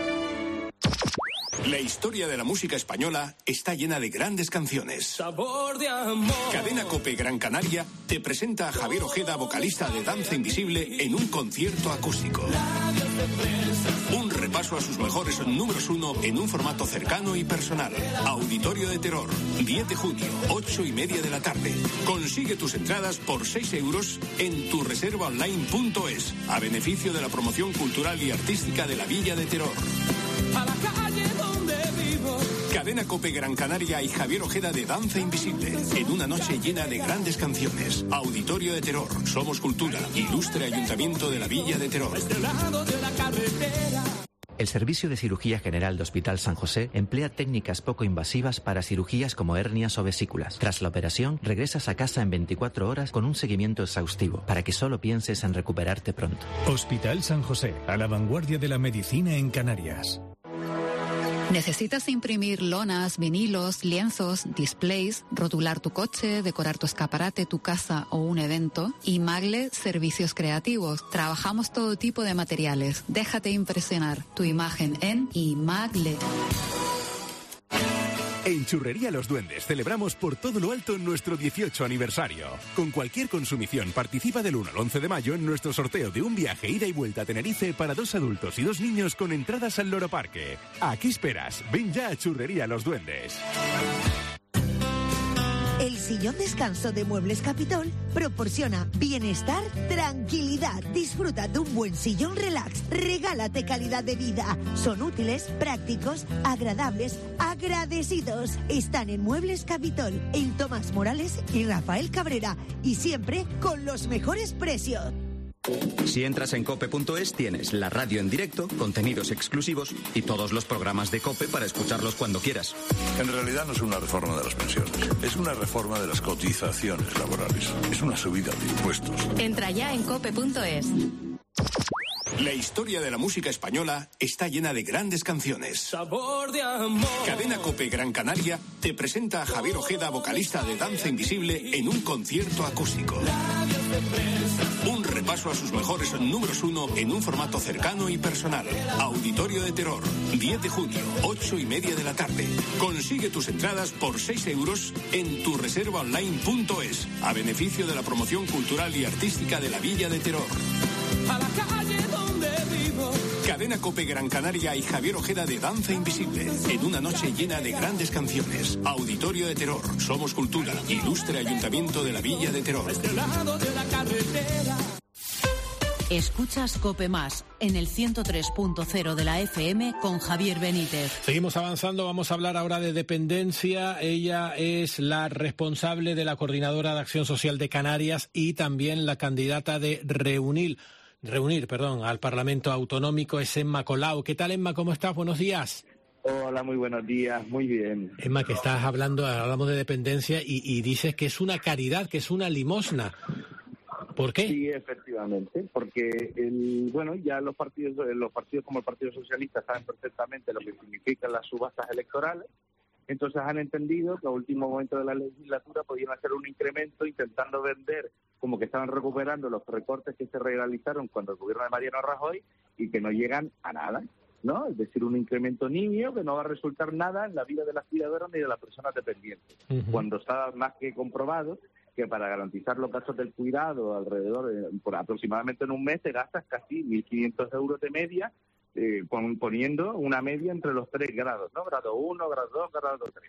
Speaker 17: La historia de la música española está llena de grandes canciones.
Speaker 18: Sabor de amor.
Speaker 17: Cadena COPE Gran Canaria te presenta a Javier Ojeda, vocalista de Danza Invisible, en un concierto acústico. Un repaso a sus mejores números uno en un formato cercano y personal. Auditorio de Terror, diez de junio, ocho y media de la tarde. Consigue tus entradas por seis euros en tu reserva online punto es, a beneficio de la promoción cultural y artística de la Villa de Terror.
Speaker 18: A la calle donde vivo.
Speaker 17: Cadena COPE Gran Canaria y Javier Ojeda de Danza Invisible, en una noche llena de grandes canciones. Auditorio de Terror, Somos Cultura, Ilustre Ayuntamiento de la Villa de Terror.
Speaker 19: El Servicio de Cirugía General de Hospital San José emplea técnicas poco invasivas para cirugías como hernias o vesículas. Tras la operación, regresas a casa en veinticuatro horas con un seguimiento exhaustivo, para que solo pienses en recuperarte pronto.
Speaker 20: Hospital San José, a la vanguardia de la medicina en Canarias.
Speaker 21: ¿Necesitas imprimir lonas, vinilos, lienzos, displays, rotular tu coche, decorar tu escaparate, tu casa o un evento? Imagle Servicios Creativos. Trabajamos todo tipo de materiales. Déjate impresionar. Tu imagen en Imagle.
Speaker 16: En Churrería Los Duendes celebramos por todo lo alto nuestro dieciocho aniversario. Con cualquier consumición participa del uno al once de mayo en nuestro sorteo de un viaje ida y vuelta a Tenerife para dos adultos y dos niños con entradas al Loro Parque. ¿A qué esperas? Ven ya a Churrería Los Duendes.
Speaker 28: El sillón descanso de Muebles Capitol proporciona bienestar, tranquilidad. Disfruta de un buen sillón relax. Regálate calidad de vida. Son útiles, prácticos, agradables, agradecidos. Están en Muebles Capitol, en Tomás Morales y Rafael Cabrera. Y siempre con los mejores precios.
Speaker 22: Si entras en cope punto es tienes la radio en directo, contenidos exclusivos y todos los programas de COPE para escucharlos cuando quieras.
Speaker 24: En realidad no es una reforma de las pensiones, es una reforma de las cotizaciones laborales, es una subida de impuestos.
Speaker 21: Entra ya en cope punto es.
Speaker 17: La historia de la música española está llena de grandes canciones.
Speaker 18: Sabor de amor.
Speaker 17: Cadena COPE Gran Canaria te presenta a Javier Ojeda, vocalista de Danza Invisible, en un concierto acústico. Un repaso a sus mejores números uno en un formato cercano y personal. Auditorio de Terror, diez de junio, ocho y media de la tarde. Consigue tus entradas por seis euros en tu reserva online punto es, a beneficio de la promoción cultural y artística de la Villa de Terror.
Speaker 18: A la calle donde vivo.
Speaker 17: Cadena COPE Gran Canaria y Javier Ojeda de Danza Invisible. En una noche llena de grandes canciones. Auditorio de Terror, Somos Cultura, Ilustre Ayuntamiento de la Villa de Terror.
Speaker 9: Escuchas COPE Más en el ciento tres punto cero de la F M con Javier Benítez.
Speaker 3: Seguimos avanzando, vamos a hablar ahora de dependencia. Ella es la responsable de la Coordinadora de Acción Social de Canarias y también la candidata de Reunir, reunir, perdón, al Parlamento Autonómico, es Emma Colau. ¿Qué tal, Emma? ¿Cómo estás? Buenos días.
Speaker 1: Hola, muy buenos días, muy bien.
Speaker 3: Emma, que estás hablando, hablamos de dependencia y, y dices que es una caridad, que es una limosna. ¿Por qué?
Speaker 1: Sí, efectivamente, porque el, bueno, ya los partidos, los partidos como el Partido Socialista saben perfectamente lo que significan las subastas electorales, entonces han entendido que a último momento de la legislatura podían hacer un incremento intentando vender como que estaban recuperando los recortes que se realizaron cuando el gobierno de Mariano Rajoy y que no llegan a nada, ¿no? Es decir, un incremento nimio que no va a resultar nada en la vida de las cuidadoras ni de las personas dependientes, uh-huh. cuando está más que comprobado que para garantizar los gastos del cuidado alrededor, de, por aproximadamente en un mes, te gastas casi mil quinientos euros de media, eh, poniendo una media entre los tres grados, ¿no? Grado uno, grado dos, grado tres.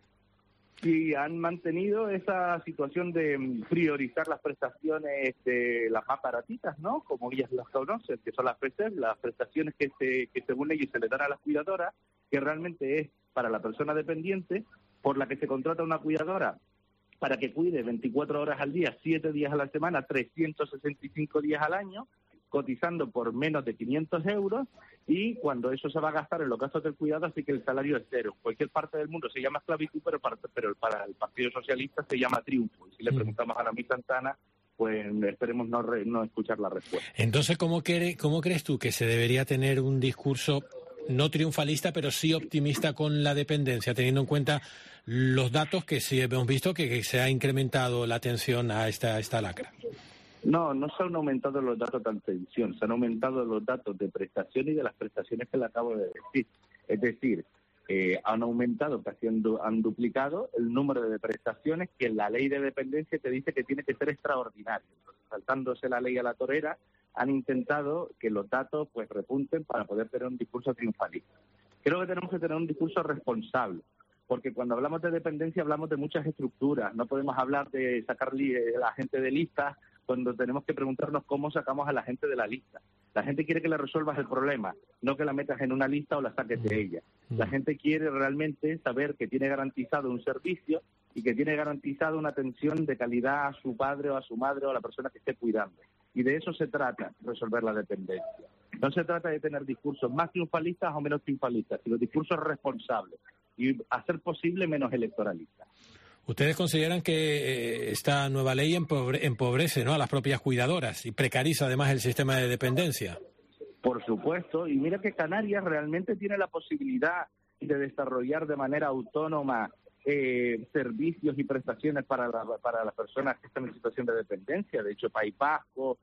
Speaker 1: Y han mantenido esa situación de priorizar las prestaciones de las más baratitas, ¿no? Como ellas las conocen, que son las P S E, las prestaciones que, se, que según ellos se le dan a las cuidadoras, que realmente es para la persona dependiente, por la que se contrata una cuidadora para que cuide veinticuatro horas al día, siete días a la semana, trescientos sesenta y cinco días al año, cotizando por menos de quinientos euros, y cuando eso se va a gastar en los gastos del cuidado, así que el salario es cero. En cualquier parte del mundo se llama esclavitud, pero para, pero para el Partido Socialista se llama triunfo. Y si le preguntamos a Naomi Santana, pues esperemos no, re, no escuchar la respuesta.
Speaker 3: Entonces, ¿cómo, quiere, ¿cómo crees tú que se debería tener un discurso no triunfalista, pero sí optimista con la dependencia, teniendo en cuenta los datos que sí hemos visto que, que se ha incrementado la atención a esta, esta lacra?
Speaker 1: No, no se han aumentado los datos de atención, se han aumentado los datos de prestación y de las prestaciones que le acabo de decir. Es decir, eh, han aumentado, casi han, du- han duplicado el número de prestaciones que la ley de dependencia te dice que tiene que ser extraordinario. Entonces, saltándose la ley a la torera, han intentado que los datos pues repunten para poder tener un discurso triunfalista. Creo que tenemos que tener un discurso responsable, porque cuando hablamos de dependencia hablamos de muchas estructuras. No podemos hablar de sacar li- a la gente de listas cuando tenemos que preguntarnos cómo sacamos a la gente de la lista. La gente quiere que le resuelvas el problema, no que la metas en una lista o la saques de ella. La gente quiere realmente saber que tiene garantizado un servicio y que tiene garantizado una atención de calidad a su padre o a su madre o a la persona que esté cuidando. Y de eso se trata, resolver la dependencia. No se trata de tener discursos más triunfalistas o menos triunfalistas, sino discursos responsables y hacer posible menos electoralistas.
Speaker 3: ¿Ustedes consideran que eh, esta nueva ley empobre- empobrece, ¿no?, a las propias cuidadoras y precariza además el sistema de dependencia?
Speaker 1: Por supuesto, y mira que Canarias realmente tiene la posibilidad de desarrollar de manera autónoma eh, servicios y prestaciones para, la, para las personas que están en situación de dependencia. De hecho, País Vasco,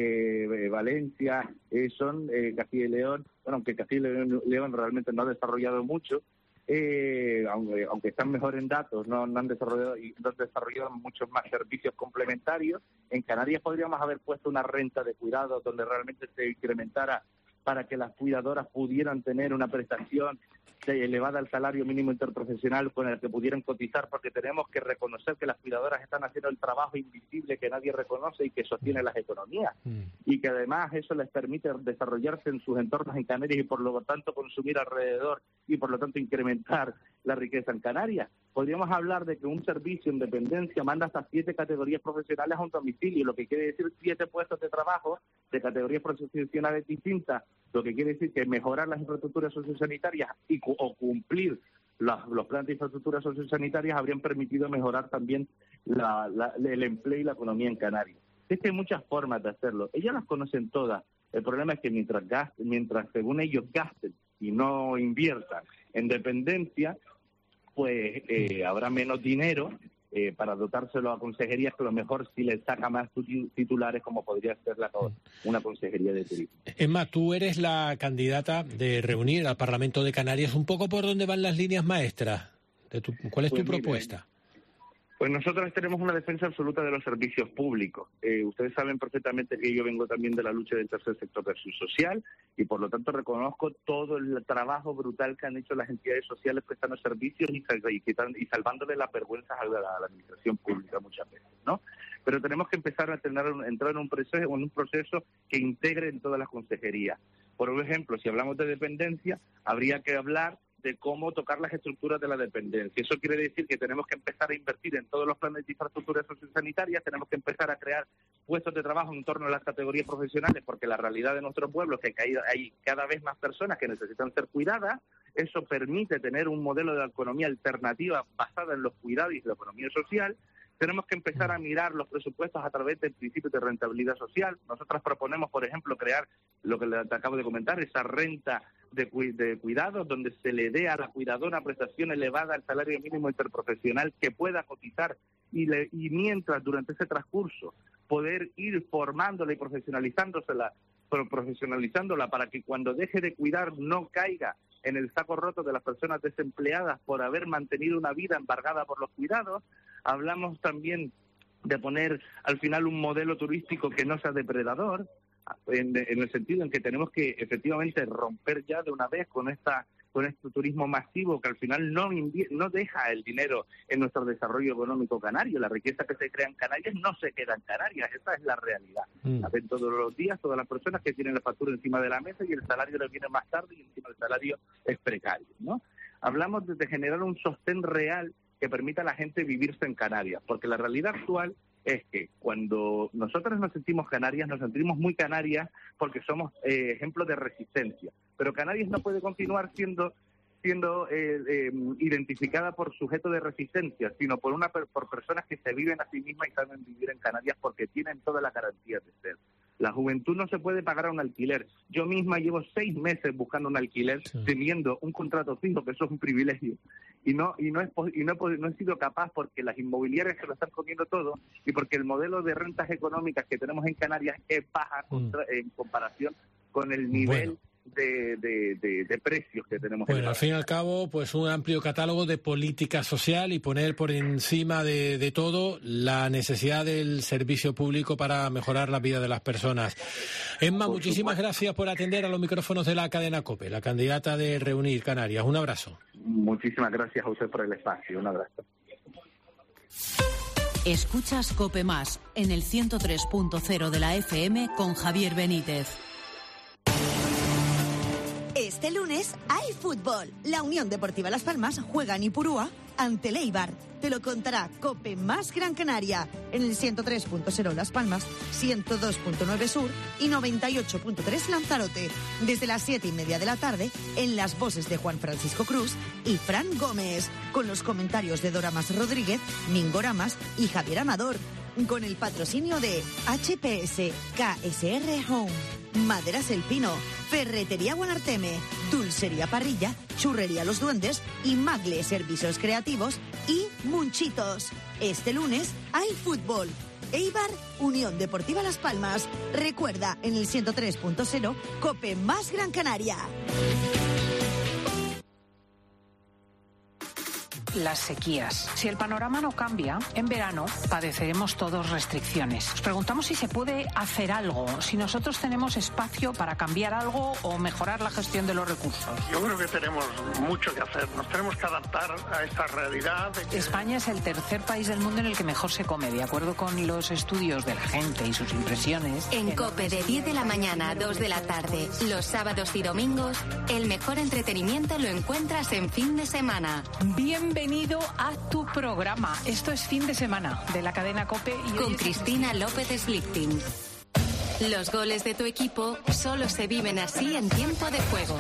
Speaker 1: eh, Valencia, eh, son eh, Castilla y León, bueno, aunque Castilla y León, León realmente no ha desarrollado mucho, Eh, aunque, aunque están mejor en datos, no, no han desarrollado y no han desarrollado muchos más servicios complementarios. En Canarias podríamos haber puesto una renta de cuidados donde realmente se incrementara para que las cuidadoras pudieran tener una prestación elevada al salario mínimo interprofesional con el que pudieran cotizar, porque tenemos que reconocer que las cuidadoras están haciendo el trabajo invisible que nadie reconoce y que sostiene las economías, mm. y que además eso les permite desarrollarse en sus entornos en Canarias y por lo tanto consumir alrededor y por lo tanto incrementar la riqueza en Canarias. Podríamos hablar de que un servicio en dependencia manda hasta siete categorías profesionales a un domicilio, lo que quiere decir siete puestos de trabajo de categorías profesionales distintas, lo que quiere decir que mejorar las infraestructuras sociosanitarias y o cumplir los, los planes de infraestructuras sociosanitarias habrían permitido mejorar también la, la, el empleo y la economía en Canarias. Es que hay muchas formas de hacerlo. Ellas las conocen todas. El problema es que mientras gasten, mientras según ellos gasten y no inviertan en dependencia, pues eh, habrá menos dinero eh, para dotárselo a consejerías que a lo mejor sí les saca más titulares, como podría ser la, una consejería de turismo.
Speaker 3: Emma, tú eres la candidata de Reunir al Parlamento de Canarias. ¿Un poco por dónde van las líneas maestras? De tu, ¿Cuál es pues tu mire, propuesta?
Speaker 1: Pues nosotros tenemos una defensa absoluta de los servicios públicos. Eh, ustedes saben perfectamente que yo vengo también de la lucha del tercer sector versus social y por lo tanto reconozco todo el trabajo brutal que han hecho las entidades sociales prestando servicios y, y, y salvándole las vergüenzas a la, a la administración pública muchas veces, ¿no? Pero tenemos que empezar a tener, entrar en un proceso, en un proceso que integre en todas las consejerías. Por ejemplo, si hablamos de dependencia, habría que hablar de cómo tocar las estructuras de la dependencia. Eso quiere decir que tenemos que empezar a invertir en todos los planes de infraestructuras sociosanitarias, tenemos que empezar a crear puestos de trabajo en torno a las categorías profesionales, porque la realidad de nuestro pueblo es que hay, hay cada vez más personas que necesitan ser cuidadas. Eso permite tener un modelo de economía alternativa basada en los cuidados y la economía social. Tenemos que empezar a mirar los presupuestos a través del principio de rentabilidad social. Nosotros proponemos, por ejemplo, crear lo que te acabo de comentar, esa renta de, cu de cuidados, donde se le dé a la cuidadora una prestación elevada al salario mínimo interprofesional que pueda cotizar y, le, y mientras, durante ese transcurso, poder ir formándola y profesionalizándosela, profesionalizándola para que cuando deje de cuidar no caiga en el saco roto de las personas desempleadas por haber mantenido una vida embargada por los cuidados. Hablamos también de poner al final un modelo turístico que no sea depredador, en, en el sentido en que tenemos que efectivamente romper ya de una vez con esta con este turismo masivo que al final no no deja el dinero en nuestro desarrollo económico canario. La riqueza que se crea en Canarias no se queda en Canarias, esa es la realidad. Mm. La ven todos los días todas las personas que tienen la factura encima de la mesa y el salario les viene más tarde y encima el salario es precario, ¿no? Hablamos de, de generar un sostén real que permita a la gente vivirse en Canarias, porque la realidad actual es que cuando nosotros nos sentimos Canarias, nos sentimos muy Canarias porque somos eh, ejemplos de resistencia. Pero Canarias no puede continuar siendo siendo eh, eh, identificada por sujeto de resistencia, sino por una por personas que se viven a sí mismas y saben vivir en Canarias porque tienen toda la garantía de ser. La juventud no se puede pagar un alquiler. Yo misma llevo seis meses buscando un alquiler, sí, teniendo un contrato fijo, que eso es un privilegio. Y no y no, es, y no, he, no he sido capaz porque las inmobiliarias se lo están comiendo todo y porque el modelo de rentas económicas que tenemos en Canarias es baja contra, mm. en comparación con el nivel... Bueno. De, de, de, de precios que tenemos.
Speaker 3: Bueno, al fin y al cabo, pues un amplio catálogo de política social y poner por encima de, de todo la necesidad del servicio público para mejorar la vida de las personas. Emma, por muchísimas supuesto. Gracias por atender a los micrófonos de la cadena COPE, la candidata de Reunir Canarias. Un abrazo.
Speaker 1: Muchísimas gracias a usted por el espacio. Un abrazo.
Speaker 9: Escuchas COPE Más en el ciento tres punto cero de la F M con Javier Benítez.
Speaker 28: Este lunes hay fútbol. La Unión Deportiva Las Palmas juega en Ipurúa ante el Eibar. Te lo contará COPE Más Gran Canaria en el ciento tres punto cero Las Palmas, ciento dos punto nueve Sur y noventa y ocho punto tres Lanzarote. Desde las siete y media de la tarde en las voces de Juan Francisco Cruz y Fran Gómez, con los comentarios de Dora Mas Rodríguez, Mingo Ramas y Javier Amador, con el patrocinio de H P S, K S R Home, Maderas El Pino, Ferretería Guanarteme, Dulcería Parrilla, Churrería Los Duendes y Magle Servicios Creativos y Munchitos. Este lunes hay fútbol. Eibar, Unión Deportiva Las Palmas. Recuerda, en el ciento tres punto cero, COPE Más Gran Canaria.
Speaker 2: Las sequías. Si el panorama no cambia, en verano padeceremos todos restricciones. Nos preguntamos si se puede hacer algo, si nosotros tenemos espacio para cambiar algo o mejorar la gestión de los recursos.
Speaker 4: Yo creo que tenemos mucho que hacer. Nos tenemos que adaptar a esta realidad. De que...
Speaker 2: España es el tercer país del mundo en el que mejor se come, de acuerdo con los estudios de la gente y sus impresiones.
Speaker 5: En COPE de diez de la mañana a dos de la tarde, los sábados y domingos, el mejor entretenimiento lo encuentras en fin de semana.
Speaker 2: Bienvenido. Bienvenido a tu programa. Esto es Fin de Semana de la cadena COPE. Y
Speaker 5: con Cristina López Slichting. Los goles de tu equipo solo se viven así en tiempo de juego.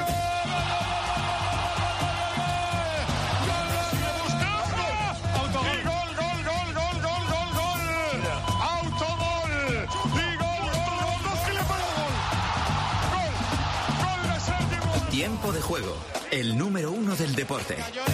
Speaker 22: Tiempo de juego, el número uno del deporte.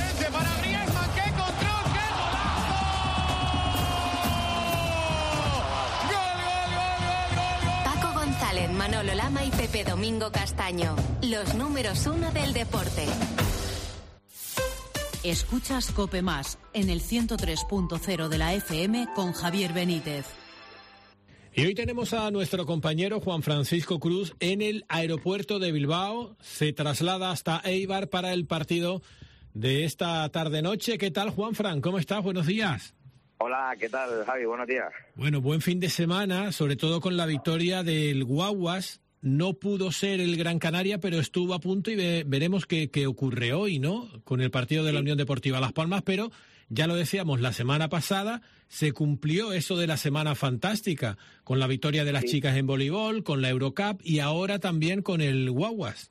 Speaker 5: Manolo Lama y Pepe Domingo Castaño, los números uno del deporte.
Speaker 9: Escuchas COPE Más en el ciento tres punto cero de la F M con Javier Benítez.
Speaker 3: Y hoy tenemos a nuestro compañero Juan Francisco Cruz en el aeropuerto de Bilbao. Se traslada hasta Eibar para el partido de esta tarde-noche. ¿Qué tal, Juanfran? ¿Cómo estás? Buenos días.
Speaker 6: Hola, ¿qué tal, Javi? Buenos días.
Speaker 3: Bueno, buen fin de semana, sobre todo con la victoria del Guaguas. No pudo ser el Gran Canaria, pero estuvo a punto y ve, veremos qué, qué ocurre hoy, ¿no? Con el partido de la Unión Deportiva Las Palmas, pero ya lo decíamos, la semana pasada se cumplió eso de la semana fantástica, con la victoria de las sí. chicas en voleibol, con la Eurocup y ahora también con el Guaguas.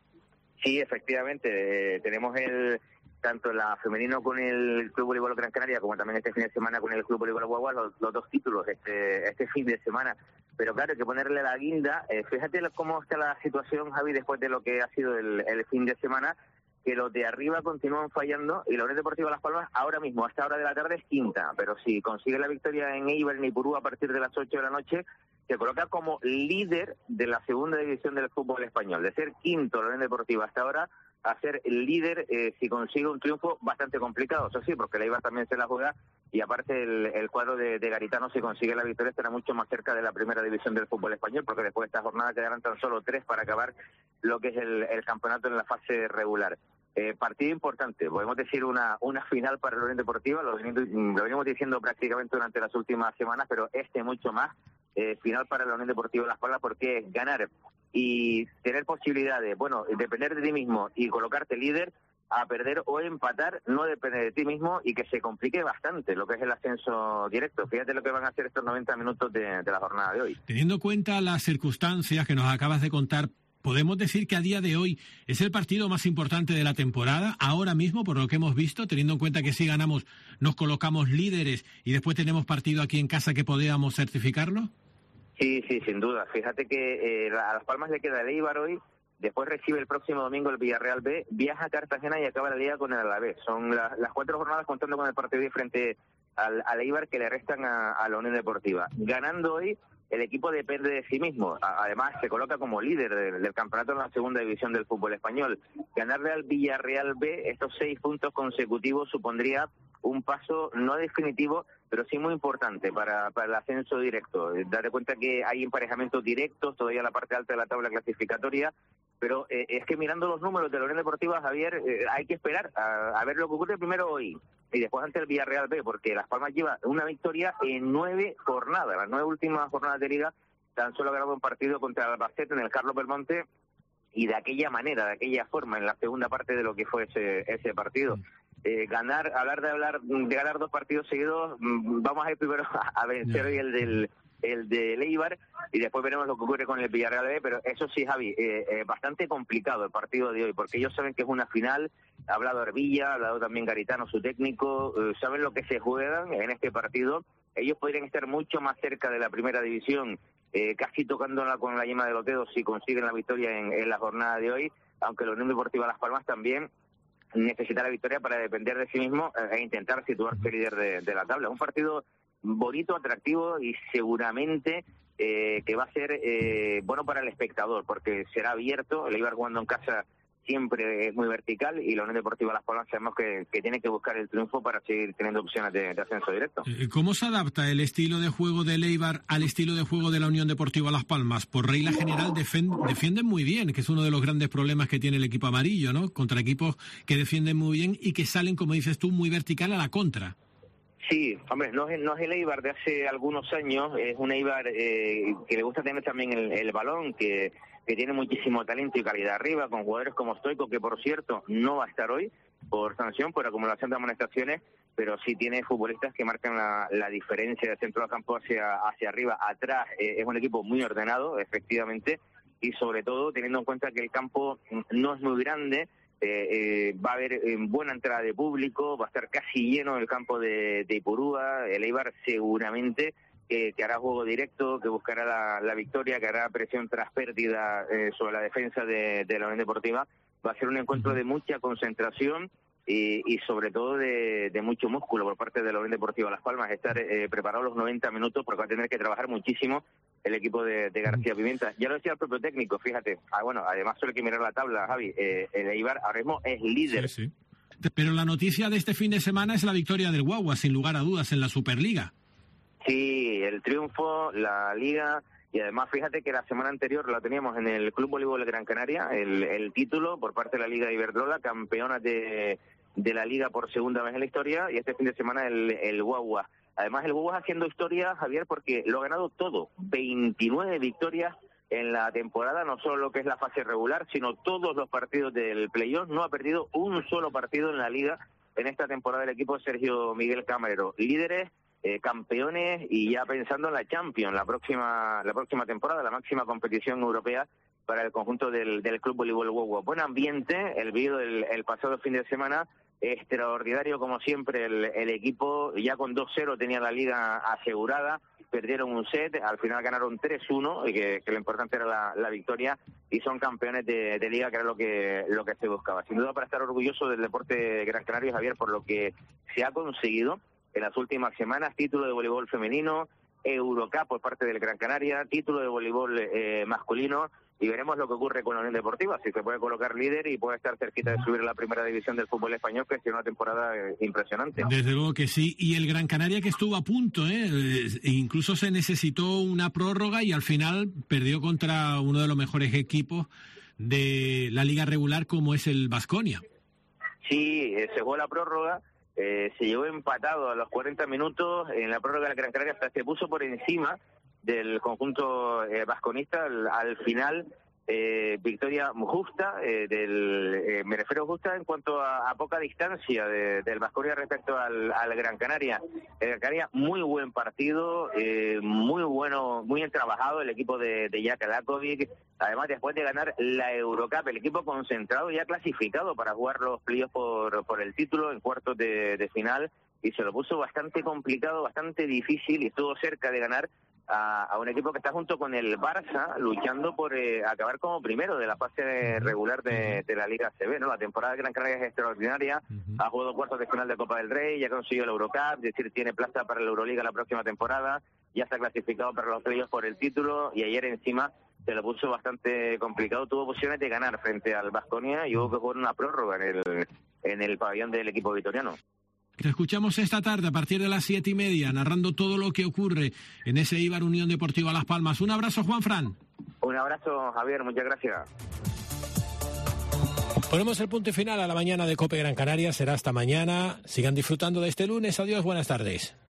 Speaker 6: Sí, efectivamente, eh, tenemos el tanto la femenino con el Club Voleibol Gran Canaria como también este fin de semana con el Club Voleibol Guaguas, los, los dos títulos este este fin de semana. Pero claro, hay que ponerle la guinda. Eh, fíjate cómo está la situación, Javi, después de lo que ha sido el, el fin de semana, que los de arriba continúan fallando y la Unión Deportiva Las Palmas ahora mismo, a esta hora de la tarde, es quinta. Pero si consigue la victoria en Eibar, en Ipurú, a partir de las ocho de la noche, se coloca como líder de la segunda división del fútbol español. De ser quinto la Unión Deportiva hasta ahora, a ser el líder eh, si consigue un triunfo bastante complicado, eso sí, porque la Eibar también se la juega y aparte el, el cuadro de, de Garitano, si consigue la victoria, estará mucho más cerca de la primera división del fútbol español, porque después de esta jornada quedarán tan solo tres para acabar lo que es el, el campeonato en la fase regular. Eh, partido importante, podemos decir una una final para la Unión Deportiva, lo, lo venimos diciendo prácticamente durante las últimas semanas, pero este mucho más, eh, final para la Unión Deportiva Las Palmas, porque es ganar y tener posibilidades, bueno, depender de ti mismo y colocarte líder, a perder o empatar, no depende de ti mismo y que se complique bastante lo que es el ascenso directo. Fíjate lo que van a hacer estos noventa minutos de, de la jornada de hoy.
Speaker 3: Teniendo en cuenta las circunstancias que nos acabas de contar, ¿podemos decir que a día de hoy es el partido más importante de la temporada, ahora mismo, por lo que hemos visto, teniendo en cuenta que si ganamos nos colocamos líderes y después tenemos partido aquí en casa que podamos certificarlo?
Speaker 6: Sí, sí, sin duda. Fíjate que eh, a Las Palmas le queda el Eibar hoy, después recibe el próximo domingo el Villarreal B, viaja a Cartagena y acaba la liga con el Alavés. Son la, las cuatro jornadas contando con el partido de frente al, al Eibar que le restan a, a la Unión Deportiva. Ganando hoy, el equipo depende de sí mismo. Además, se coloca como líder del, del campeonato en la segunda división del fútbol español. Ganarle al Villarreal B estos seis puntos consecutivos supondría un paso no definitivo, pero sí muy importante para, para el ascenso directo. Date cuenta que hay emparejamientos directos, todavía en la parte alta de la tabla clasificatoria, pero eh, es que mirando los números de la Unión Deportiva, Javier, eh, hay que esperar a, a ver lo que ocurre primero hoy y después ante el Villarreal B, porque Las Palmas lleva una victoria en nueve jornadas, las nueve últimas jornadas de liga, tan solo ha ganado un partido contra el Albacete en el Carlos Belmonte, y de aquella manera, de aquella forma, en la segunda parte de lo que fue ese, ese partido. Eh, ganar, hablar de hablar de ganar dos partidos seguidos, vamos a ir primero a, a vencer hoy el del el de Eibar y después veremos lo que ocurre con el Villarreal B, pero eso sí, Javi, eh, eh, bastante complicado el partido de hoy, porque ellos saben que es una final, ha hablado Arbilla, ha hablado también Garitano, su técnico, eh, saben lo que se juegan en este partido, ellos podrían estar mucho más cerca de la primera división, eh, casi tocándola con la yema de los dedos si consiguen la victoria en, en la jornada de hoy, aunque la Unión Deportiva Las Palmas también necesita la victoria para depender de sí mismo e intentar situarse líder de, de la tabla. Un partido bonito, atractivo y seguramente eh, que va a ser eh, bueno para el espectador, porque será abierto, el Eibar jugando en casa siempre es muy vertical y la Unión Deportiva Las Palmas sabemos que, que tiene que buscar el triunfo para seguir teniendo opciones de, de ascenso directo.
Speaker 3: ¿Cómo se adapta el estilo de juego del Eibar al estilo de juego de la Unión Deportiva Las Palmas? Por regla general defen- defienden muy bien, que es uno de los grandes problemas que tiene el equipo amarillo, ¿no? Contra equipos que defienden muy bien y que salen, como dices tú, muy vertical a la contra.
Speaker 6: Sí, hombre, no es, no es el Eibar de hace algunos años, es un Eibar eh, que le gusta tener también el, el balón, que, que tiene muchísimo talento y calidad arriba, con jugadores como Stoico, que por cierto no va a estar hoy por sanción, por acumulación de amonestaciones, pero sí tiene futbolistas que marcan la, la diferencia de centro del campo hacia, hacia arriba. Atrás eh, es un equipo muy ordenado, efectivamente, y sobre todo teniendo en cuenta que el campo no es muy grande. Eh, eh, va a haber eh, buena entrada de público, va a estar casi lleno el campo de, de Ipurúa, el Eibar seguramente eh, que hará juego directo, que buscará la, la victoria, que hará presión tras pérdida eh, sobre la defensa de, de la Unión Deportiva. Va a ser un encuentro de mucha concentración y, y sobre todo de, de mucho músculo por parte de la Unión Deportiva Las Palmas, estar eh, preparado los noventa minutos porque va a tener que trabajar muchísimo el equipo de, de García Pimienta. Ya lo decía el propio técnico, fíjate, ah, bueno, además solo hay que mirar la tabla, Javi, eh, el Eibar ahora mismo es líder.
Speaker 3: Sí, sí. Pero la noticia de este fin de semana es la victoria del Guagua, sin lugar a dudas, en la Superliga.
Speaker 6: Sí, el triunfo, la Liga, y además fíjate que la semana anterior la teníamos en el Club Voleibol Gran Canaria, el, el título por parte de la Liga Iberdrola, campeona de, de la Liga por segunda vez en la historia, y este fin de semana el, el Guagua. Además el Guagua haciendo historia, Javier, porque lo ha ganado todo, veintinueve victorias en la temporada, no solo lo que es la fase regular, sino todos los partidos del playoff. No ha perdido un solo partido en la Liga en esta temporada el equipo de Sergio Miguel Camarero. Líderes, eh, campeones y ya pensando en la Champions, la próxima la próxima temporada, la máxima competición europea para el conjunto del, del Club Voleibol Guagua. Buen ambiente, el vídeo del el pasado fin de semana, extraordinario como siempre el, el equipo, ya con dos cero tenía la Liga asegurada, perdieron un set, al final ganaron tres uno, y que, que lo importante era la, la victoria, y son campeones de, de Liga, que era lo que lo que se buscaba. Sin duda para estar orgulloso del deporte gran canario, Javier, por lo que se ha conseguido en las últimas semanas: título de voleibol femenino, Eurocup por parte del Gran Canaria, título de voleibol eh, masculino, y veremos lo que ocurre con la Unión Deportiva, si se puede colocar líder y puede estar cerquita de subir a la primera división del fútbol español, que es una temporada eh, impresionante.
Speaker 3: Desde luego que sí, y el Gran Canaria que estuvo a punto, ¿eh? E incluso se necesitó una prórroga y al final perdió contra uno de los mejores equipos de la liga regular, como es el Baskonia.
Speaker 6: Sí, eh, se jugó la prórroga, eh, se llegó empatado a los cuarenta minutos, en la prórroga del Gran Canaria hasta se puso por encima del conjunto eh, vasconista al, al final. Eh, victoria justa, eh, del, eh, me refiero justa en cuanto a, a poca distancia de, del Baskonia respecto al, al Gran Canaria. El Gran Canaria, muy buen partido, eh, muy bueno, muy bien trabajado el equipo de, de Jaka Lakovic. Además, después de ganar la Eurocup, el equipo concentrado, ya clasificado para jugar los playoffs por, por el título en cuartos de, de final, y se lo puso bastante complicado, bastante difícil, y estuvo cerca de ganar A, a un equipo que está junto con el Barça luchando por eh, acabar como primero de la fase regular de, de la Liga A C B, ¿no? La temporada de Gran Canaria es extraordinaria, uh-huh. Ha jugado cuartos de final de Copa del Rey, ya consiguió el Eurocup, es decir, tiene plaza para la Euroliga la próxima temporada, ya está clasificado para los playoffs por el título, y ayer encima se lo puso bastante complicado, tuvo posiciones de ganar frente al Baskonia y hubo que jugar una prórroga en el, en el pabellón del equipo vitoriano.
Speaker 3: Te escuchamos esta tarde a partir de las siete y media, narrando todo lo que ocurre en ese Eibar Unión Deportiva Las Palmas. Un abrazo, Juanfran.
Speaker 6: Un abrazo, Javier, muchas gracias.
Speaker 3: Ponemos el punto y final a la mañana de COPE Gran Canaria. Será hasta mañana. Sigan disfrutando de este lunes. Adiós, buenas tardes.